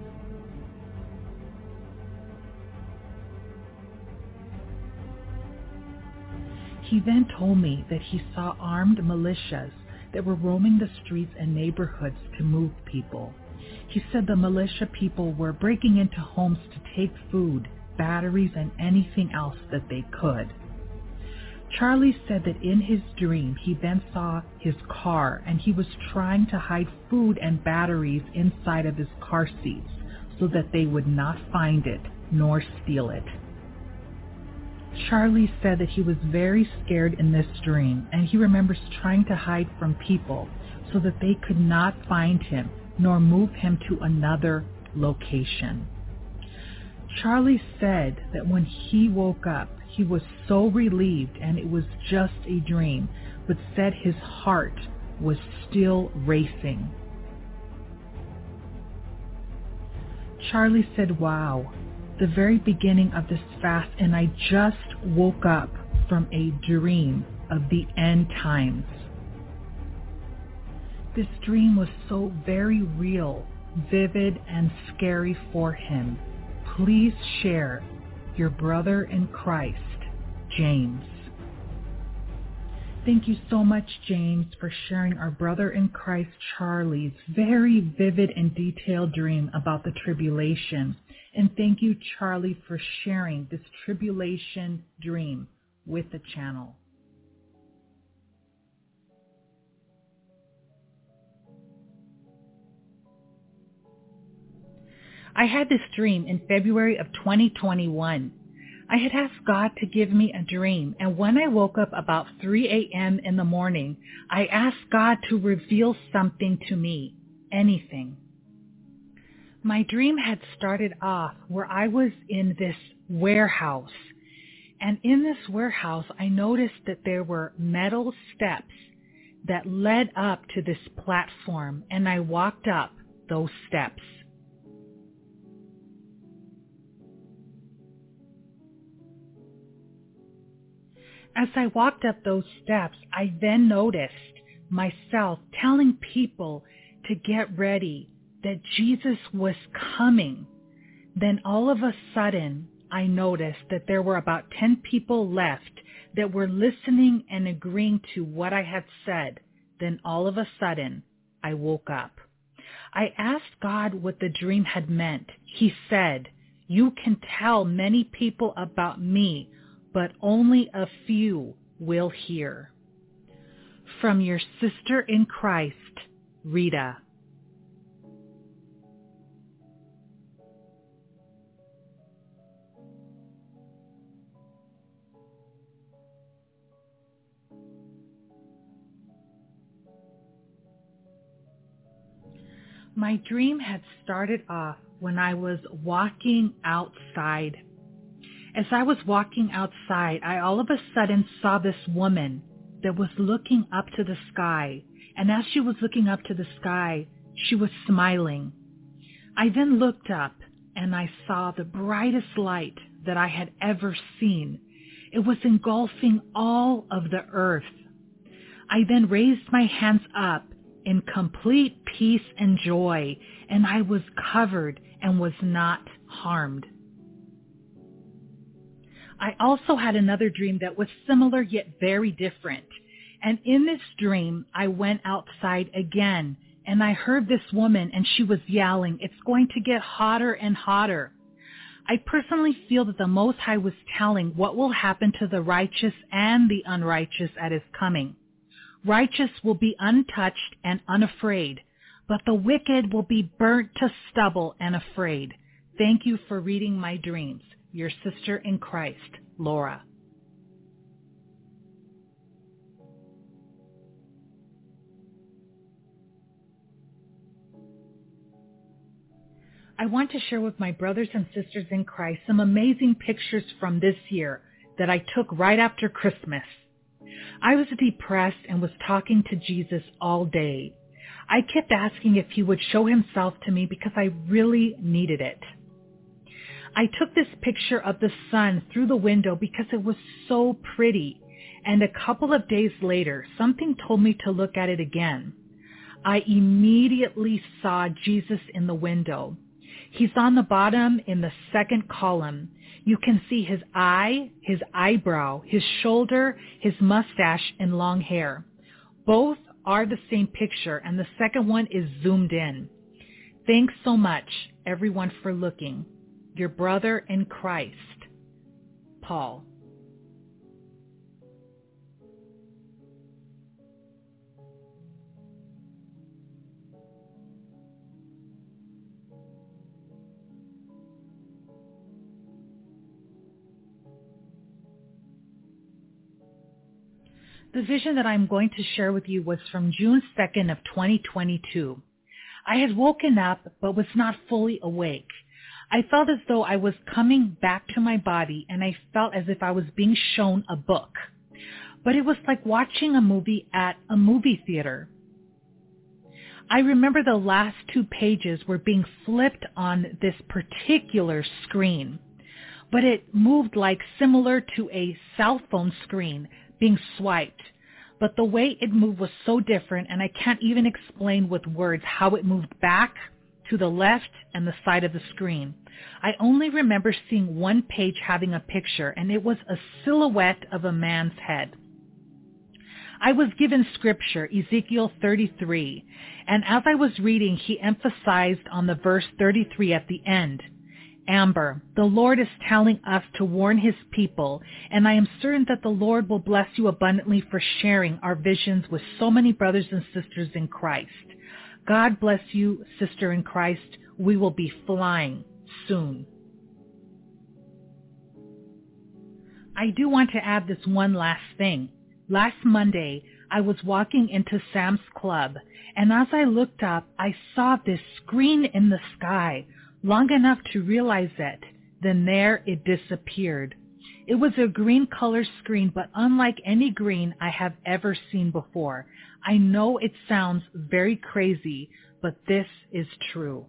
He then told me that he saw armed militias that were roaming the streets and neighborhoods to move people. He said the militia people were breaking into homes to take food, batteries, and anything else that they could. Charlie said that in his dream he then saw his car and he was trying to hide food and batteries inside of his car seats so that they would not find it nor steal it. Charlie said that he was very scared in this dream, and he remembers trying to hide from people so that they could not find him nor move him to another location. Charlie said that when he woke up, he was so relieved and it was just a dream, but said his heart was still racing. Charlie said, "Wow, the very beginning of this fast, and I just woke up from a dream of the end times." This dream was so very real, vivid, and scary for him. Please share your brother in Christ, James. Thank you so much, James, for sharing our brother in Christ, Charlie's very vivid and detailed dream about the tribulation. And thank you, Charlie, for sharing this tribulation dream with the channel. I had this dream in February of 2021. I had asked God to give me a dream, and when I woke up about 3 a.m. in the morning, I asked God to reveal something to me, anything. My dream had started off where I was in this warehouse, and in this warehouse I noticed that there were metal steps that led up to this platform, and I walked up those steps. As I walked up those steps, I then noticed myself telling people to get ready, that Jesus was coming. Then all of a sudden, I noticed that there were about 10 people left that were listening and agreeing to what I had said. Then all of a sudden, I woke up. I asked God what the dream had meant. He said, "You can tell many people about me, but only a few will hear." From your sister in Christ, Rita. My dream had started off when I was walking outside. As I was walking outside, I all of a sudden saw this woman that was looking up to the sky. And as she was looking up to the sky, she was smiling. I then looked up and I saw the brightest light that I had ever seen. It was engulfing all of the earth. I then raised my hands up in complete peace and joy, and I was covered and was not harmed. I also had another dream that was similar yet very different. And in this dream, I went outside again, and I heard this woman, and she was yelling, "It's going to get hotter and hotter." I personally feel that the Most High was telling what will happen to the righteous and the unrighteous at his coming. Righteous will be untouched and unafraid, but the wicked will be burnt to stubble and afraid. Thank you for reading my dreams. Your sister in Christ, Laura. I want to share with my brothers and sisters in Christ some amazing pictures from this year that I took right after Christmas. I was depressed and was talking to Jesus all day. I kept asking if he would show himself to me because I really needed it. I took this picture of the sun through the window because it was so pretty, and a couple of days later, something told me to look at it again. I immediately saw Jesus in the window. He's on the bottom in the second column. You can see his eye, his eyebrow, his shoulder, his mustache, and long hair. Both are the same picture, and the second one is zoomed in. Thanks so much, everyone, for looking. Your brother in Christ, Paul. The vision that I'm going to share with you was from June 2nd of 2022. I had woken up but was not fully awake. I felt as though I was coming back to my body, and I felt as if I was being shown a book. But it was like watching a movie at a movie theater. I remember the last 2 pages were being flipped on this particular screen, but it moved like similar to a cell phone screen being swiped. But the way it moved was so different, and I can't even explain with words how it moved back to the left and the side of the screen. I only remember seeing one page having a picture, and it was a silhouette of a man's head. I was given scripture, Ezekiel 33, and as I was reading, he emphasized on the verse 33 at the end. Amber, the Lord is telling us to warn his people, and I am certain that the Lord will bless you abundantly for sharing our visions with so many brothers and sisters in Christ. God bless you, sister in Christ. We will be flying soon. I do want to add this one last thing. Last Monday, I was walking into Sam's Club, and as I looked up, I saw this screen in the sky, long enough to realize it. Then there it disappeared. It was a green color screen, but unlike any green I have ever seen before. I know it sounds very crazy, but this is true.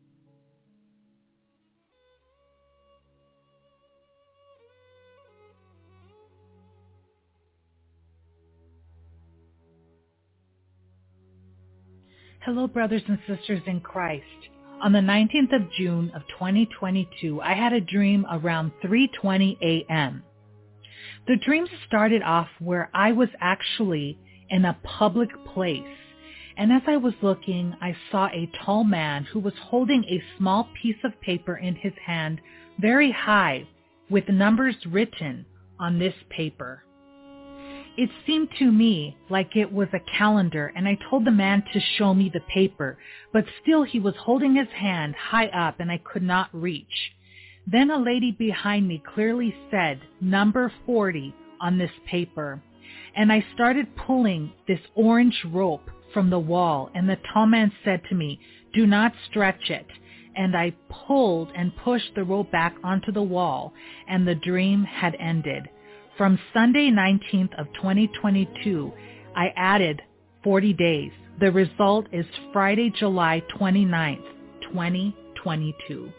Hello, brothers and sisters in Christ. On the 19th of June of 2022, I had a dream around 3:20 a.m. The dream started off where I was actually in a public place, and as I was looking, I saw a tall man who was holding a small piece of paper in his hand, very high, with numbers written on this paper. It seemed to me like it was a calendar, and I told the man to show me the paper, but still he was holding his hand high up and I could not reach. Then a lady behind me clearly said number 40 on this paper, and I started pulling this orange rope from the wall, and the tall man said to me, "Do not stretch it." And I pulled and pushed the rope back onto the wall, and the dream had ended. From Sunday 19th of 2022, I added 40 days. The result is Friday, July 29th, 2022.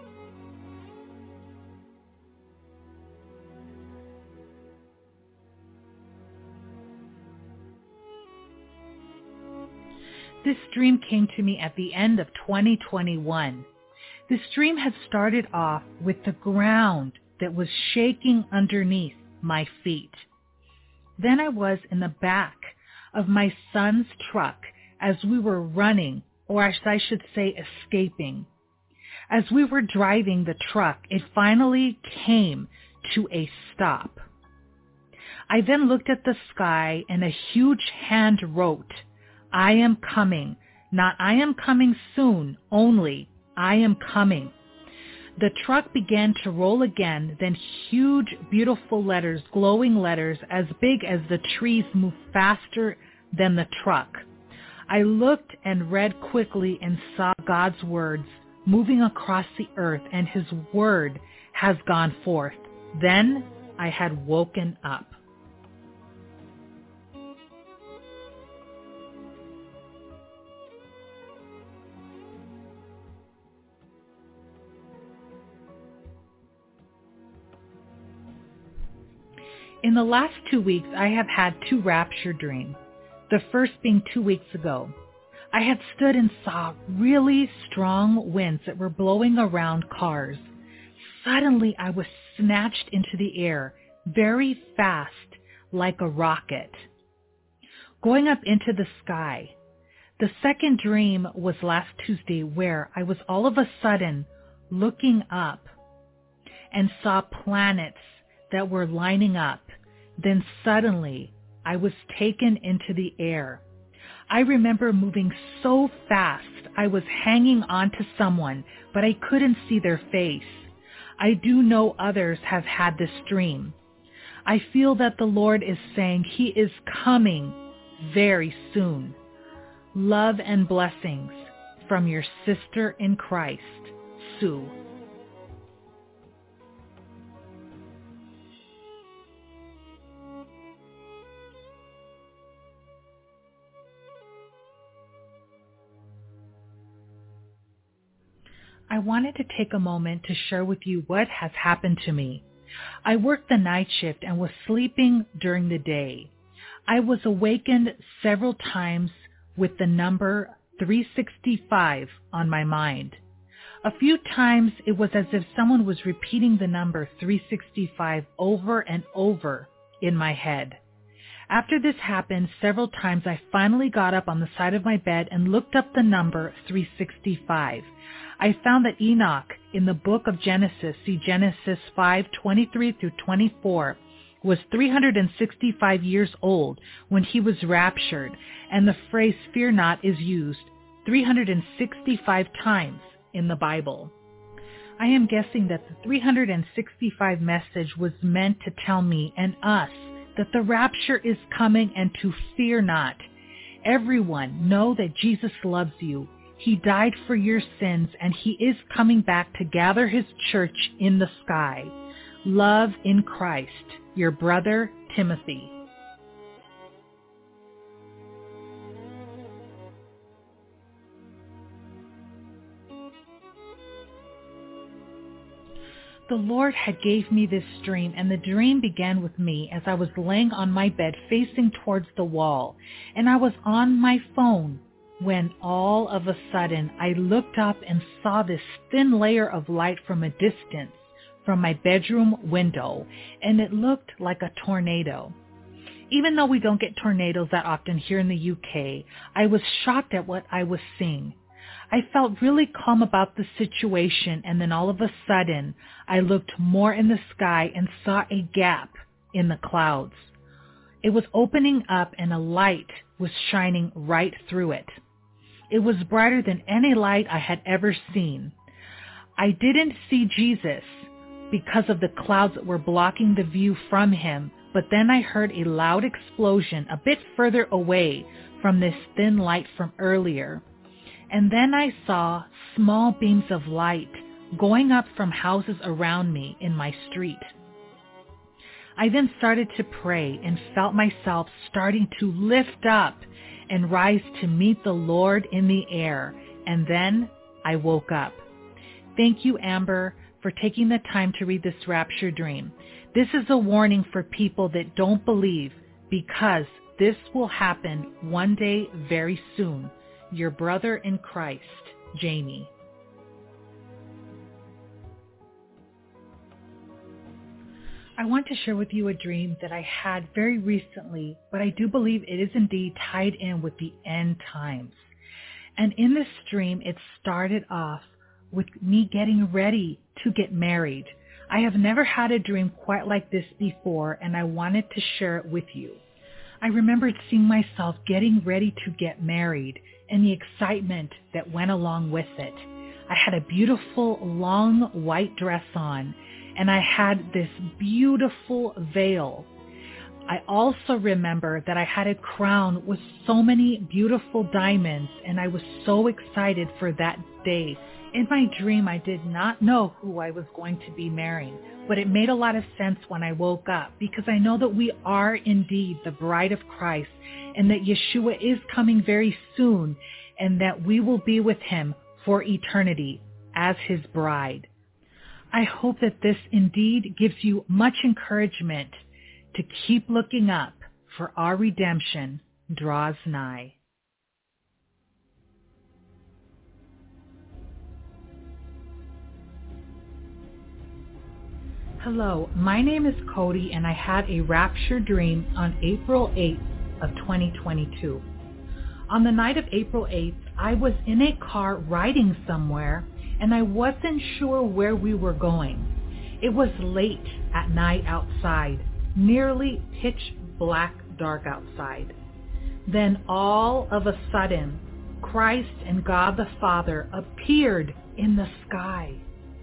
This dream came to me at the end of 2021. This dream had started off with the ground that was shaking underneath my feet. Then I was in the back of my son's truck as we were running, or as I should say escaping. As we were driving the truck, it finally came to a stop. I then looked at the sky, and a huge hand wrote, "I am coming, not I am coming soon, only I am coming." The truck began to roll again, then huge, beautiful letters, glowing letters as big as the trees, moved faster than the truck. I looked and read quickly and saw God's words moving across the earth, and his word has gone forth. Then I had woken up. In the last 2 weeks, I have had 2 rapture dreams, the first being 2 weeks ago. I had stood and saw really strong winds that were blowing around cars. Suddenly, I was snatched into the air, very fast, like a rocket, going up into the sky. The second dream was last Tuesday, where I was all of a sudden looking up and saw planets that were lining up. Then suddenly, I was taken into the air. I remember moving so fast, I was hanging on to someone, but I couldn't see their face. I do know others have had this dream. I feel that the Lord is saying He is coming very soon. Love and blessings from your sister in Christ, Sue. I wanted to take a moment to share with you what has happened to me. I worked the night shift and was sleeping during the day. I was awakened several times with the number 365 on my mind. A few times it was as if someone was repeating the number 365 over and over in my head. After this happened several times, I finally got up on the side of my bed and looked up the number 365. I found that Enoch in the book of Genesis, see Genesis 5:23 through 24, was 365 years old when he was raptured, and the phrase fear not is used 365 times in the Bible. I am guessing that the 365 message was meant to tell me and us that the rapture is coming and to fear not. Everyone, know that Jesus loves you. He died for your sins, and He is coming back to gather His church in the sky. Love in Christ, your brother Timothy. The Lord had gave me this dream, and the dream began with me as I was laying on my bed facing towards the wall, and I was on my phone when all of a sudden I looked up and saw this thin layer of light from a distance from my bedroom window, and it looked like a tornado. Even though we don't get tornadoes that often here in the UK, I was shocked at what I was seeing. I felt really calm about the situation, and then all of a sudden, I looked more in the sky and saw a gap in the clouds. It was opening up, and a light was shining right through it. It was brighter than any light I had ever seen. I didn't see Jesus because of the clouds that were blocking the view from Him, but then I heard a loud explosion a bit further away from this thin light from earlier. And then I saw small beams of light going up from houses around me in my street. I then started to pray and felt myself starting to lift up and rise to meet the Lord in the air. And then I woke up. Thank you, Amber, for taking the time to read this rapture dream. This is a warning for people that don't believe, because this will happen one day very soon. Your brother in Christ, Jamie. I want to share with you a dream that I had very recently, but I do believe it is indeed tied in with the end times. And in this dream, it started off with me getting ready to get married. I have never had a dream quite like this before, and I wanted to share it with you. I remembered seeing myself getting ready to get married and the excitement that went along with it. I had a beautiful long white dress on, and I had this beautiful veil. I also remember that I had a crown with so many beautiful diamonds, and I was so excited for that day. In my dream, I did not know who I was going to be marrying, but it made a lot of sense when I woke up, because I know that we are indeed the bride of Christ, and that Yeshua is coming very soon, and that we will be with Him for eternity as His bride. I hope that this indeed gives you much encouragement to keep looking up, for our redemption draws nigh. Hello, my name is Cody, and I had a rapture dream on April 8th of 2022. On the night of April 8th, I was in a car riding somewhere, and I wasn't sure where we were going. It was late at night outside, nearly pitch black dark outside. Then all of a sudden, Christ and God the Father appeared in the sky.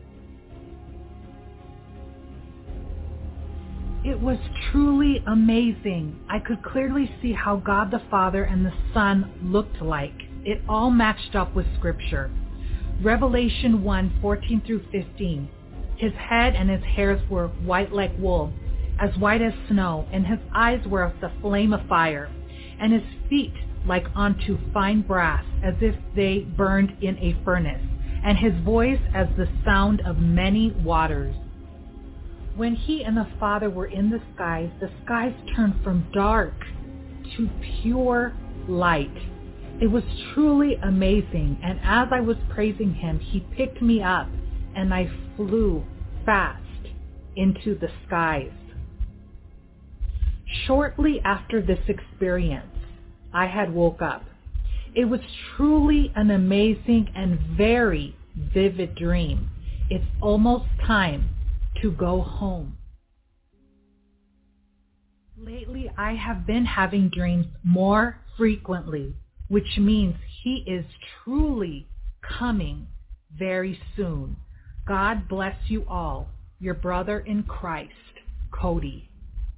It was truly amazing. I could clearly see how God the Father and the Son looked like. It all matched up with Scripture. Revelation 1:14 through 15. His head and his hairs were white like wool, as white as snow, and his eyes were as the flame of fire, and his feet like unto fine brass, as if they burned in a furnace, and his voice as the sound of many waters. When he and the Father were in the skies turned from dark to pure light. It was truly amazing, and as I was praising him, he picked me up, and I flew fast into the skies. Shortly after this experience, I had woke up. It was truly an amazing and very vivid dream. It's almost time to go home. Lately, I have been having dreams more frequently, which means he is truly coming very soon. God bless you all. Your brother in Christ, Cody.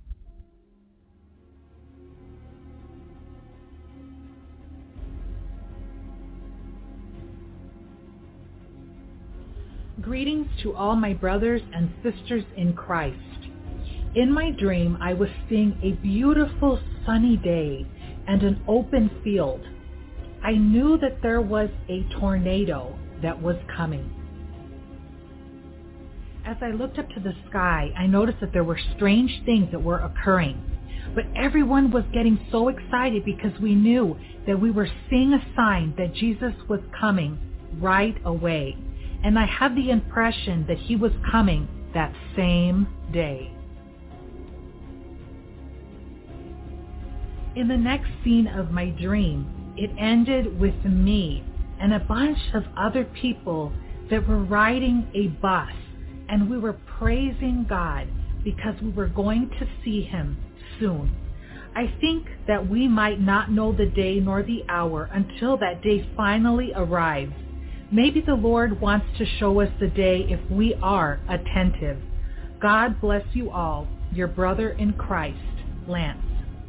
Greetings to all my brothers and sisters in Christ. In my dream, I was seeing a beautiful sunny day and an open field. I knew that there was a tornado that was coming. As I looked up to the sky, I noticed that there were strange things that were occurring. But everyone was getting so excited because we knew that we were seeing a sign that Jesus was coming right away. And I had the impression that he was coming that same day. In the next scene of my dream, it ended with me and a bunch of other people that were riding a bus, and we were praising God because we were going to see him soon. I think that we might not know the day nor the hour until that day finally arrives. Maybe the Lord wants to show us the day if we are attentive. God bless you all. Your brother in Christ, Lance.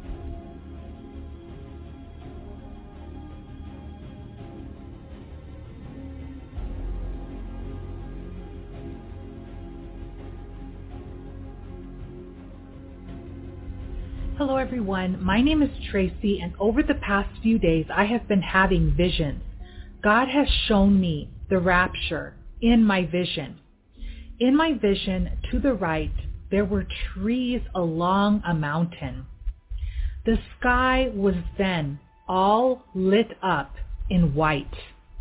Hello everyone, my name is Tracy, and over the past few days I have been having visions. God has shown me the rapture in my vision. In my vision, to the right, there were trees along a mountain. The sky was then all lit up in white.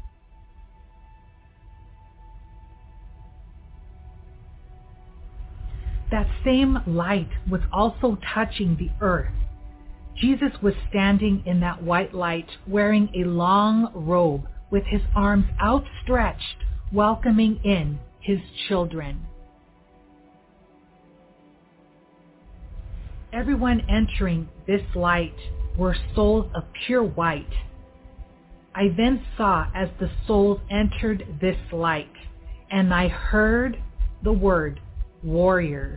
That same light was also touching the earth. Jesus was standing in that white light wearing a long robe with his arms outstretched, welcoming in his children. Everyone entering this light were souls of pure white. I then saw as the souls entered this light, and I heard the word warriors.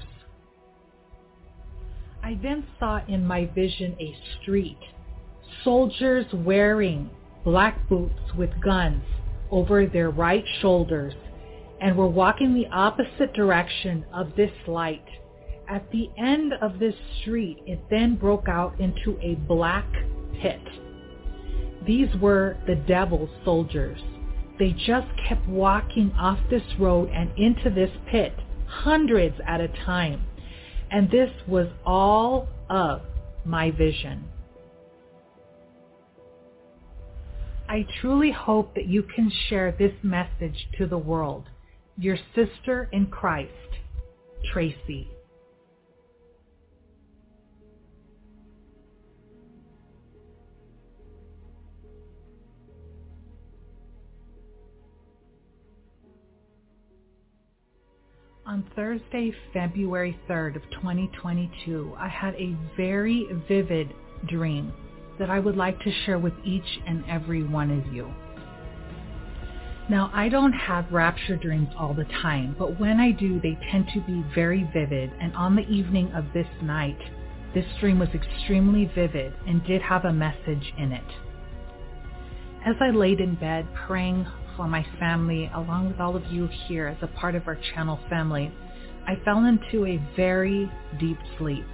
I then saw in my vision a street, soldiers wearing black boots with guns over their right shoulders, and were walking the opposite direction of this light. At the end of this street, it then broke out into a black pit. These were the devil's soldiers. They just kept walking off this road and into this pit, hundreds at a time. And this was all of my vision. I truly hope that you can share this message to the world. Your sister in Christ, Tracy. On Thursday, February 3rd of 2022, I had a very vivid dream that I would like to share with each and every one of you. Now, I don't have rapture dreams all the time, but when I do, they tend to be very vivid. And on the evening of this night, this dream was extremely vivid and did have a message in it. As I laid in bed praying for my family, along with all of you here as a part of our channel family, I fell into a very deep sleep.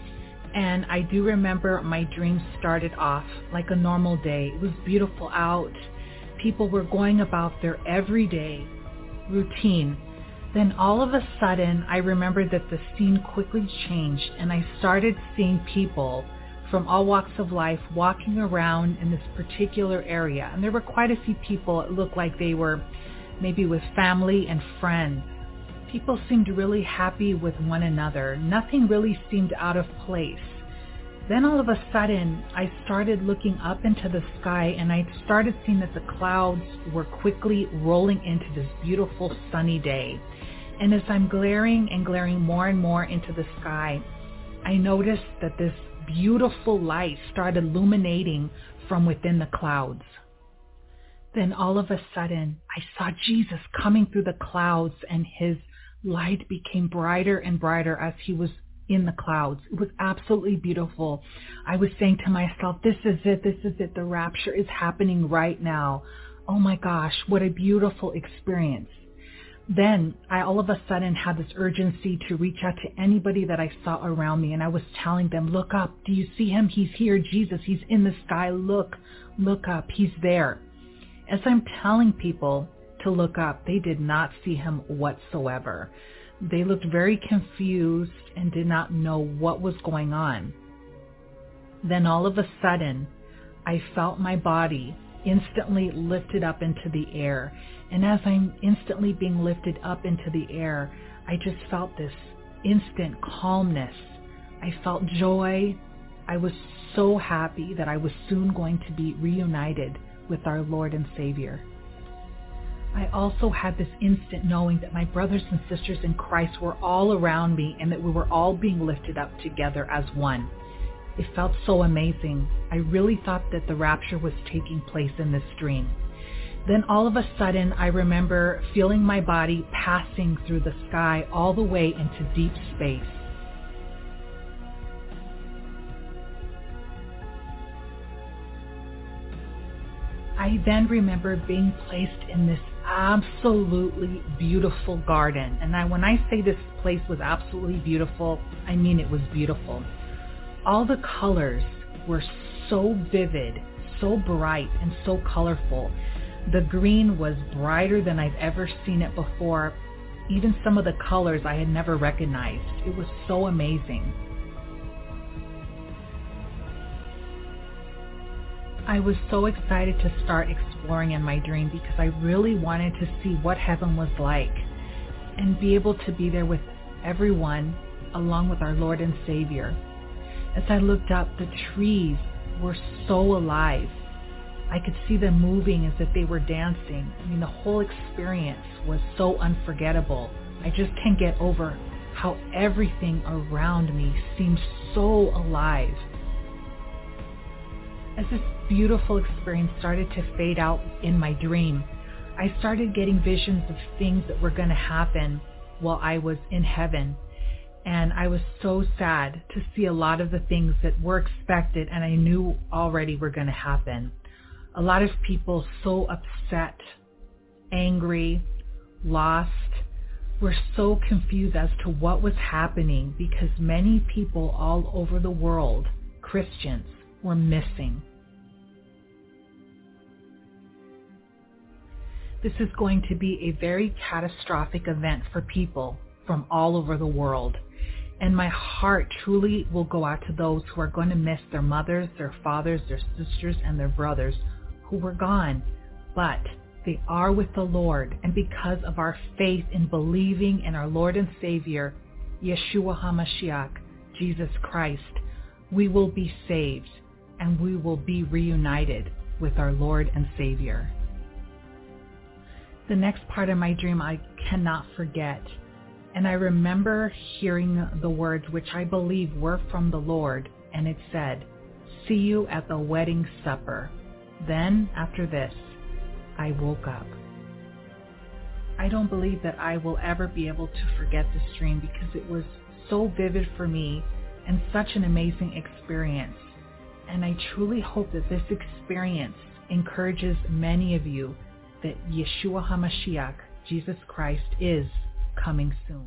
And I do remember my dream started off like a normal day. It was beautiful out. People were going about their everyday routine. Then all of a sudden, I remember that the scene quickly changed and I started seeing people from all walks of life walking around in this particular area. And there were quite a few people. It looked like they were maybe with family and friends. People seemed really happy with one another. Nothing really seemed out of place. Then all of a sudden, I started looking up into the sky and I started seeing that the clouds were quickly rolling into this beautiful sunny day. And as I'm glaring more and more into the sky, I noticed that this beautiful light started illuminating from within the clouds. Then all of a sudden, I saw Jesus coming through the clouds and his light became brighter and brighter as he was in the clouds. It was absolutely beautiful. I was saying to myself, this is it. The rapture is happening right now. Oh my gosh, what a beautiful experience. Then I all of a sudden had this urgency to reach out to anybody that I saw around me, and I was telling them, look up. Do you see him? He's here. Jesus, he's in the sky. Look up. He's there. As I'm telling people to look up, they did not see him whatsoever. They looked very confused and did not know what was going on. Then all of a sudden, I felt my body instantly lifted up into the air. And as I'm instantly being lifted up into the air, I just felt this instant calmness. I felt joy. I was so happy that I was soon going to be reunited with our Lord and Savior. I also had this instant knowing that my brothers and sisters in Christ were all around me and that we were all being lifted up together as one. It felt so amazing. I really thought that the rapture was taking place in this dream. Then all of a sudden, I remember feeling my body passing through the sky all the way into deep space. I then remember being placed in this absolutely beautiful garden. And when I say this place was absolutely beautiful, I mean it was beautiful. All the colors were so vivid, so bright, and so colorful. The green was brighter than I've ever seen it before. Even some of the colors I had never recognized. It was so amazing. I was so excited to start exploring in my dream because I really wanted to see what heaven was like and be able to be there with everyone along with our Lord and Savior. As I looked up, the trees were so alive. I could see them moving as if they were dancing. I mean, the whole experience was so unforgettable. I just can't get over how everything around me seemed so alive. As this beautiful experience started to fade out in my dream, I started getting visions of things that were going to happen while I was in heaven. And I was so sad to see a lot of the things that were expected and I knew already were going to happen. A lot of people so upset, angry, lost, were so confused as to what was happening because many people all over the world, Christians, were missing. This is going to be a very catastrophic event for people from all over the world. And my heart truly will go out to those who are going to miss their mothers, their fathers, their sisters, and their brothers who were gone. But they are with the Lord. And because of our faith in believing in our Lord and Savior, Yeshua HaMashiach, Jesus Christ, we will be saved and we will be reunited with our Lord and Savior. The next part of my dream I cannot forget. And I remember hearing the words, which I believe were from the Lord, and it said, "See you at the wedding supper." Then, after this, I woke up. I don't believe that I will ever be able to forget this dream because it was so vivid for me and such an amazing experience. And I truly hope that this experience encourages many of you that Yeshua HaMashiach, Jesus Christ, is coming soon.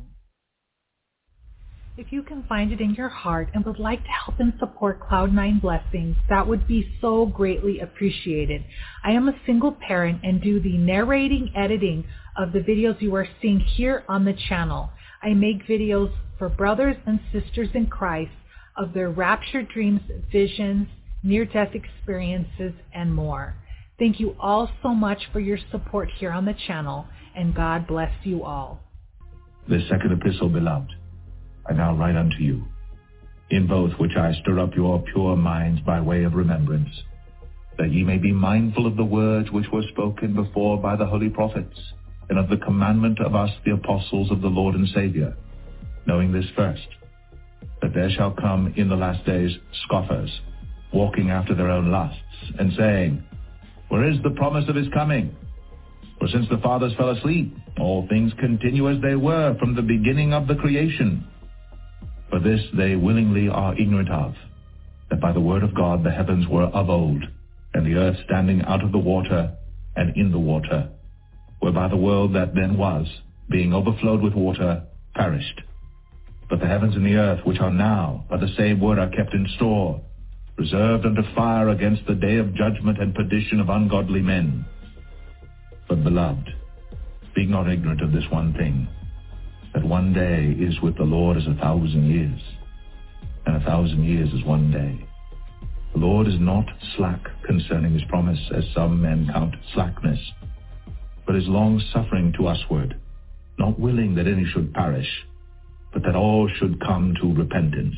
If you can find it in your heart and would like to help and support Cloud9 Blessings, that would be so greatly appreciated. I am a single parent and do the narrating editing of the videos you are seeing here on the channel. I make videos for brothers and sisters in Christ of their rapture dreams, visions, near-death experiences, and more. Thank you all so much for your support here on the channel, and God bless you all. This second epistle, beloved, I now write unto you, in both which I stir up your pure minds by way of remembrance, that ye may be mindful of the words which were spoken before by the holy prophets, and of the commandment of us the apostles of the Lord and Savior, knowing this first, that there shall come in the last days scoffers, walking after their own lusts, and saying, Where is the promise of his coming? For since the fathers fell asleep, all things continue as they were from the beginning of the creation. For this they willingly are ignorant of, that by the word of God the heavens were of old, and the earth standing out of the water and in the water, whereby the world that then was, being overflowed with water, perished. But the heavens and the earth, which are now by the same word, are kept in store, reserved unto fire against the day of judgment and perdition of ungodly men. But, beloved, being not ignorant of this one thing, that one day is with the Lord as 1,000 years, and 1,000 years is one day. The Lord is not slack concerning his promise, as some men count slackness, but is long-suffering to usward, not willing that any should perish, but that all should come to repentance.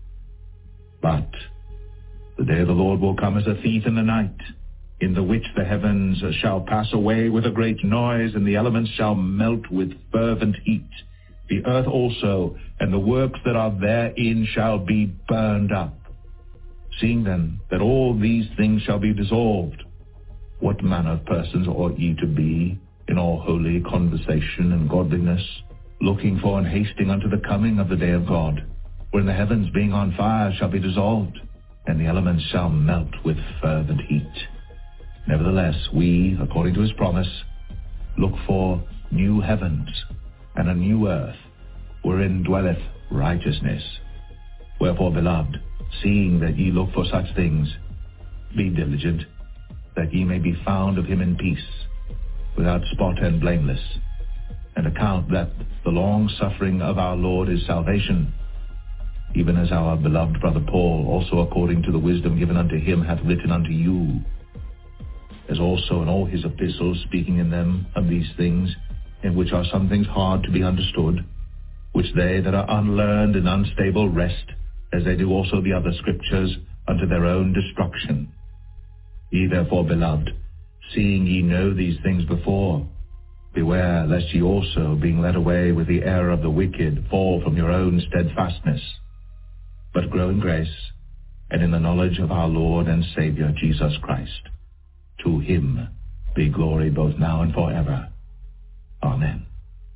But the day of the Lord will come as a thief in the night, in the which the heavens shall pass away with a great noise, and the elements shall melt with fervent heat. The earth also, and the works that are therein, shall be burned up. Seeing then that all these things shall be dissolved, what manner of persons ought ye to be in all holy conversation and godliness, looking for and hasting unto the coming of the day of God, when the heavens being on fire shall be dissolved, and the elements shall melt with fervent heat? Nevertheless, we, according to his promise, look for new heavens and a new earth, wherein dwelleth righteousness. Wherefore, beloved, seeing that ye look for such things, be diligent, that ye may be found of him in peace, without spot and blameless, and account that the long suffering of our Lord is salvation, even as our beloved brother Paul, also according to the wisdom given unto him, hath written unto you, as also in all his epistles, speaking in them of these things, in which are some things hard to be understood, which they that are unlearned and unstable wrest, as they do also the other scriptures, unto their own destruction. Ye therefore, beloved, seeing ye know these things before, beware lest ye also, being led away with the error of the wicked, fall from your own steadfastness, but grow in grace and in the knowledge of our Lord and Savior Jesus Christ. To him be glory both now and forever. Amen.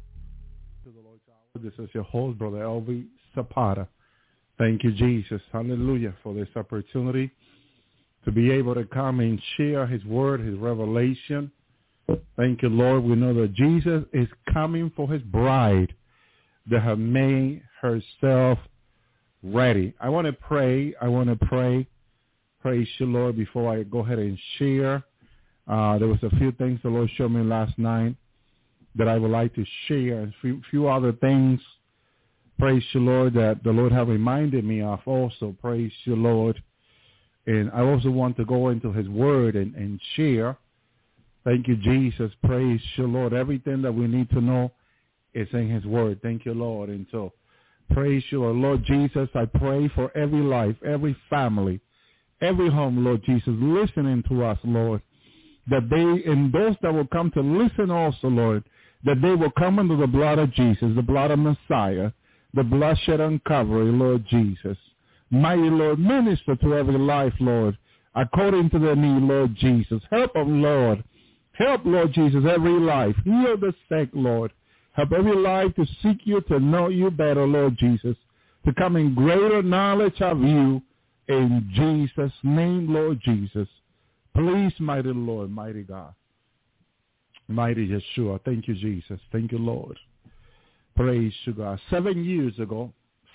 This is your host, Brother Elvi Zapata. Thank you, Jesus. Hallelujah, for this opportunity to be able to come and share his word, his revelation. Thank you, Lord. We know that Jesus is coming for his bride that has made herself ready. I want to pray. Praise you, Lord, before I go ahead and share. There was a few things the Lord showed me last night that I would like to share, and a few other things praise you, Lord, that the Lord have reminded me of also. Praise you, Lord. And I also want to go into his word and share. Thank you, Jesus. Praise you, Lord. Everything that we need to know is in his word. Thank you, Lord. And so, praise you, Lord Jesus. I pray for every life, every family, every home, Lord Jesus, listening to us, Lord, that they, and those that will come to listen also, Lord, that they will come under the blood of Jesus, the blood of Messiah, the blood shed on Calvary, Lord Jesus. Mighty Lord, minister to every life, Lord, according to their need, Lord Jesus. Help them, Lord. Help, Lord Jesus, every life. Heal the sick, Lord. Help every life to seek you, to know you better, Lord Jesus, to come in greater knowledge of you in Jesus' name, Lord Jesus. Please, mighty Lord, mighty God, mighty Yeshua. Thank you, Jesus. Thank you, Lord. Praise you, God. 7 years ago,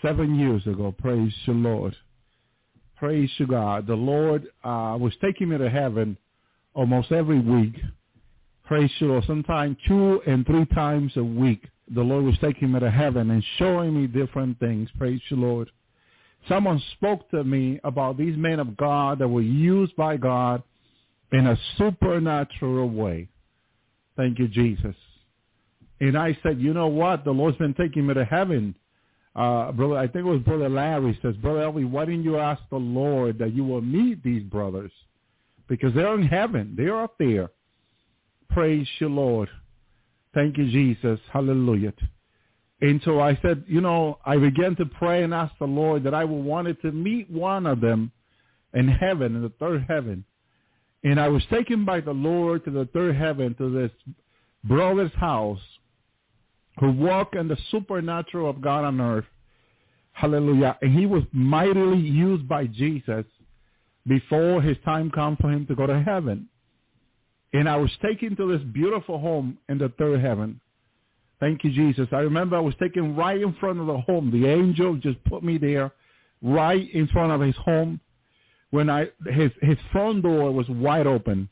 praise you, Lord. Praise you, God. The Lord was taking me to heaven almost every week. Praise you, Lord. Sometimes 2 and 3 times a week, the Lord was taking me to heaven and showing me different things. Praise you, Lord. Someone spoke to me about these men of God that were used by God in a supernatural way. Thank you, Jesus. And I said, you know what? The Lord's been taking me to heaven. Brother, I think it was Brother Larry says, Brother Elvi, why didn't you ask the Lord that you will meet these brothers? Because they're in heaven. They're up there. Praise you, Lord. Thank you, Jesus. Hallelujah. And so I said, you know, I began to pray and ask the Lord that I wanted to meet one of them in heaven, in the third heaven. And I was taken by the Lord to the third heaven, to this brother's house who walked in the supernatural of God on earth. Hallelujah. And he was mightily used by Jesus before his time come for him to go to heaven. And I was taken to this beautiful home in the third heaven. Thank you, Jesus. I remember I was taken right in front of the home. The angel just put me there right in front of his home when his front door was wide open.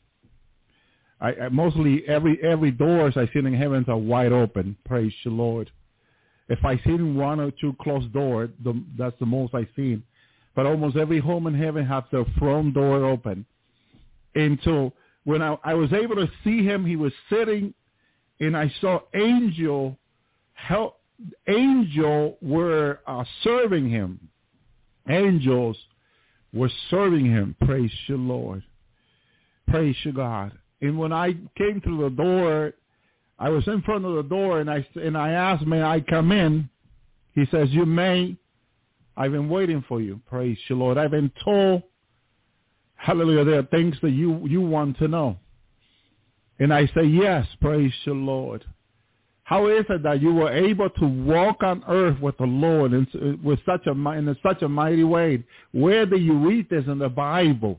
I mostly every doors I see in heavens are wide open. Praise the Lord. If I see 1 or 2 closed doors, that's the most I've seen. But almost every home in heaven has their front door open. And so when I was able to see him, he was sitting, and I saw angel were serving him. Angels were serving him. Praise you, Lord. Praise you, God. And when I came through the door, I was in front of the door, and I asked, may I come in? He says, you may. I've been waiting for you. Praise you, Lord. I've been told, hallelujah, there are things that you want to know. And I say, yes, praise you, Lord. How is it that you were able to walk on earth with the Lord in such a mighty way? Where do you read this in the Bible?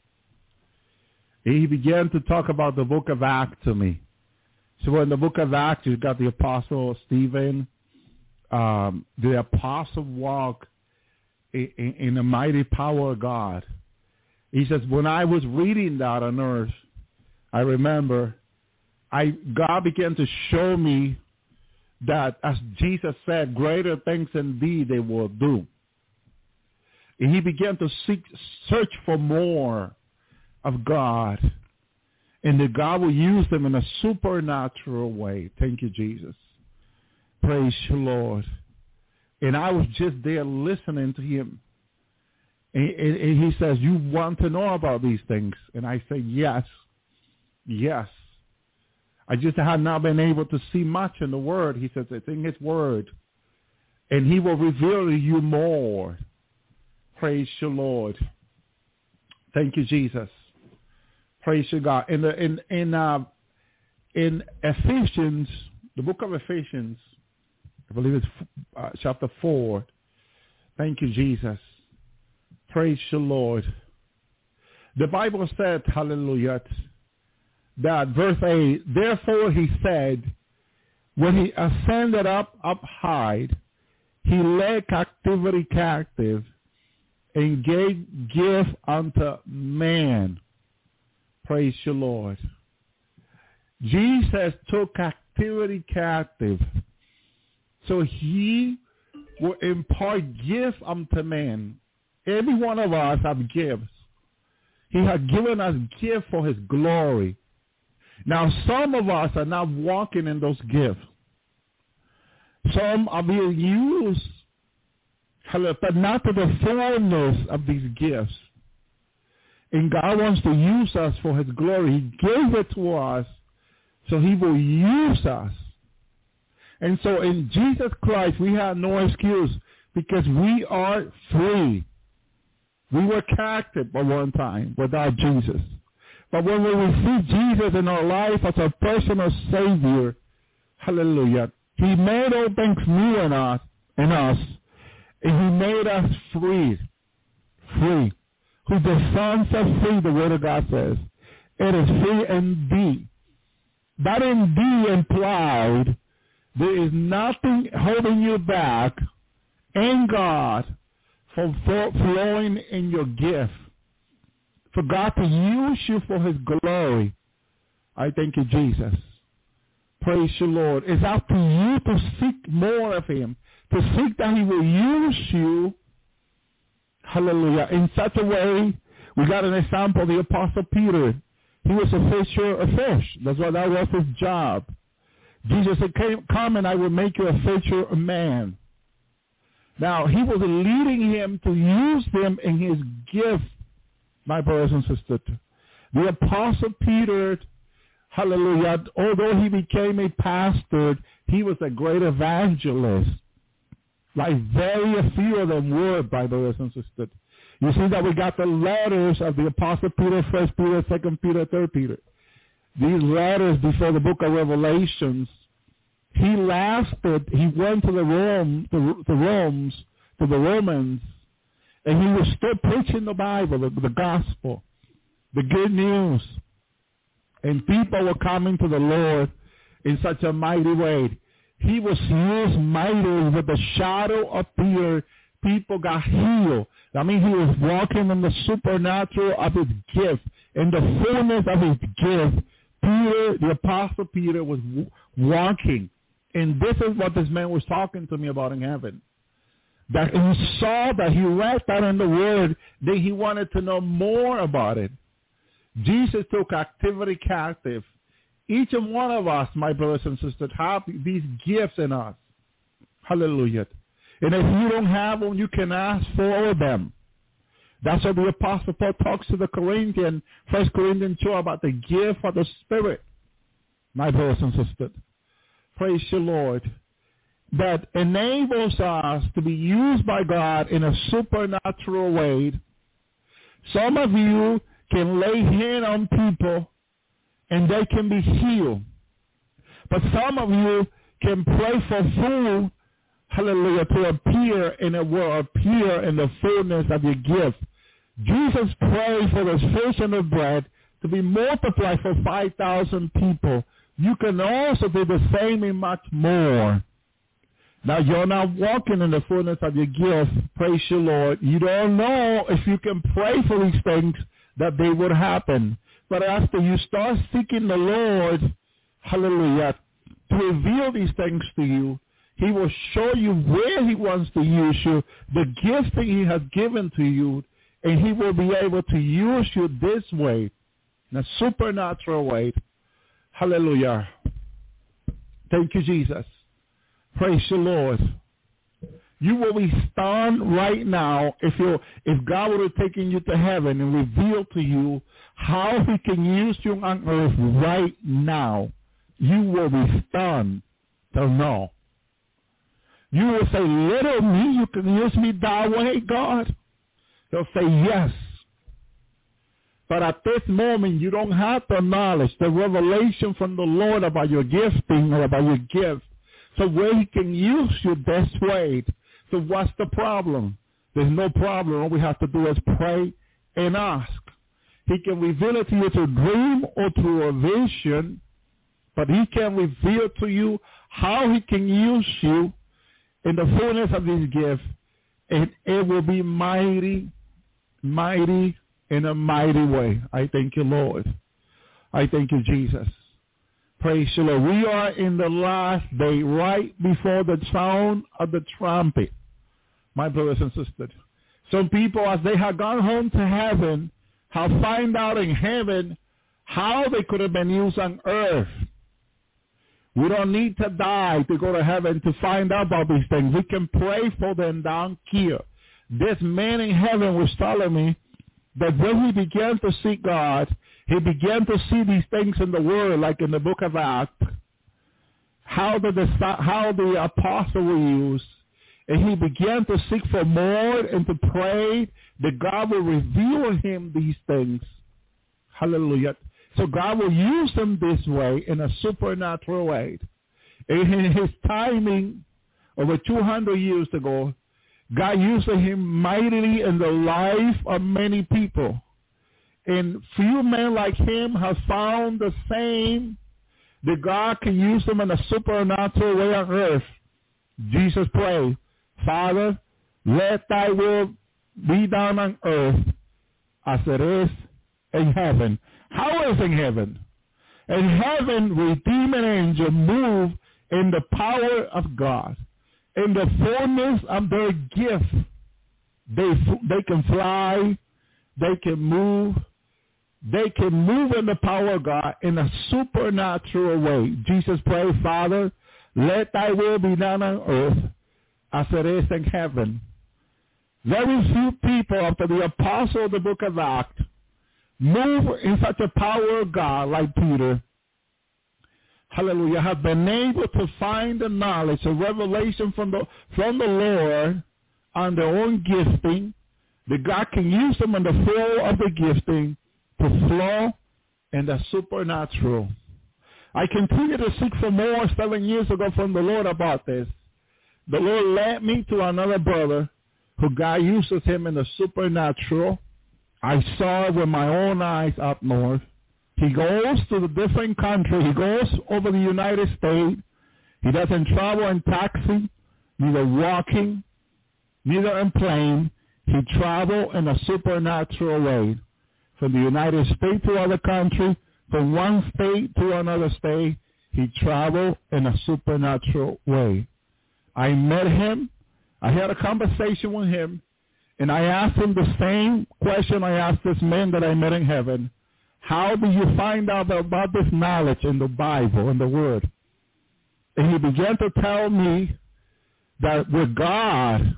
He began to talk about the book of Acts to me. So in the book of Acts, you've got the apostle Stephen. The apostle walked in the mighty power of God. He says, when I was reading that on earth, I remember God began to show me that, as Jesus said, greater things indeed they will do. And he began to search for more of God, and that God will use them in a supernatural way. Thank you, Jesus. Praise you, Lord. And I was just there listening to him. And he says, you want to know about these things? And I say, yes. Yes. I just had not been able to see much in the Word. He says, it's in his Word. And he will reveal to you more. Praise you, Lord. Thank you, Jesus. Praise you, God. In Ephesians, the book of Ephesians, I believe it's chapter 4. Thank you, Jesus. Praise you, Lord. The Bible said, hallelujah, that verse 8, therefore he said, when he ascended up high, he led captivity captive and gave gift unto man. Praise you, Lord. Jesus took captivity captive. So he will impart gifts unto men. Every one of us have gifts. He has given us gifts for his glory. Now, some of us are not walking in those gifts. Some are being used, but not to the fullness of these gifts. And God wants to use us for his glory. He gave it to us, so he will use us. And so in Jesus Christ, we have no excuse because we are free. We were captive at one time without Jesus. But when we receive Jesus in our life as our personal Savior, hallelujah, he made all things new in us, and he made us free. Free. Who the Son set free, the Word of God says. It is free indeed. That indeed implied there is nothing holding you back in God from flowing in your gift. For God to use you for his glory. I thank you, Jesus. Praise you, Lord. It's up to you to seek more of him. To seek that he will use you. Hallelujah. In such a way, we got an example, the Apostle Peter. He was a fisher of fish. That's why that was his job. Jesus said, come and I will make you a fisher of man. Now, he was leading him to use them in his gift, my brothers and sisters. The Apostle Peter, hallelujah, although he became a pastor, he was a great evangelist. Like very few of them were, my brothers and sisters. You see that we got the letters of the Apostle Peter, 1 Peter, 2 Peter, 3 Peter. These letters before the book of Revelations, he lasted, he went to the Romans, and he was still preaching the Bible, the gospel, the good news. And people were coming to the Lord in such a mighty way. He was used mightily with the shadow of Peter. People got healed. I mean, he was walking in the supernatural of his gift, in the fullness of his gift. Peter, the Apostle Peter, was walking. And this is what this man was talking to me about in heaven. That he saw that he read that in the Word, that he wanted to know more about it. Jesus took activity captive. Each and one of us, my brothers and sisters, have these gifts in us. Hallelujah. And if you don't have them, you can ask for them. That's what the Apostle Paul talks to the Corinthians, 1 Corinthians 2, about the gift of the Spirit, my brothers and sisters. Praise the Lord. That enables us to be used by God in a supernatural way. Some of you can lay hand on people and they can be healed. But some of you can pray for food, hallelujah, to appear, and it will appear in the fullness of your gift. Jesus prayed for the fish and the bread to be multiplied for 5,000 people. You can also do the same and much more. Now, you're not walking in the fullness of your gift. Praise you, Lord. You don't know if you can pray for these things that they would happen. But after you start seeking the Lord, hallelujah, to reveal these things to you, he will show you where he wants to use you, the gifts that he has given to you, and he will be able to use you this way, in a supernatural way. Hallelujah. Thank you, Jesus. Praise the Lord. You will be stunned right now if God would have taken you to heaven and revealed to you how he can use you on earth right now. You will be stunned to know. You will say, little me, you can use me that way, God? He'll say, yes. But at this moment, you don't have the knowledge, the revelation from the Lord about your gifting or about your gift. So where he can use you this way. So what's the problem? There's no problem. All we have to do is pray and ask. He can reveal it to you through a dream or through a vision, but he can reveal to you how he can use you in the fullness of his gift, and it will be mighty, mighty, in a mighty way. I thank you, Lord. I thank you, Jesus. Praise the Lord. We are in the last day, right before the sound of the trumpet. my brothers and sisters. Some people, as they have gone home to heaven, have found out in heaven how they could have been used on earth. We don't need to die to go to heaven to find out about these things. We can pray for them down here. This man in heaven was telling me that when he began to seek God, he began to see these things in the Word, like in the book of Acts, how the apostle was used. And he began to seek for more and to pray that God will reveal him these things. Hallelujah. So God will use him this way, in a supernatural way. In his timing, over 200 years ago, God used him mightily in the life of many people. And few men like him have found the same, that God can use them in a supernatural way on earth. Jesus prayed, Father, let thy will be done on earth as it is in heaven. How is in heaven? In heaven, redeeming angels move in the power of God. In the fullness of their gift, they can fly, they can move in the power of God in a supernatural way. Jesus prayed, Father, let thy will be done on earth as it is in heaven. Very few people, after the apostle of the book of Acts, move in such a power of God like Peter. Hallelujah. Have been able to find the knowledge, the revelation from the Lord on their own gifting, that God can use them in the flow of the gifting to flow in the supernatural. I continued to seek for more 7 years ago from the Lord about this. The Lord led me to another brother who God uses him in the supernatural. I saw it with my own eyes up north. He goes to the different country. He goes over the United States. He doesn't travel in taxi, neither walking, neither in plane. He travels in a supernatural way. From the United States to other country, from one state to another state, he traveled in a supernatural way. I met him. I had a conversation with him, and I asked him the same question I asked this man that I met in heaven. How do you find out about this knowledge in the Bible, in the Word? And he began to tell me that with God,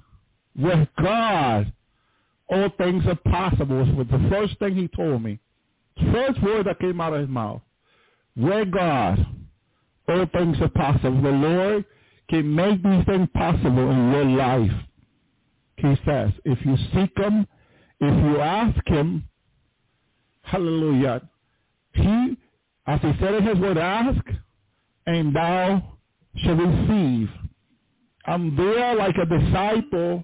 all things are possible. Was the first thing he told me. First word that came out of his mouth. With God, all things are possible. The Lord can make these things possible in your life. He says, if you seek him, if you ask him, hallelujah, he, as he said in his word, ask, and thou shalt receive. I'm there like a disciple,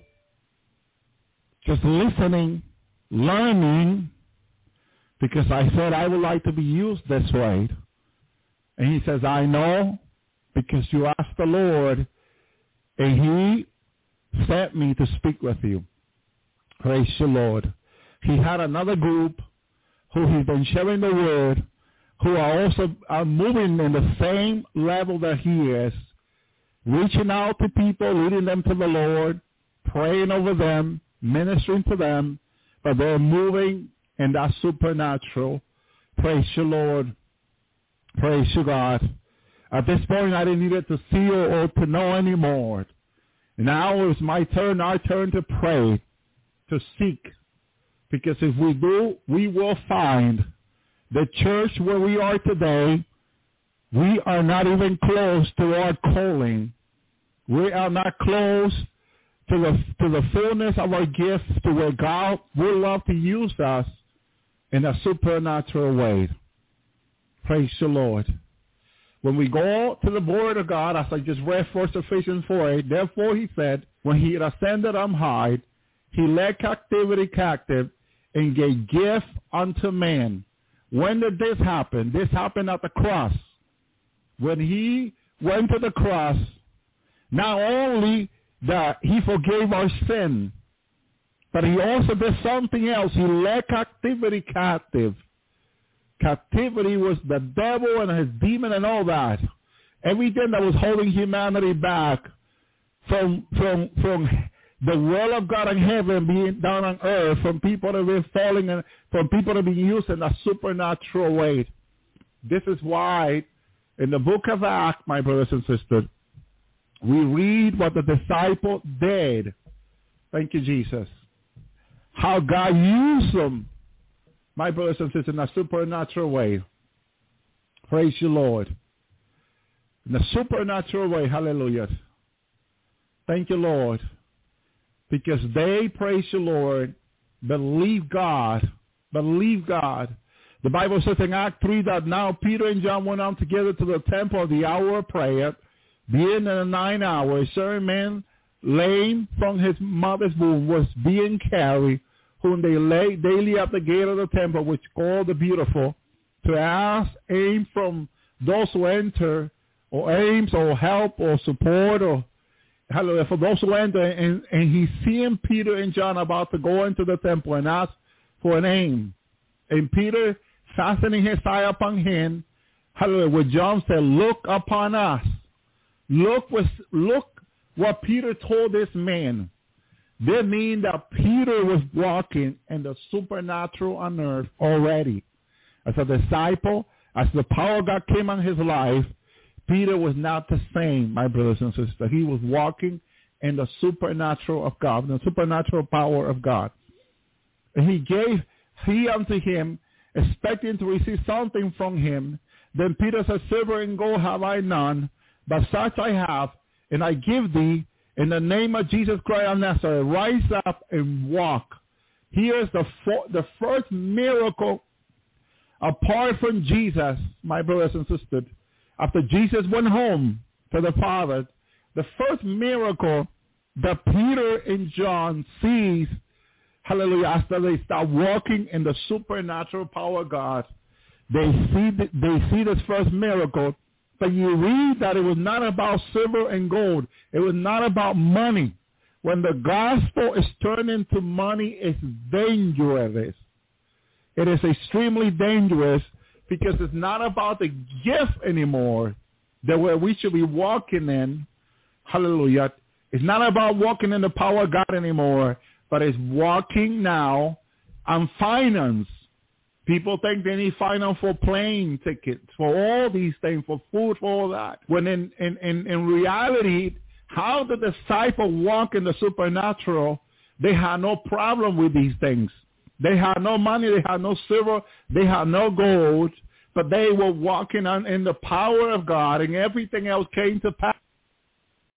just listening, learning, because I said I would like to be used this way. And he says, I know, because you asked the Lord, and he sent me to speak with you. Praise the Lord. He had another group who he's been sharing the word, who are also moving in the same level that he is, reaching out to people, leading them to the Lord, praying over them, ministering to them, but they're moving in that supernatural. Praise the Lord. Praise you, God. At this point, I didn't need to see or to know anymore. Now it's my turn, our turn to pray, to seek. Because if we do, we will find the church where we are today, we are not even close to our calling. We are not close to the fullness of our gifts, to where God will love to use us in a supernatural way. Praise the Lord. When we go to the word of God, as I just read 1 Ephesians 4:8, therefore he said, when he had ascended on high, he led captivity captive and gave gift unto man. When did this happen? This happened at the cross. When he went to the cross, not only that he forgave our sin, but he also did something else. He led captivity captive. Captivity was the devil and his demon and all that. Everything that was holding humanity back from the will of God in heaven being done on earth, from people that are falling, and from people that are being used in a supernatural way. This is why in the book of Acts, my brothers and sisters, we read what the disciples did. Thank you, Jesus. How God used them, my brothers and sisters, in a supernatural way. Praise you, Lord. In a supernatural way, hallelujah. Thank you, Lord. Because they, praise you, Lord, believe God. Believe God. The Bible says in Act 3 that now Peter and John went on together to the temple of the hour of prayer. Being in the 9 hours, a certain man lame from his mother's womb was being carried, whom they laid daily at the gate of the temple, which called the Beautiful, to ask aim from those who enter, or aims, or help, or support, or hallelujah, for those who enter. And he's seeing Peter and John about to go into the temple and ask for an aim. And Peter, fastening his eye upon him, hallelujah, what John said, look upon us. Look what Peter told this man. That means that Peter was walking in the supernatural on earth already. As a disciple, as the power of God came on his life, Peter was not the same, my brothers and sisters. He was walking in the supernatural of God, the supernatural power of God. And he unto him, expecting to receive something from him. Then Peter said, silver and gold have I none, but such I have, and I give thee, in the name of Jesus Christ of Nazareth, rise up and walk. Here's the first miracle apart from Jesus, my brothers and sisters. After Jesus went home to the Father, the first miracle that Peter and John sees, hallelujah, after they start walking in the supernatural power of God, they see this first miracle. But you read that it was not about silver and gold. It was not about money. When the gospel is turned into money, it's dangerous. It is extremely dangerous, because it's not about the gift anymore that we should be walking in. Hallelujah. It's not about walking in the power of God anymore, but it's walking now on finance. People think they need finance for plane tickets, for all these things, for food, for all that. When in reality, how the disciple walk in the supernatural, they had no problem with these things. They had no money, they had no silver, they had no gold, but they were walking in the power of God, and everything else came to pass.